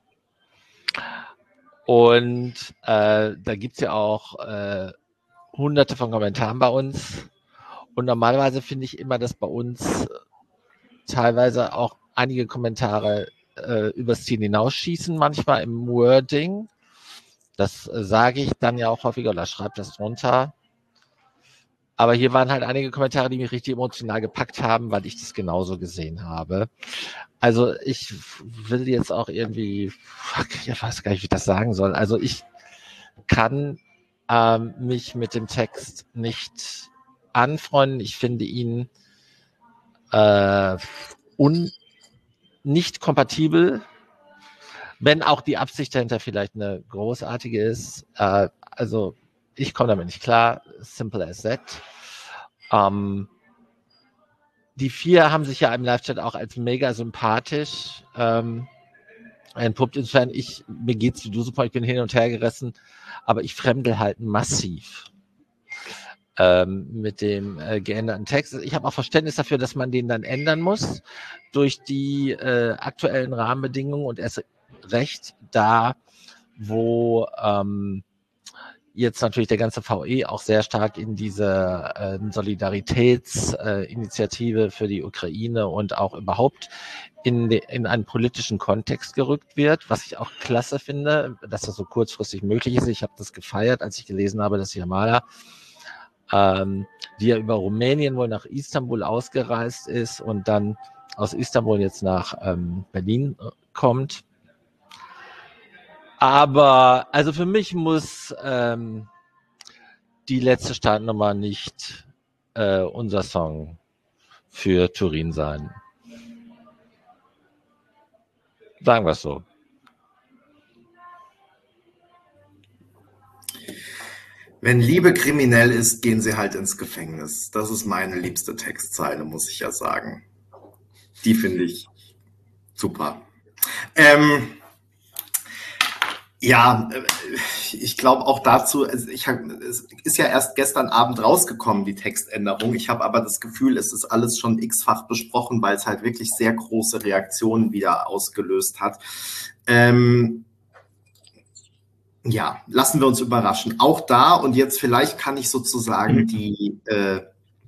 Und äh, da gibt es ja auch äh, hunderte von Kommentaren bei uns. Und normalerweise finde ich immer, dass bei uns teilweise auch einige Kommentare äh, übers Ziel hinausschießen, manchmal im Wording. Das äh, sage ich dann ja auch häufiger oder schreibe das drunter. Aber hier waren halt einige Kommentare, die mich richtig emotional gepackt haben, weil ich das genauso gesehen habe. Also ich will jetzt auch irgendwie, ich weiß gar nicht, wie ich das sagen soll. Also ich kann ähm, mich mit dem Text nicht anfreunden. Ich finde ihn äh, un, nicht kompatibel, wenn auch die Absicht dahinter vielleicht eine großartige ist. Äh, also ich komme damit nicht klar. Simple as that. Ähm, die vier haben sich ja im Live-Chat auch als mega sympathisch ähm, entpuppt. Insofern, ich, mir geht's wie du super, ich bin hin und her gerissen, aber ich fremdel halt massiv ähm, mit dem äh, geänderten Text. Ich habe auch Verständnis dafür, dass man den dann ändern muss durch die äh, aktuellen Rahmenbedingungen und erst recht da, wo ähm, jetzt natürlich der ganze V E auch sehr stark in diese äh, Solidaritätsinitiative äh, für die Ukraine und auch überhaupt in, de, in einen politischen Kontext gerückt wird, was ich auch klasse finde, dass das so kurzfristig möglich ist. Ich habe das gefeiert, als ich gelesen habe, dass Jamala, ähm, die ja über Rumänien wohl nach Istanbul ausgereist ist und dann aus Istanbul jetzt nach ähm, Berlin äh, kommt. Aber also für mich muss ähm, die letzte Startnummer nicht äh, unser Song für Turin sein. Sagen wir es so. Wenn Liebe kriminell ist, gehen sie halt ins Gefängnis. Das ist meine liebste Textzeile, muss ich ja sagen. Die finde ich super. Ähm, Ja, ich glaube auch dazu, ich hab, es ist ja erst gestern Abend rausgekommen, die Textänderung. Ich habe aber das Gefühl, es ist alles schon x-fach besprochen, weil es halt wirklich sehr große Reaktionen wieder ausgelöst hat. Ähm, ja, lassen wir uns überraschen. Auch da, und jetzt vielleicht kann ich sozusagen die äh,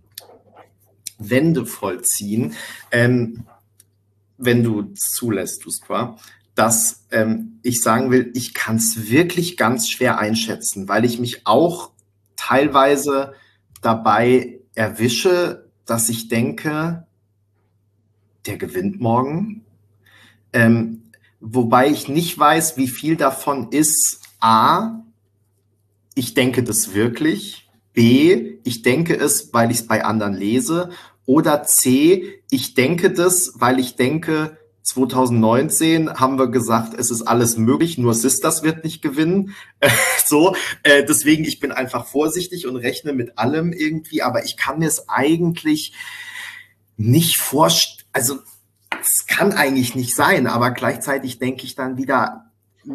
Wende vollziehen, ähm, wenn du zulässt, Duspa, dass ähm, ich sagen will, ich kann es wirklich ganz schwer einschätzen, weil ich mich auch teilweise dabei erwische, dass ich denke, der gewinnt morgen. Ähm, wobei ich nicht weiß, wie viel davon ist A, ich denke das wirklich, B, ich denke es, weil ich es bei anderen lese, oder C, ich denke das, weil ich denke, zwanzig neunzehn haben wir gesagt, es ist alles möglich, nur Sisters wird nicht gewinnen. so, äh, deswegen, ich bin einfach vorsichtig und rechne mit allem irgendwie, aber ich kann mir es eigentlich nicht vorstellen, also es kann eigentlich nicht sein, aber gleichzeitig denke ich dann wieder,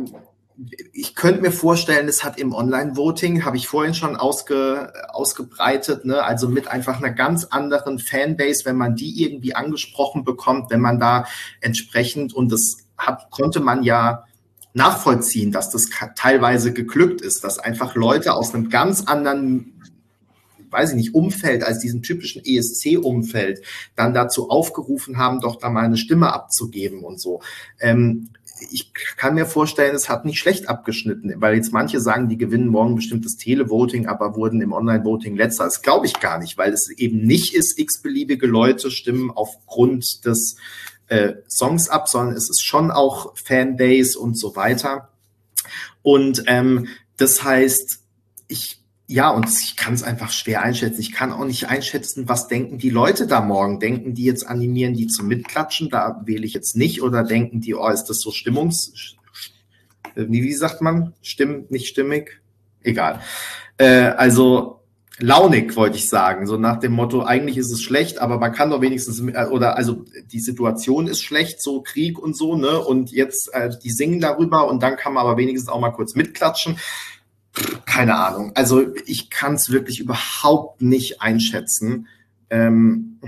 ich könnte mir vorstellen, es hat im Online-Voting, habe ich vorhin schon ausge, ausgebreitet, ne, also mit einfach einer ganz anderen Fanbase, wenn man die irgendwie angesprochen bekommt, wenn man da entsprechend, und das hat, konnte man ja nachvollziehen, dass das teilweise geglückt ist, dass einfach Leute aus einem ganz anderen, weiß ich nicht, Umfeld als diesem typischen E S C-Umfeld dann dazu aufgerufen haben, doch da mal eine Stimme abzugeben und so. Ähm, ich kann mir vorstellen, es hat nicht schlecht abgeschnitten, weil jetzt manche sagen, die gewinnen morgen bestimmtes Televoting, aber wurden im Online-Voting letzter. Das glaube ich gar nicht, weil es eben nicht ist, x-beliebige Leute stimmen aufgrund des äh, Songs ab, sondern es ist schon auch Fanbase und so weiter. Und ähm, das heißt, ich Ja, und ich kann es einfach schwer einschätzen. Ich kann auch nicht einschätzen, was denken die Leute da morgen. Denken die jetzt, animieren die zum Mitklatschen? Da wähle ich jetzt nicht. Oder denken die, oh, ist das so stimmungs... Wie, wie sagt man? Stimm, nicht stimmig? Egal. Äh, also launig, wollte ich sagen. So nach dem Motto, eigentlich ist es schlecht, aber man kann doch wenigstens... Oder also die Situation ist schlecht, so Krieg und so, ne? Und jetzt, äh, die singen darüber und dann kann man aber wenigstens auch mal kurz mitklatschen. Keine Ahnung. Also ich kann es wirklich überhaupt nicht einschätzen. Ähm,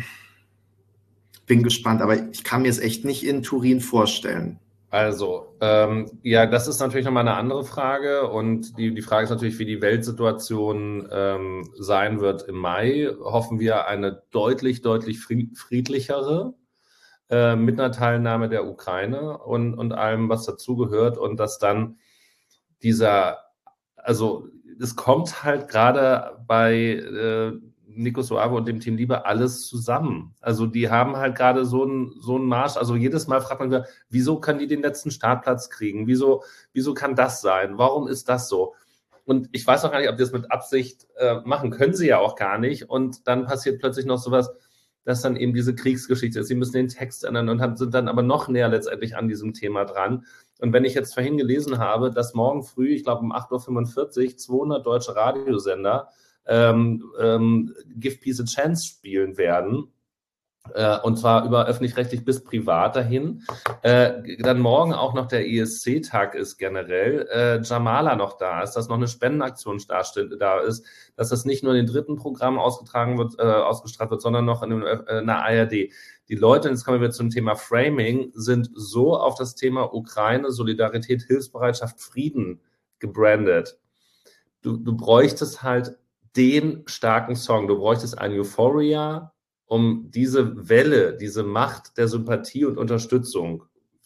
bin gespannt, aber ich kann mir es echt nicht in Turin vorstellen. Also, ähm, ja, das ist natürlich nochmal eine andere Frage und die, die Frage ist natürlich, wie die Weltsituation ähm, sein wird im Mai. Hoffen wir eine deutlich, deutlich friedlichere äh, mit einer Teilnahme der Ukraine und, und allem, was dazugehört und dass dann dieser Also es kommt halt gerade bei äh, Nico Soave und dem Team Liebe alles zusammen. Also die haben halt gerade so einen so einen Marsch. Also jedes Mal fragt man sich, wieso können die den letzten Startplatz kriegen? Wieso, wieso kann das sein? Warum ist das so? Und ich weiß auch gar nicht, ob die das mit Absicht äh, machen. Können sie ja auch gar nicht. Und dann passiert plötzlich noch sowas, dass dann eben diese Kriegsgeschichte ist. Sie müssen den Text ändern und haben, sind dann aber noch näher letztendlich an diesem Thema dran. Und wenn ich jetzt vorhin gelesen habe, dass morgen früh, ich glaube um acht Uhr fünfundvierzig, zweihundert deutsche Radiosender ähm, ähm, Give Peace a Chance spielen werden, äh, und zwar über öffentlich-rechtlich bis privat dahin, äh, dann morgen auch noch der E S C-Tag ist generell, äh, Jamala noch da ist, dass noch eine Spendenaktion da, da ist, dass das nicht nur in den dritten Programm ausgetragen wird, äh, ausgestrahlt wird, sondern noch in, in einer A R D. Die Leute, jetzt kommen wir zum Thema Framing, sind so auf das Thema Ukraine, Solidarität, Hilfsbereitschaft, Frieden gebrandet. Du, du bräuchtest halt den starken Song, du bräuchtest ein Euphoria, um diese Welle, diese Macht der Sympathie und Unterstützung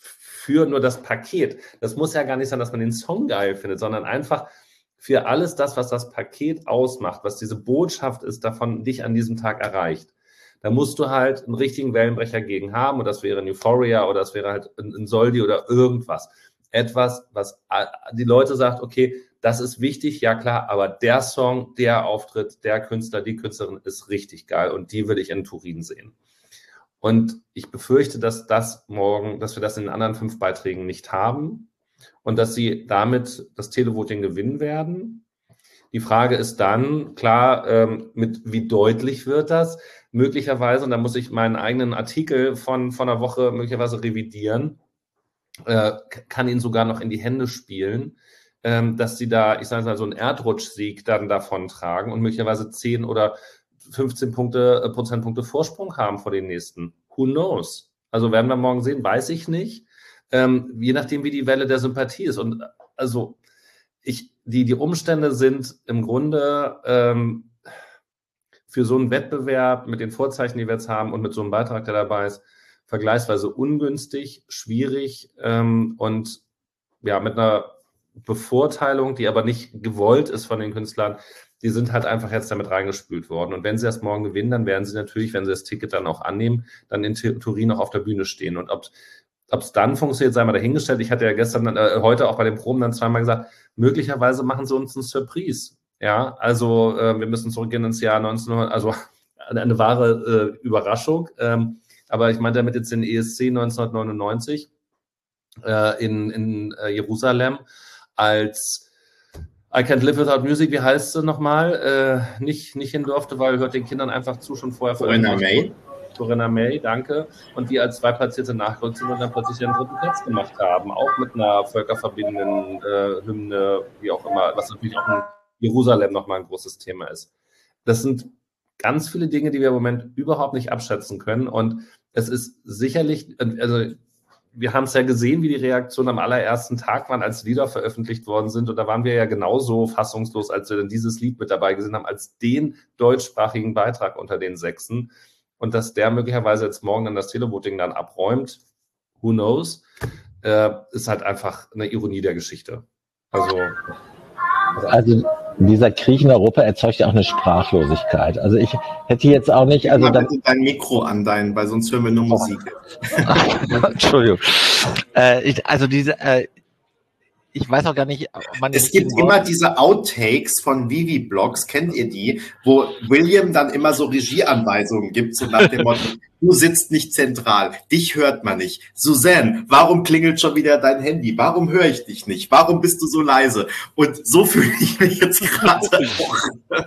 für nur das Paket, das muss ja gar nicht sein, dass man den Song geil findet, sondern einfach für alles das, was das Paket ausmacht, was diese Botschaft ist, davon dich an diesem Tag erreicht. Da musst du halt einen richtigen Wellenbrecher gegen haben und das wäre ein Euphoria oder das wäre halt ein Soldi oder irgendwas. Etwas, was die Leute sagt, okay, das ist wichtig, ja klar, aber der Song, der Auftritt, der Künstler, die Künstlerin ist richtig geil und die will ich in Turin sehen. Und ich befürchte, dass das morgen, dass wir das in den anderen fünf Beiträgen nicht haben und dass sie damit das Televoting gewinnen werden. Die Frage ist dann, klar, ähm, mit wie deutlich wird das? Möglicherweise, und da muss ich meinen eigenen Artikel von, von einer Woche möglicherweise revidieren, äh, kann ihn sogar noch in die Hände spielen, ähm, dass sie da, ich sage mal, so einen Erdrutschsieg dann davon tragen und möglicherweise zehn oder fünfzehn Punkte, äh, Prozentpunkte Vorsprung haben vor den nächsten. Who knows? Also werden wir morgen sehen, weiß ich nicht. Ähm, je nachdem, wie die Welle der Sympathie ist. Und also ich, die, die Umstände sind im Grunde ähm, für so einen Wettbewerb mit den Vorzeichen, die wir jetzt haben und mit so einem Beitrag, der dabei ist, vergleichsweise ungünstig, schwierig ähm, und ja, mit einer Bevorteilung, die aber nicht gewollt ist von den Künstlern, die sind halt einfach jetzt damit reingespült worden. Und wenn sie erst morgen gewinnen, dann werden sie natürlich, wenn sie das Ticket dann auch annehmen, dann in Turin auch auf der Bühne stehen. Und ob es dann funktioniert, sei mal dahingestellt. Ich hatte ja gestern, äh, heute auch bei den Proben dann zweimal gesagt, möglicherweise machen sie uns einen Surprise. Ja, also äh, wir müssen zurückgehen ins Jahr neunzehnhundert, also eine, eine wahre äh, Überraschung. Ähm, aber ich meine damit jetzt den E S C neunzehnhundertneunundneunzig äh, in, in äh, Jerusalem als I Can't Live Without Music, wie heißt sie nochmal? Äh, nicht, nicht hin durfte, weil hört den Kindern einfach zu, schon vorher Corinna May. Corinna May, danke. Und die als Zweitplatzierte nachgerückt sind und dann plötzlich ihren dritten Platz gemacht haben. Auch mit einer völkerverbindenden äh, Hymne, wie auch immer, was natürlich auch in Jerusalem nochmal ein großes Thema ist. Das sind ganz viele Dinge, die wir im Moment überhaupt nicht abschätzen können. Und es ist sicherlich, also wir haben es ja gesehen, wie die Reaktionen am allerersten Tag waren, als Lieder veröffentlicht worden sind. Und da waren wir ja genauso fassungslos, als wir dann dieses Lied mit dabei gesehen haben, als den deutschsprachigen Beitrag unter den Sechsen. Und dass der möglicherweise jetzt morgen dann das Televoting dann abräumt, who knows, äh, ist halt einfach eine Ironie der Geschichte. Also, also dieser Krieg in Europa erzeugt ja auch eine Sprachlosigkeit. Also ich hätte jetzt auch nicht... Also dann dein Mikro an, dein, weil sonst hören wir nur Musik. Entschuldigung. Äh, ich, also diese... Äh, Ich weiß auch gar nicht, wann es gibt immer diese Outtakes von Vivi-Blogs, kennt ihr die, wo William dann immer so Regieanweisungen gibt, so nach dem Motto, du sitzt nicht zentral, dich hört man nicht. Susanne, warum klingelt schon wieder dein Handy? Warum höre ich dich nicht? Warum bist du so leise? Und so fühle ich mich jetzt gerade auch.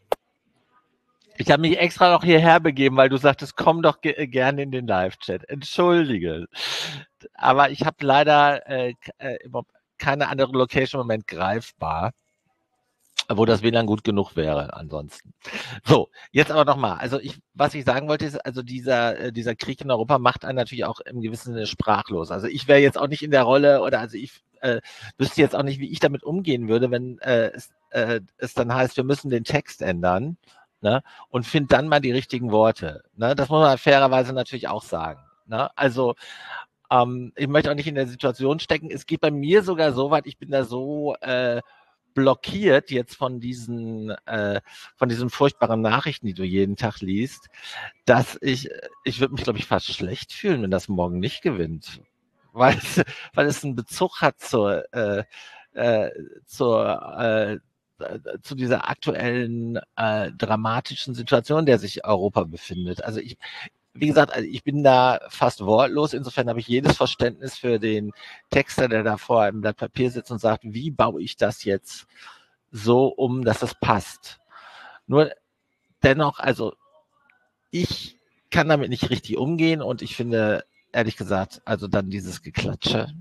Ich habe mich extra noch hierher begeben, weil du sagtest, komm doch ge- gerne in den Live-Chat. Entschuldige. Aber ich habe leider äh, äh, keine andere Location im Moment greifbar, wo das W L A N gut genug wäre ansonsten. So, jetzt aber nochmal. Also ich, was ich sagen wollte, ist, also dieser, dieser Krieg in Europa macht einen natürlich auch im gewissen Sinne sprachlos. Also ich wäre jetzt auch nicht in der Rolle oder also ich äh, wüsste jetzt auch nicht, wie ich damit umgehen würde, wenn äh, es, äh, es dann heißt, wir müssen den Text ändern, ne, und find dann mal die richtigen Worte. Ne? Das muss man fairerweise natürlich auch sagen. Ne? Also ähm, ich möchte auch nicht in der Situation stecken. Es geht bei mir sogar so weit, ich bin da so äh, blockiert jetzt von diesen äh, von diesen furchtbaren Nachrichten, die du jeden Tag liest, dass ich ich würde mich, glaube ich, fast schlecht fühlen, wenn das morgen nicht gewinnt, weil es, weil es einen Bezug hat zur äh, äh, zur äh, zu dieser aktuellen äh, dramatischen Situation, in der sich Europa befindet. Also ich Wie gesagt, also ich bin da fast wortlos. Insofern habe ich jedes Verständnis für den Texter, der da vor einem Blatt Papier sitzt und sagt, wie baue ich das jetzt so um, dass das passt. Nur dennoch, also ich kann damit nicht richtig umgehen und ich finde, ehrlich gesagt, also dann dieses Geklatsche,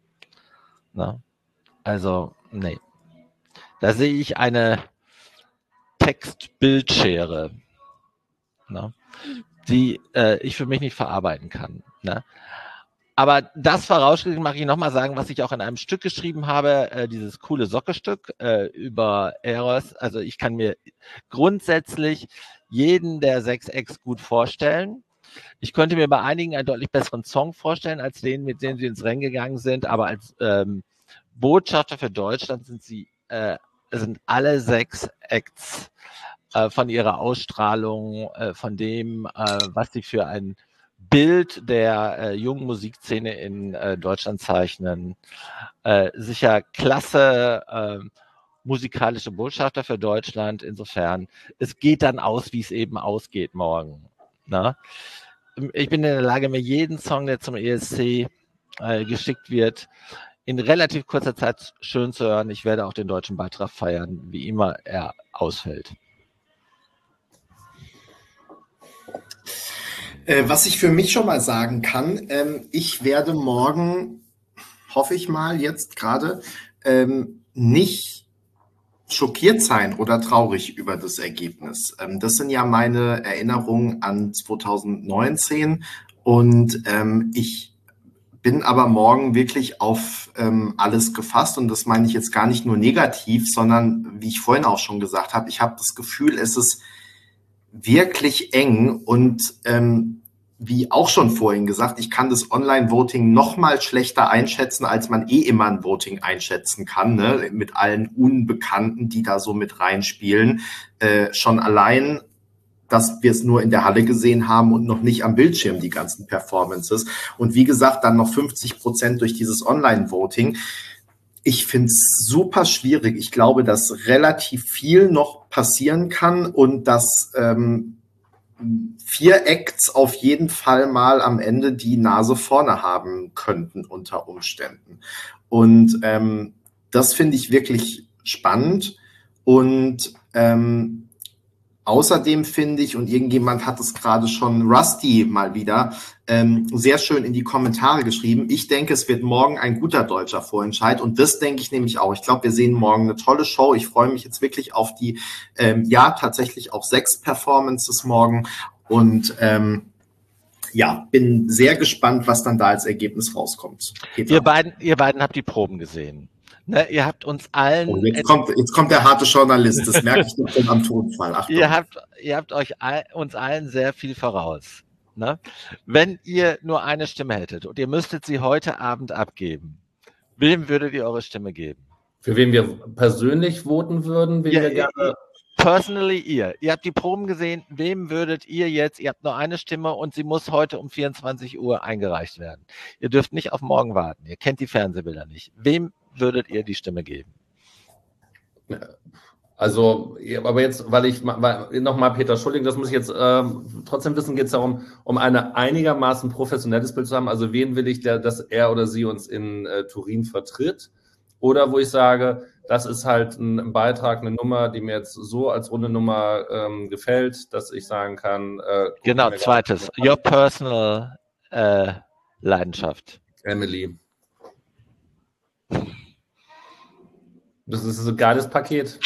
ne? Also, nee. Da sehe ich eine Text-Bildschere, ne? Die äh, ich für mich nicht verarbeiten kann. Ne? Aber das vorausgesetzt, mag ich nochmal sagen, was ich auch in einem Stück geschrieben habe, äh, dieses coole Socke-Stück äh, über Eros. Also ich kann mir grundsätzlich jeden der sechs Acts gut vorstellen. Ich könnte mir bei einigen einen deutlich besseren Song vorstellen, als den, mit dem sie ins Rennen gegangen sind. Aber als ähm, Botschafter für Deutschland sind sie, äh, sind alle sechs Acts von ihrer Ausstrahlung, von dem, was sie für ein Bild der äh, jungen Musikszene in äh, Deutschland zeichnen. Äh, sicher klasse äh, musikalische Botschafter für Deutschland. Insofern, es geht dann aus, wie es eben ausgeht morgen. Na? Ich bin in der Lage, mir jeden Song, der zum E S C äh, geschickt wird, in relativ kurzer Zeit schön zu hören. Ich werde auch den deutschen Beitrag feiern, wie immer er ausfällt. Was ich für mich schon mal sagen kann, ich werde morgen hoffe ich mal jetzt gerade, ähm, nicht schockiert sein oder traurig über das Ergebnis. Ähm, das sind ja meine Erinnerungen an zwanzig neunzehn und ähm, ich bin aber morgen wirklich auf ähm, alles gefasst und das meine ich jetzt gar nicht nur negativ, sondern wie ich vorhin auch schon gesagt habe, ich habe das Gefühl, es ist wirklich eng und ähm, wie auch schon vorhin gesagt, ich kann das Online-Voting noch mal schlechter einschätzen, als man eh immer ein Voting einschätzen kann, ne? Mit allen Unbekannten, die da so mit reinspielen. Äh, schon allein, dass wir es nur in der Halle gesehen haben und noch nicht am Bildschirm, die ganzen Performances. Und wie gesagt, dann noch fünfzig Prozent durch dieses Online-Voting. Ich finde es super schwierig. Ich glaube, dass relativ viel noch passieren kann und dass ähm, vier Acts auf jeden Fall mal am Ende die Nase vorne haben könnten unter Umständen. Und ähm, das finde ich wirklich spannend. Und ähm, außerdem finde ich, und irgendjemand hat es gerade schon, Rusty mal wieder, ähm, sehr schön in die Kommentare geschrieben, ich denke, es wird morgen ein guter deutscher Vorentscheid und das denke ich nämlich auch. Ich glaube, wir sehen morgen eine tolle Show. Ich freue mich jetzt wirklich auf die, ähm, ja, tatsächlich auch sechs Performances morgen und ähm, ja, bin sehr gespannt, was dann da als Ergebnis rauskommt. Peter. Ihr beiden, ihr beiden habt die Proben gesehen. Ne, ihr habt uns allen. Oh, jetzt, kommt, jetzt kommt der harte Journalist, das merke ich nicht schon am Tonfall. Achtung. Ihr habt, ihr habt euch all, uns allen sehr viel voraus. Ne? Wenn ihr nur eine Stimme hättet und ihr müsstet sie heute Abend abgeben, wem würdet ihr eure Stimme geben? Für wen wir persönlich voten würden, wen ja, wir gerne. Personally ihr. Ihr habt die Proben gesehen, wem würdet ihr jetzt, ihr habt nur eine Stimme und sie muss heute um vierundzwanzig Uhr eingereicht werden. Ihr dürft nicht auf morgen warten, ihr kennt die Fernsehbilder nicht. Wem würdet ihr die Stimme geben? Also, aber jetzt, weil ich nochmal Peter Schulling, das muss ich jetzt ähm, trotzdem wissen, geht es darum, um ein einigermaßen professionelles Bild zu haben. Also, wen will ich, der, dass er oder sie uns in äh, Turin vertritt? Oder wo ich sage, das ist halt ein Beitrag, eine Nummer, die mir jetzt so als runde Nummer ähm, gefällt, dass ich sagen kann. Äh, genau, zweites. Your personal äh, Leidenschaft. Emily. Das ist so ein geiles Paket.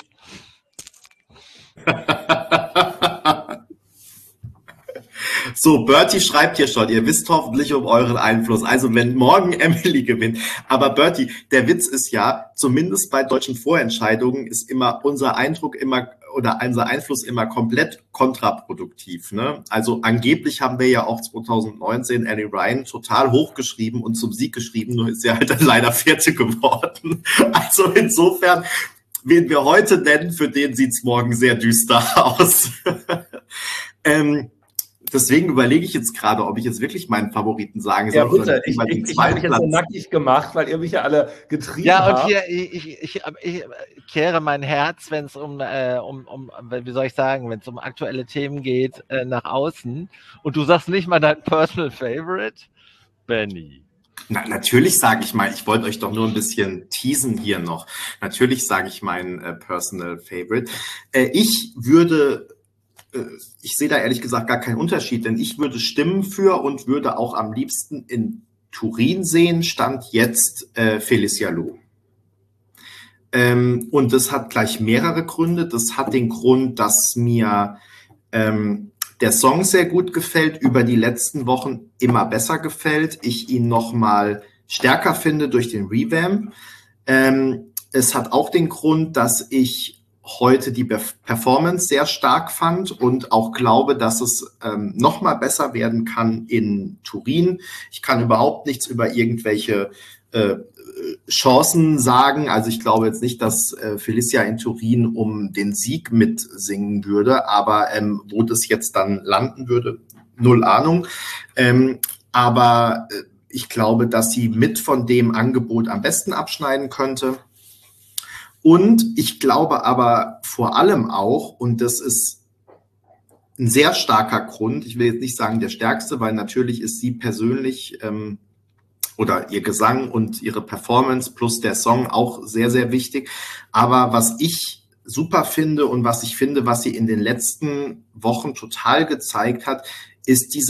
So, Bertie schreibt hier schon, ihr wisst hoffentlich um euren Einfluss. Also wenn morgen Emily gewinnt. Aber Bertie, der Witz ist ja, zumindest bei deutschen Vorentscheidungen ist immer unser Eindruck immer oder unser Einfluss immer komplett kontraproduktiv. Ne? Also angeblich haben wir ja auch zwanzig neunzehn Annie Ryan total hochgeschrieben und zum Sieg geschrieben, nur ist sie halt dann leider Vierte geworden. Also insofern, wen wir heute nennen, für den sieht's morgen sehr düster aus. ähm, Deswegen überlege ich jetzt gerade, ob ich jetzt wirklich meinen Favoriten sagen soll. Ja, bitte. Ich, ich, ich habe mich jetzt so nackig gemacht, weil ihr mich ja alle getrieben ja, habt. Ja, und hier, ich, ich, ich, ich kehre mein Herz, wenn es um, äh, um, um, wie soll ich sagen, wenn es um aktuelle Themen geht, äh, nach außen. Und du sagst nicht mal dein Personal Favorite? Benny. Na, natürlich sage ich mal, ich wollte euch doch nur ein bisschen teasen hier noch. Natürlich sage ich mein äh, Personal Favorite. Äh, ich würde... Ich sehe da ehrlich gesagt gar keinen Unterschied, denn ich würde stimmen für und würde auch am liebsten in Turin sehen, stand jetzt äh, Felicia Loh. Ähm, und das hat gleich mehrere Gründe. Das hat den Grund, dass mir ähm, der Song sehr gut gefällt, über die letzten Wochen immer besser gefällt. Ich ihn nochmal stärker finde durch den Revamp. Ähm, es hat auch den Grund, dass ich heute die Performance sehr stark fand und auch glaube, dass es ähm, noch mal besser werden kann in Turin. Ich kann überhaupt nichts über irgendwelche äh, Chancen sagen. Also ich glaube jetzt nicht, dass äh, Felicia in Turin um den Sieg mitsingen würde, aber ähm, wo das jetzt dann landen würde, null Ahnung. Ähm, aber äh, ich glaube, dass sie mit von dem Angebot am besten abschneiden könnte. Und ich glaube aber vor allem auch, und das ist ein sehr starker Grund, ich will jetzt nicht sagen der stärkste, weil natürlich ist sie persönlich ähm, oder ihr Gesang und ihre Performance plus der Song auch sehr, sehr wichtig. Aber was ich super finde und was ich finde, was sie in den letzten Wochen total gezeigt hat, ist dieser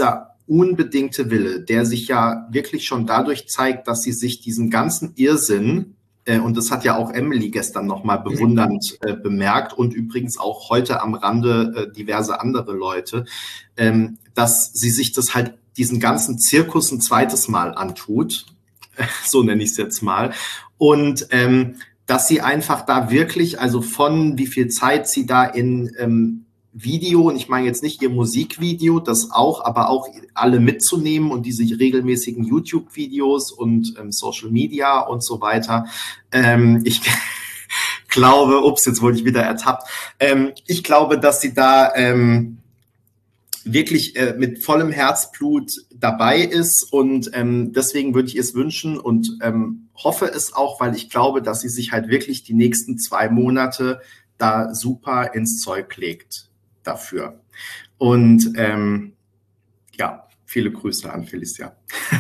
unbedingte Wille, der sich ja wirklich schon dadurch zeigt, dass sie sich diesen ganzen Irrsinn, äh, und das hat ja auch Emily gestern nochmal bewundernd äh, bemerkt und übrigens auch heute am Rande äh, diverse andere Leute, ähm, dass sie sich das halt diesen ganzen Zirkus ein zweites Mal antut, so nenne ich es jetzt mal, und ähm, dass sie einfach da wirklich, also von wie viel Zeit sie da in ähm, Video, und ich meine jetzt nicht ihr Musikvideo, das auch, aber auch alle mitzunehmen und diese regelmäßigen YouTube-Videos und ähm, Social Media und so weiter. Ähm, ich glaube, ups, jetzt wurde ich wieder ertappt. Ähm, ich glaube, dass sie da ähm, wirklich äh, mit vollem Herzblut dabei ist und ähm, deswegen würde ich es wünschen und ähm, hoffe es auch, weil ich glaube, dass sie sich halt wirklich die nächsten zwei Monate da super ins Zeug legt dafür. Und ähm, ja, viele Grüße an Felicia.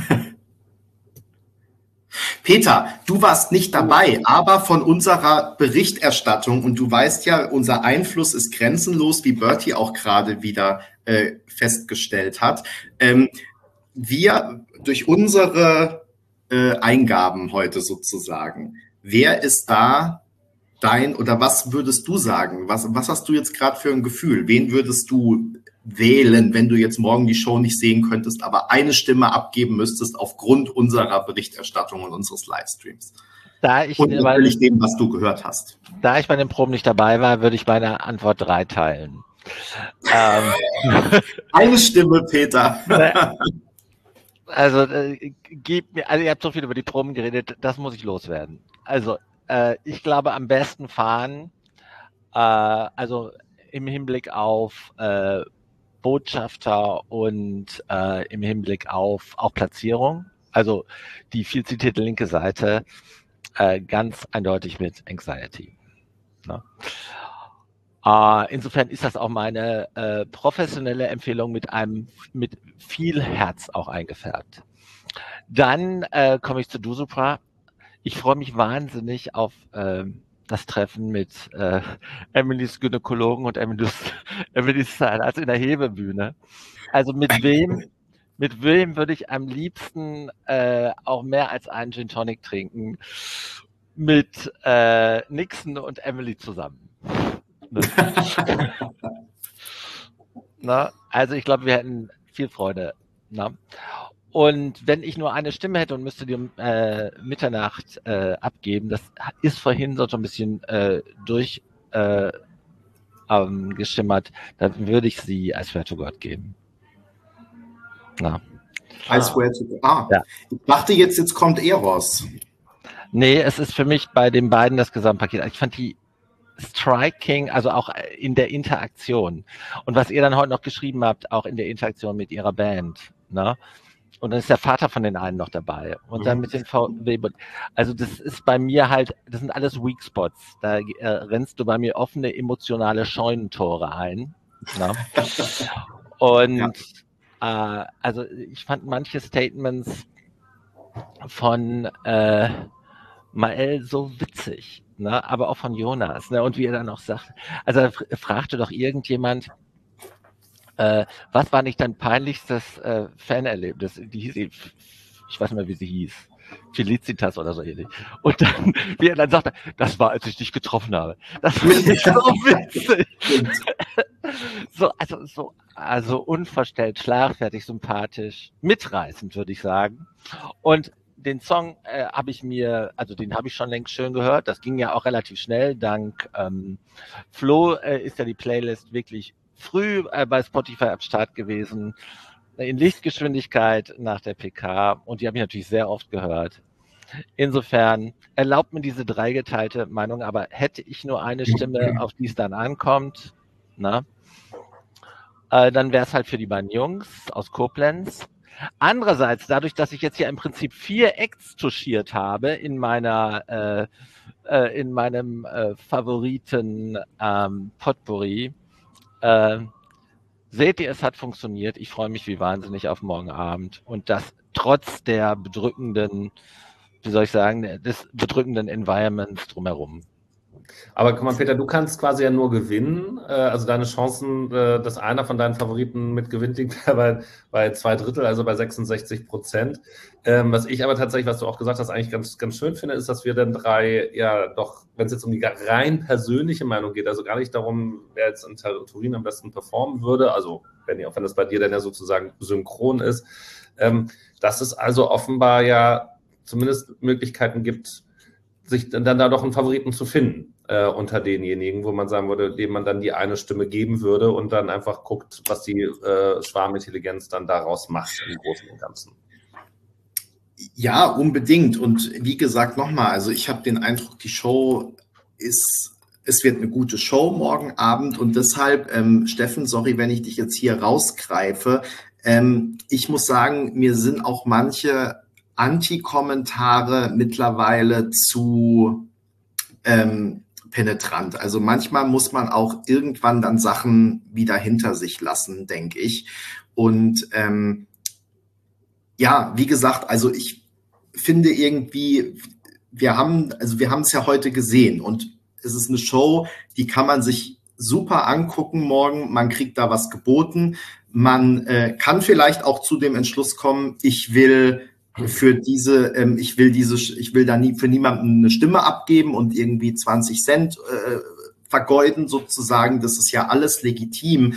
Peter, du warst nicht dabei, aber von unserer Berichterstattung, und du weißt ja, unser Einfluss ist grenzenlos, wie Bertie auch gerade wieder äh, festgestellt hat. Ähm, wir, durch unsere äh, Eingaben heute sozusagen, wer ist da dein, oder was würdest du sagen? Was, was hast du jetzt gerade für ein Gefühl? Wen würdest du wählen, wenn du jetzt morgen die Show nicht sehen könntest, aber eine Stimme abgeben müsstest aufgrund unserer Berichterstattung und unseres Livestreams? Da ich, und natürlich dem, was du gehört hast. Da ich bei den Proben nicht dabei war, würde ich meine Antwort drei teilen. ähm. Eine Stimme, Peter. Also, äh, gib mir, also ihr habt so viel über die Proben geredet, das muss ich loswerden. Also, äh, ich glaube, am besten fahren, äh, also im Hinblick auf äh, Botschafter und äh, im Hinblick auf auch Platzierung, also die viel zitierte linke Seite, äh, ganz eindeutig mit Anxiety. Ne? Uh, insofern ist das auch meine äh, professionelle Empfehlung mit einem mit viel Herz auch eingefärbt. Dann äh, komme ich zu Dusupra. Ich freue mich wahnsinnig auf äh, das Treffen mit äh, Emilys Gynäkologen und Emilys, Emilys Zahnarzt in der Hebebühne. Also mit wem, mit wem würde ich am liebsten äh, auch mehr als einen Gin Tonic trinken? Mit äh, Nixon und Emily zusammen. Na, also ich glaube, wir hätten viel Freude. Na? Und wenn ich nur eine Stimme hätte und müsste die um äh, Mitternacht äh, abgeben, das ist vorhin so ein bisschen äh, durch äh, ähm, geschimmert, dann würde ich sie I Swear to God geben. Na. I Swear to God. Ah, ja. Ich dachte jetzt, jetzt kommt Eros. Nee, es ist für mich bei den beiden das Gesamtpaket. Ich fand die striking, also auch in der Interaktion. Und was ihr dann heute noch geschrieben habt, auch in der Interaktion mit ihrer Band. Ne? Und dann ist der Vater von den einen noch dabei. Und dann mit den V W. Also das ist bei mir halt, das sind alles Weak Spots. Da äh, rennst du bei mir offene emotionale Scheunentore ein. Ne? Und ja. äh, also ich fand manche Statements von äh, Mael so witzig, ne? Aber auch von Jonas, ne? Und wie er dann auch sagt, also er fragte doch irgendjemand, äh, was war nicht dein peinlichstes äh, Fanerlebnis? Die hieß, ich weiß nicht mehr, wie sie hieß, Felicitas oder so ähnlich. Und dann, wie er dann sagte, das war, als ich dich getroffen habe. Das finde ich so witzig. so, also so, also unverstellt, schlagfertig, sympathisch, mitreißend, würde ich sagen. Und den Song äh, habe ich mir, also den habe ich schon längst schön gehört. Das ging ja auch relativ schnell. Dank ähm, Flo äh, ist ja die Playlist wirklich früh äh, bei Spotify am Start gewesen. In Lichtgeschwindigkeit nach der P K. Und die habe ich natürlich sehr oft gehört. Insofern erlaubt mir diese dreigeteilte Meinung, aber hätte ich nur eine Stimme, auf die es dann ankommt, na, äh, dann wäre es halt für die beiden Jungs aus Koblenz. Andererseits, dadurch, dass ich jetzt hier im Prinzip vier Acts touchiert habe in meiner, äh, äh, in meinem äh, Favoriten ähm, Potpourri, äh, seht ihr, es hat funktioniert. Ich freue mich wie wahnsinnig auf morgen Abend und das trotz der bedrückenden, wie soll ich sagen, des bedrückenden Environments drumherum. Aber guck mal, Peter, du kannst quasi ja nur gewinnen. Also deine Chancen, dass einer von deinen Favoriten mit gewinnt, liegt bei, bei zwei Drittel, also bei sechsundsechzig Prozent. Was ich aber tatsächlich, was du auch gesagt hast, eigentlich ganz, ganz schön finde, ist, dass wir dann drei, ja doch, wenn es jetzt um die rein persönliche Meinung geht, also gar nicht darum, wer jetzt in Turin am besten performen würde, also wenn, auch wenn das bei dir dann ja sozusagen synchron ist, dass es also offenbar ja zumindest Möglichkeiten gibt, sich dann da doch einen Favoriten zu finden äh, unter denjenigen, wo man sagen würde, dem man dann die eine Stimme geben würde und dann einfach guckt, was die äh, Schwarmintelligenz dann daraus macht im Großen und Ganzen. Ja, unbedingt. Und wie gesagt, nochmal, also ich habe den Eindruck, die Show ist, es wird eine gute Show morgen Abend und deshalb, ähm, Steffen, sorry, wenn ich dich jetzt hier rausgreife, ähm, ich muss sagen, mir sind auch manche Anti-Kommentare mittlerweile zu ähm, penetrant. Also manchmal muss man auch irgendwann dann Sachen wieder hinter sich lassen, denke ich. Und ähm, ja, wie gesagt, also ich finde irgendwie, wir haben, also wir haben es ja heute gesehen und es ist eine Show, die kann man sich super angucken morgen. Man kriegt da was geboten. Man äh, kann vielleicht auch zu dem Entschluss kommen, ich will für diese, ähm, ich will diese, ich will da nie für niemanden eine Stimme abgeben und irgendwie zwanzig Cent äh, vergeuden sozusagen. Das ist ja alles legitim.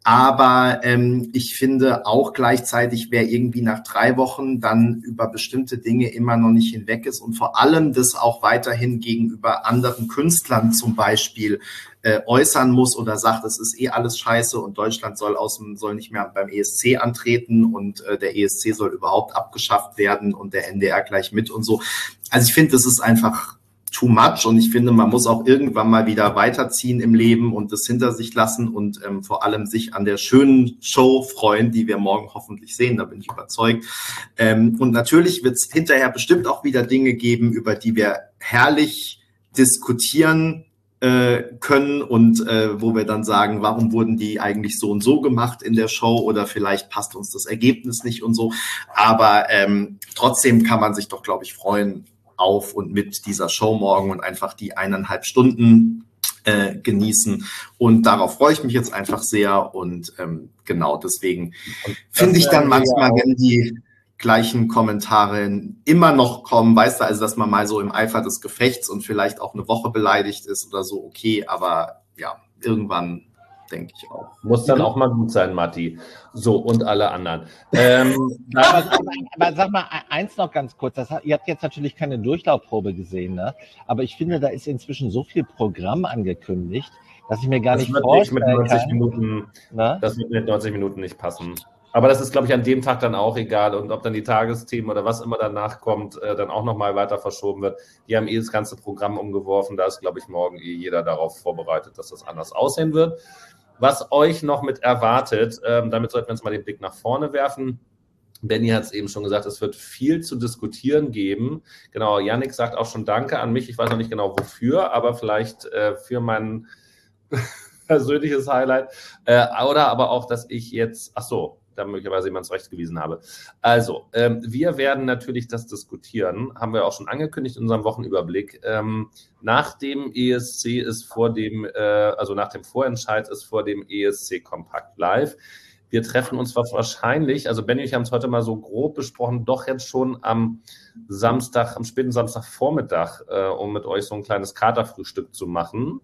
Aber ähm, ich finde auch gleichzeitig, wer irgendwie nach drei Wochen dann über bestimmte Dinge immer noch nicht hinweg ist und vor allem das auch weiterhin gegenüber anderen Künstlern zum Beispiel äh, äußern muss oder sagt, es ist eh alles scheiße und Deutschland soll aus dem, soll nicht mehr beim E S C antreten und äh, der E S C soll überhaupt abgeschafft werden und der N D R gleich mit und so. Also ich finde, das ist einfach too much und ich finde, man muss auch irgendwann mal wieder weiterziehen im Leben und das hinter sich lassen und ähm, vor allem sich an der schönen Show freuen, die wir morgen hoffentlich sehen, da bin ich überzeugt. Ähm, und natürlich wird es hinterher bestimmt auch wieder Dinge geben, über die wir herrlich diskutieren äh, können und äh, wo wir dann sagen, warum wurden die eigentlich so und so gemacht in der Show oder vielleicht passt uns das Ergebnis nicht und so. Aber ähm, trotzdem kann man sich doch, glaube ich, freuen auf und mit dieser Show morgen und einfach die eineinhalb Stunden äh, genießen. Und darauf freue ich mich jetzt einfach sehr. Und ähm, genau deswegen finde ich dann manchmal, wenn die gleichen Kommentare immer noch kommen, weißt du, also dass man mal so im Eifer des Gefechts und vielleicht auch eine Woche beleidigt ist oder so, okay, aber ja, irgendwann denke ich auch. Muss dann auch mal gut sein, Matti. So, und alle anderen. Ähm, aber, aber, aber sag mal, eins noch ganz kurz. Das hat, ihr habt jetzt natürlich keine Durchlaufprobe gesehen, ne? Aber ich finde, da ist inzwischen so viel Programm angekündigt, dass ich mir gar das nicht wird vorstellen mit neunzig kann. Minuten, ne? Das wird mit neunzig Minuten nicht passen. Aber das ist, glaube ich, an dem Tag dann auch egal. Und ob dann die Tagesthemen oder was immer danach kommt, äh, dann auch nochmal weiter verschoben wird. Die haben eh das ganze Programm umgeworfen. Da ist, glaube ich, morgen eh jeder darauf vorbereitet, dass das anders aussehen wird. Was euch noch mit erwartet, ähm, damit sollten wir uns mal den Blick nach vorne werfen. Benny hat es eben schon gesagt, es wird viel zu diskutieren geben. Genau, Yannick sagt auch schon Danke an mich. Ich weiß noch nicht genau wofür, aber vielleicht äh, für mein persönliches Highlight. Äh, oder aber auch, dass ich jetzt, ach so, da möglicherweise jemand zurechtgewiesen habe. Also, ähm, wir werden natürlich das diskutieren, haben wir auch schon angekündigt in unserem Wochenüberblick. Ähm, nach dem E S C ist vor dem, äh, also nach dem Vorentscheid ist vor dem E S C Kompakt live. Wir treffen uns wahrscheinlich, also Benny und ich haben es heute mal so grob besprochen, doch jetzt schon am Samstag, am späten Samstagvormittag, äh, um mit euch so ein kleines Katerfrühstück zu machen.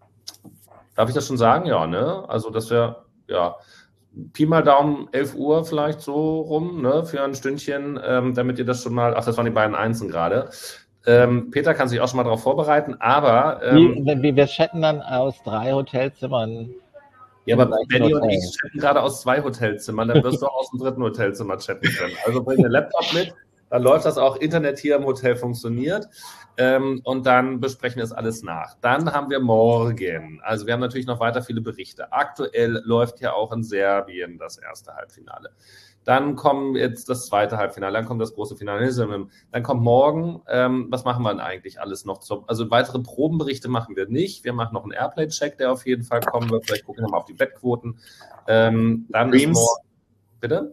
Darf ich das schon sagen? Ja, ne? Also, dass wir, ja, Pi mal Daumen, elf Uhr vielleicht so rum, ne, für ein Stündchen, ähm, damit ihr das schon mal, ach, das waren die beiden Einsen gerade. Ähm, Peter kann sich auch schon mal darauf vorbereiten, aber... Ähm, wir, wir, wir chatten dann aus drei Hotelzimmern. Ja, aber Benny und ich chatten gerade aus zwei Hotelzimmern, dann wirst du auch aus dem dritten Hotelzimmer chatten können. Also bring den Laptop mit, dann läuft das auch, Internet hier im Hotel funktioniert. Ähm, und dann besprechen wir es alles nach. Dann haben wir morgen, also wir haben natürlich noch weiter viele Berichte. Aktuell läuft ja auch in Serbien das erste Halbfinale. Dann kommt jetzt das zweite Halbfinale, dann kommt das große Finale. Dann kommt morgen, ähm, was machen wir denn eigentlich alles noch? Zum, also weitere Probenberichte machen wir nicht. Wir machen noch einen Airplay-Check, der auf jeden Fall kommen wird. Vielleicht gucken wir mal auf die Bettquoten. Ähm, dann Streams. ist morgen, bitte?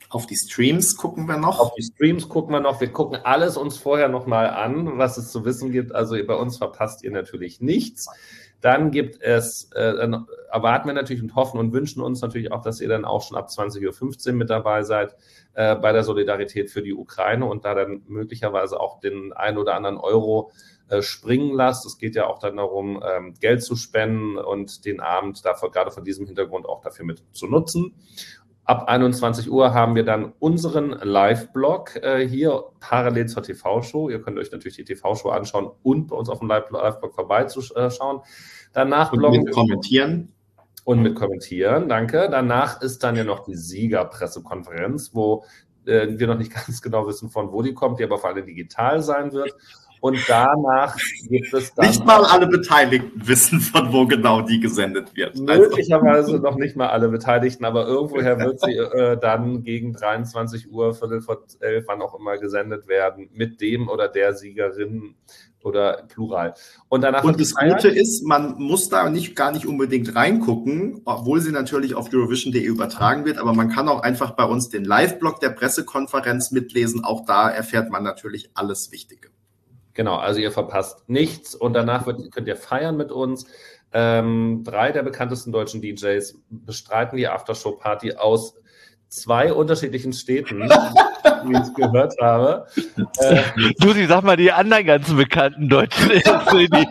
Auf die Streams gucken wir noch. Auf die Streams gucken wir noch. Wir gucken alles uns vorher nochmal an, was es zu wissen gibt. Also bei uns verpasst ihr natürlich nichts. Dann gibt es, äh, dann erwarten wir natürlich und hoffen und wünschen uns natürlich auch, dass ihr dann auch schon ab zwanzig Uhr fünfzehn mit dabei seid äh, bei der Solidarität für die Ukraine und da dann möglicherweise auch den einen oder anderen Euro äh, springen lasst. Es geht ja auch dann darum, ähm, Geld zu spenden und den Abend dafür, gerade von diesem Hintergrund auch dafür mit zu nutzen. Ab einundzwanzig Uhr haben wir dann unseren Live-Blog äh, hier parallel zur T V-Show. Ihr könnt euch natürlich die T V-Show anschauen und bei uns auf dem Live-Blog vorbeischauen. Danach und bloggen mit kommentieren. Und mit kommentieren, danke. Danach ist dann ja noch die Siegerpressekonferenz, wo äh, wir noch nicht ganz genau wissen, von wo die kommt, die aber vor allem digital sein wird. Und danach gibt es dann... Nicht mal alle Beteiligten wissen, von wo genau die gesendet wird. Möglicherweise noch nicht mal alle Beteiligten, aber irgendwoher wird sie äh, dann gegen dreiundzwanzig Uhr, Viertel vor elf, wann auch immer gesendet werden, mit dem oder der Siegerin oder Plural. Und, danach und das Gute ist, man muss da nicht gar nicht unbedingt reingucken, obwohl sie natürlich auf Eurovision punkt de übertragen wird, aber man kann auch einfach bei uns den Live-Blog der Pressekonferenz mitlesen. Auch da erfährt man natürlich alles Wichtige. Genau, also ihr verpasst nichts und danach wird, könnt ihr feiern mit uns. Ähm, drei der bekanntesten deutschen D Js bestreiten die Aftershow-Party aus zwei unterschiedlichen Städten, wie ich es gehört habe. Äh, Susi, sag mal die anderen ganzen bekannten deutschen D Js.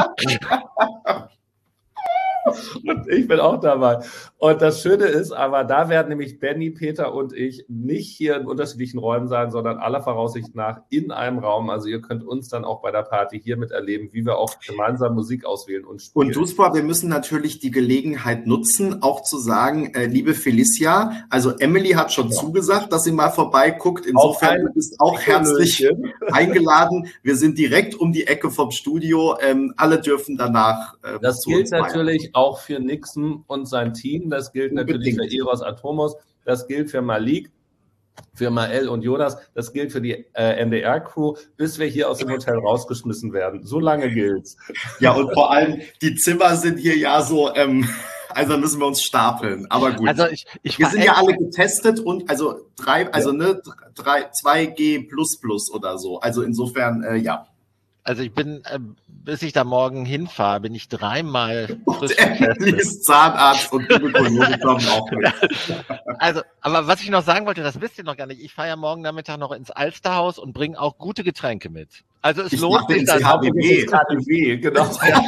Und ich bin auch dabei. Und das Schöne ist, aber da werden nämlich Benny, Peter und ich nicht hier in unterschiedlichen Räumen sein, sondern aller Voraussicht nach in einem Raum. Also ihr könnt uns dann auch bei der Party hier miterleben, wie wir auch gemeinsam Musik auswählen und spielen. Und Duspa, wir müssen natürlich die Gelegenheit nutzen, auch zu sagen, äh, liebe Felicia, also Emily hat schon ja. zugesagt, dass sie mal vorbeiguckt. Insofern du bist auch herzlich eingeladen. Wir sind direkt um die Ecke vom Studio. Ähm, alle dürfen danach äh, Das gilt natürlich auch für Nixon und sein Team. Das gilt Unbedingt. natürlich für Eros Atomos. Das gilt für Malik, für Mael und Jonas. Das gilt für die äh, N D R-Crew, bis wir hier aus dem Hotel rausgeschmissen werden. So lange gilt's. Ja, und vor allem, die Zimmer sind hier ja so, ähm, also müssen wir uns stapeln. Aber gut. Also ich, ich wir sind ja alle getestet und also drei, also ja. ne, drei, zwei G plus plus oder so. Also insofern, äh, ja. Also ich bin, äh, bis ich da morgen hinfahre, bin ich dreimal frisch getestet. Zahnarzt und Gynäkologe kommen auch mit. Also, aber was ich noch sagen wollte, das wisst ihr noch gar nicht. Ich fahre ja morgen Nachmittag noch ins Alsterhaus und bringe auch gute Getränke mit. Also es ich lohnt sich dann auch. K D W, genau.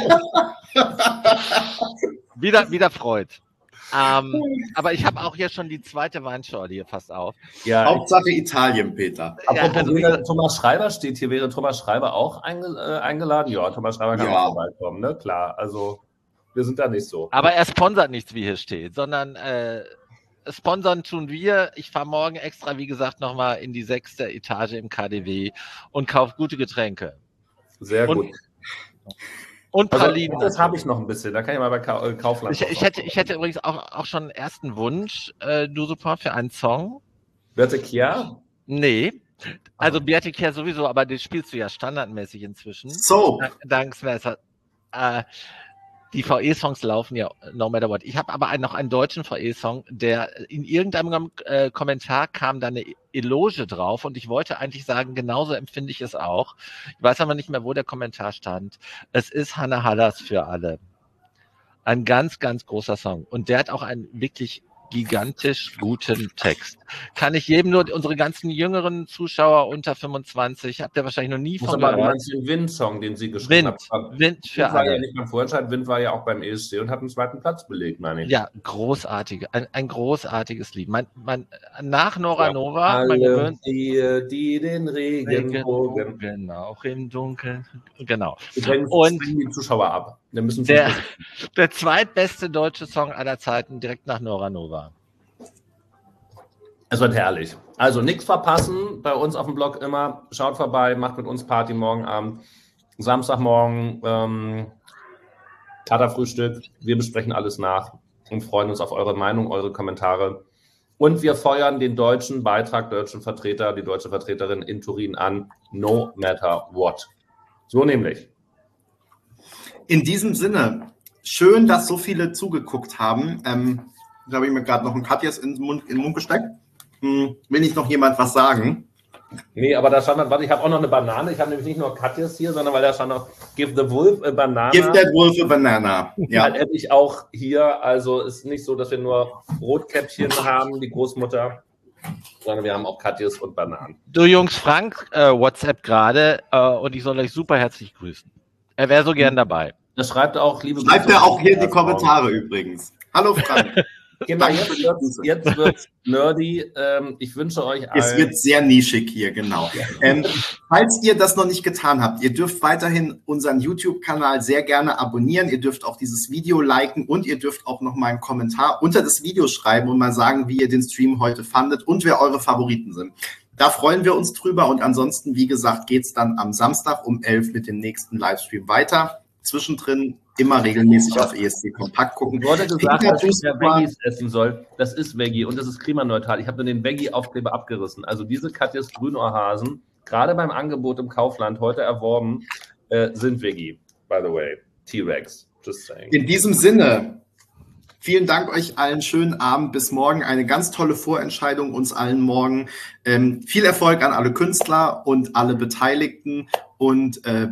wieder, wieder Freud. Ähm, aber ich habe auch hier schon die zweite Weinschorle hier fast auf. Ja, Hauptsache Italien, Peter. Ja, also wäre, Thomas Schreiber steht hier. Wäre Thomas Schreiber auch einge, äh, eingeladen? Ja, Thomas Schreiber kann ja. auch vorbeikommen, ne? Klar, also wir sind da nicht so. Aber er sponsert nichts, wie hier steht, sondern äh, sponsern tun wir. Ich fahre morgen extra, wie gesagt, nochmal in die sechste Etage im K D W und kaufe gute Getränke. Sehr und, gut. Und Pralinen. Also, das habe ich noch ein bisschen. Da kann ich mal bei Kaufland. Ich, ich, hätte, ich hätte übrigens auch, auch schon einen ersten Wunsch, äh, du super, für einen Song. Birte Kier? Nee. Also Birte Kier sowieso, aber den spielst du ja standardmäßig inzwischen. So. Dank Smesser. Äh, die V E-Songs laufen ja no matter what. Ich habe aber einen, noch einen deutschen V E-Song, der in irgendeinem äh, Kommentar kam da eine Eloge drauf und ich wollte eigentlich sagen, genauso empfinde ich es auch. Ich weiß aber nicht mehr, wo der Kommentar stand. Es ist Hannah Hallas für alle. Ein ganz, ganz großer Song. Und der hat auch einen wirklich gigantisch guten Text. Kann ich jedem nur, unsere ganzen jüngeren Zuschauer unter fünfundzwanzig, habt ihr wahrscheinlich noch nie von gehört. Aber den Wind-Song, den sie geschrieben Wind, hat. Wind für Wind war alle. Ja nicht beim Vorentscheid, Wind war ja auch beim E S C und hat einen zweiten Platz belegt, meine ich. Ja, großartig, ein, ein großartiges Lied. Man, man, nach Nora ja, Nova, alle man gewöhnt die, die den Regenbogen. Genau, auch im Dunkeln. Genau. Übrigens und die Zuschauer ab. Wir müssen der, der zweitbeste deutsche Song aller Zeiten, direkt nach Nora Nova. Es wird herrlich. Also nichts verpassen, bei uns auf dem Blog immer. Schaut vorbei, macht mit uns Party morgen Abend. Samstagmorgen, ähm, Katerfrühstück. Wir besprechen alles nach und freuen uns auf eure Meinung, eure Kommentare. Und wir feuern den deutschen Beitrag, deutschen Vertreter, die deutsche Vertreterin in Turin an, no matter what. So nämlich. In diesem Sinne, schön, dass so viele zugeguckt haben. Ähm, da habe ich mir gerade noch ein Katjes in den Mund, in den Mund gesteckt. Hm, will nicht noch jemand was sagen? Nee, aber da stand noch, warte, ich habe auch noch eine Banane. Ich habe nämlich nicht nur Katjes hier, sondern weil da stand noch Give the Wolf a Banana. Give that wolf a banana. Ja. Halt hätte ich auch hier, also ist nicht so, dass wir nur Rotkäppchen haben, die Großmutter, sondern wir haben auch Katjes und Bananen. Du Jungs, Frank äh, WhatsApp gerade äh, und ich soll euch super herzlich grüßen. Er wäre so gern dabei. Das schreibt auch, liebe Schreibt er auch hier in die Kommentare übrigens. Hallo Frank. Genau, jetzt wird's, jetzt wird's nerdy. Ähm, ich wünsche euch allen... Es wird sehr nischig hier, genau. Ähm, falls ihr das noch nicht getan habt, ihr dürft weiterhin unseren YouTube-Kanal sehr gerne abonnieren. Ihr dürft auch dieses Video liken und ihr dürft auch noch mal einen Kommentar unter das Video schreiben und mal sagen, wie ihr den Stream heute fandet und wer eure Favoriten sind. Da freuen wir uns drüber und ansonsten, wie gesagt, geht's dann am Samstag um elf mit dem nächsten Livestream weiter. Zwischendrin immer regelmäßig auf E S C Kompakt gucken. Ich wurde gesagt, dass ich mehr Veggies essen soll. Das ist Veggie und das ist klimaneutral. Ich habe nur den Veggie-Aufkleber abgerissen. Also diese Katjes Grünohrhasen, gerade beim Angebot im Kaufland heute erworben, äh, sind Veggie, by the way. T-Rex, just saying. In diesem Sinne, vielen Dank euch allen, schönen Abend, bis morgen. Eine ganz tolle Vorentscheidung uns allen morgen. Ähm, viel Erfolg an alle Künstler und alle Beteiligten und äh,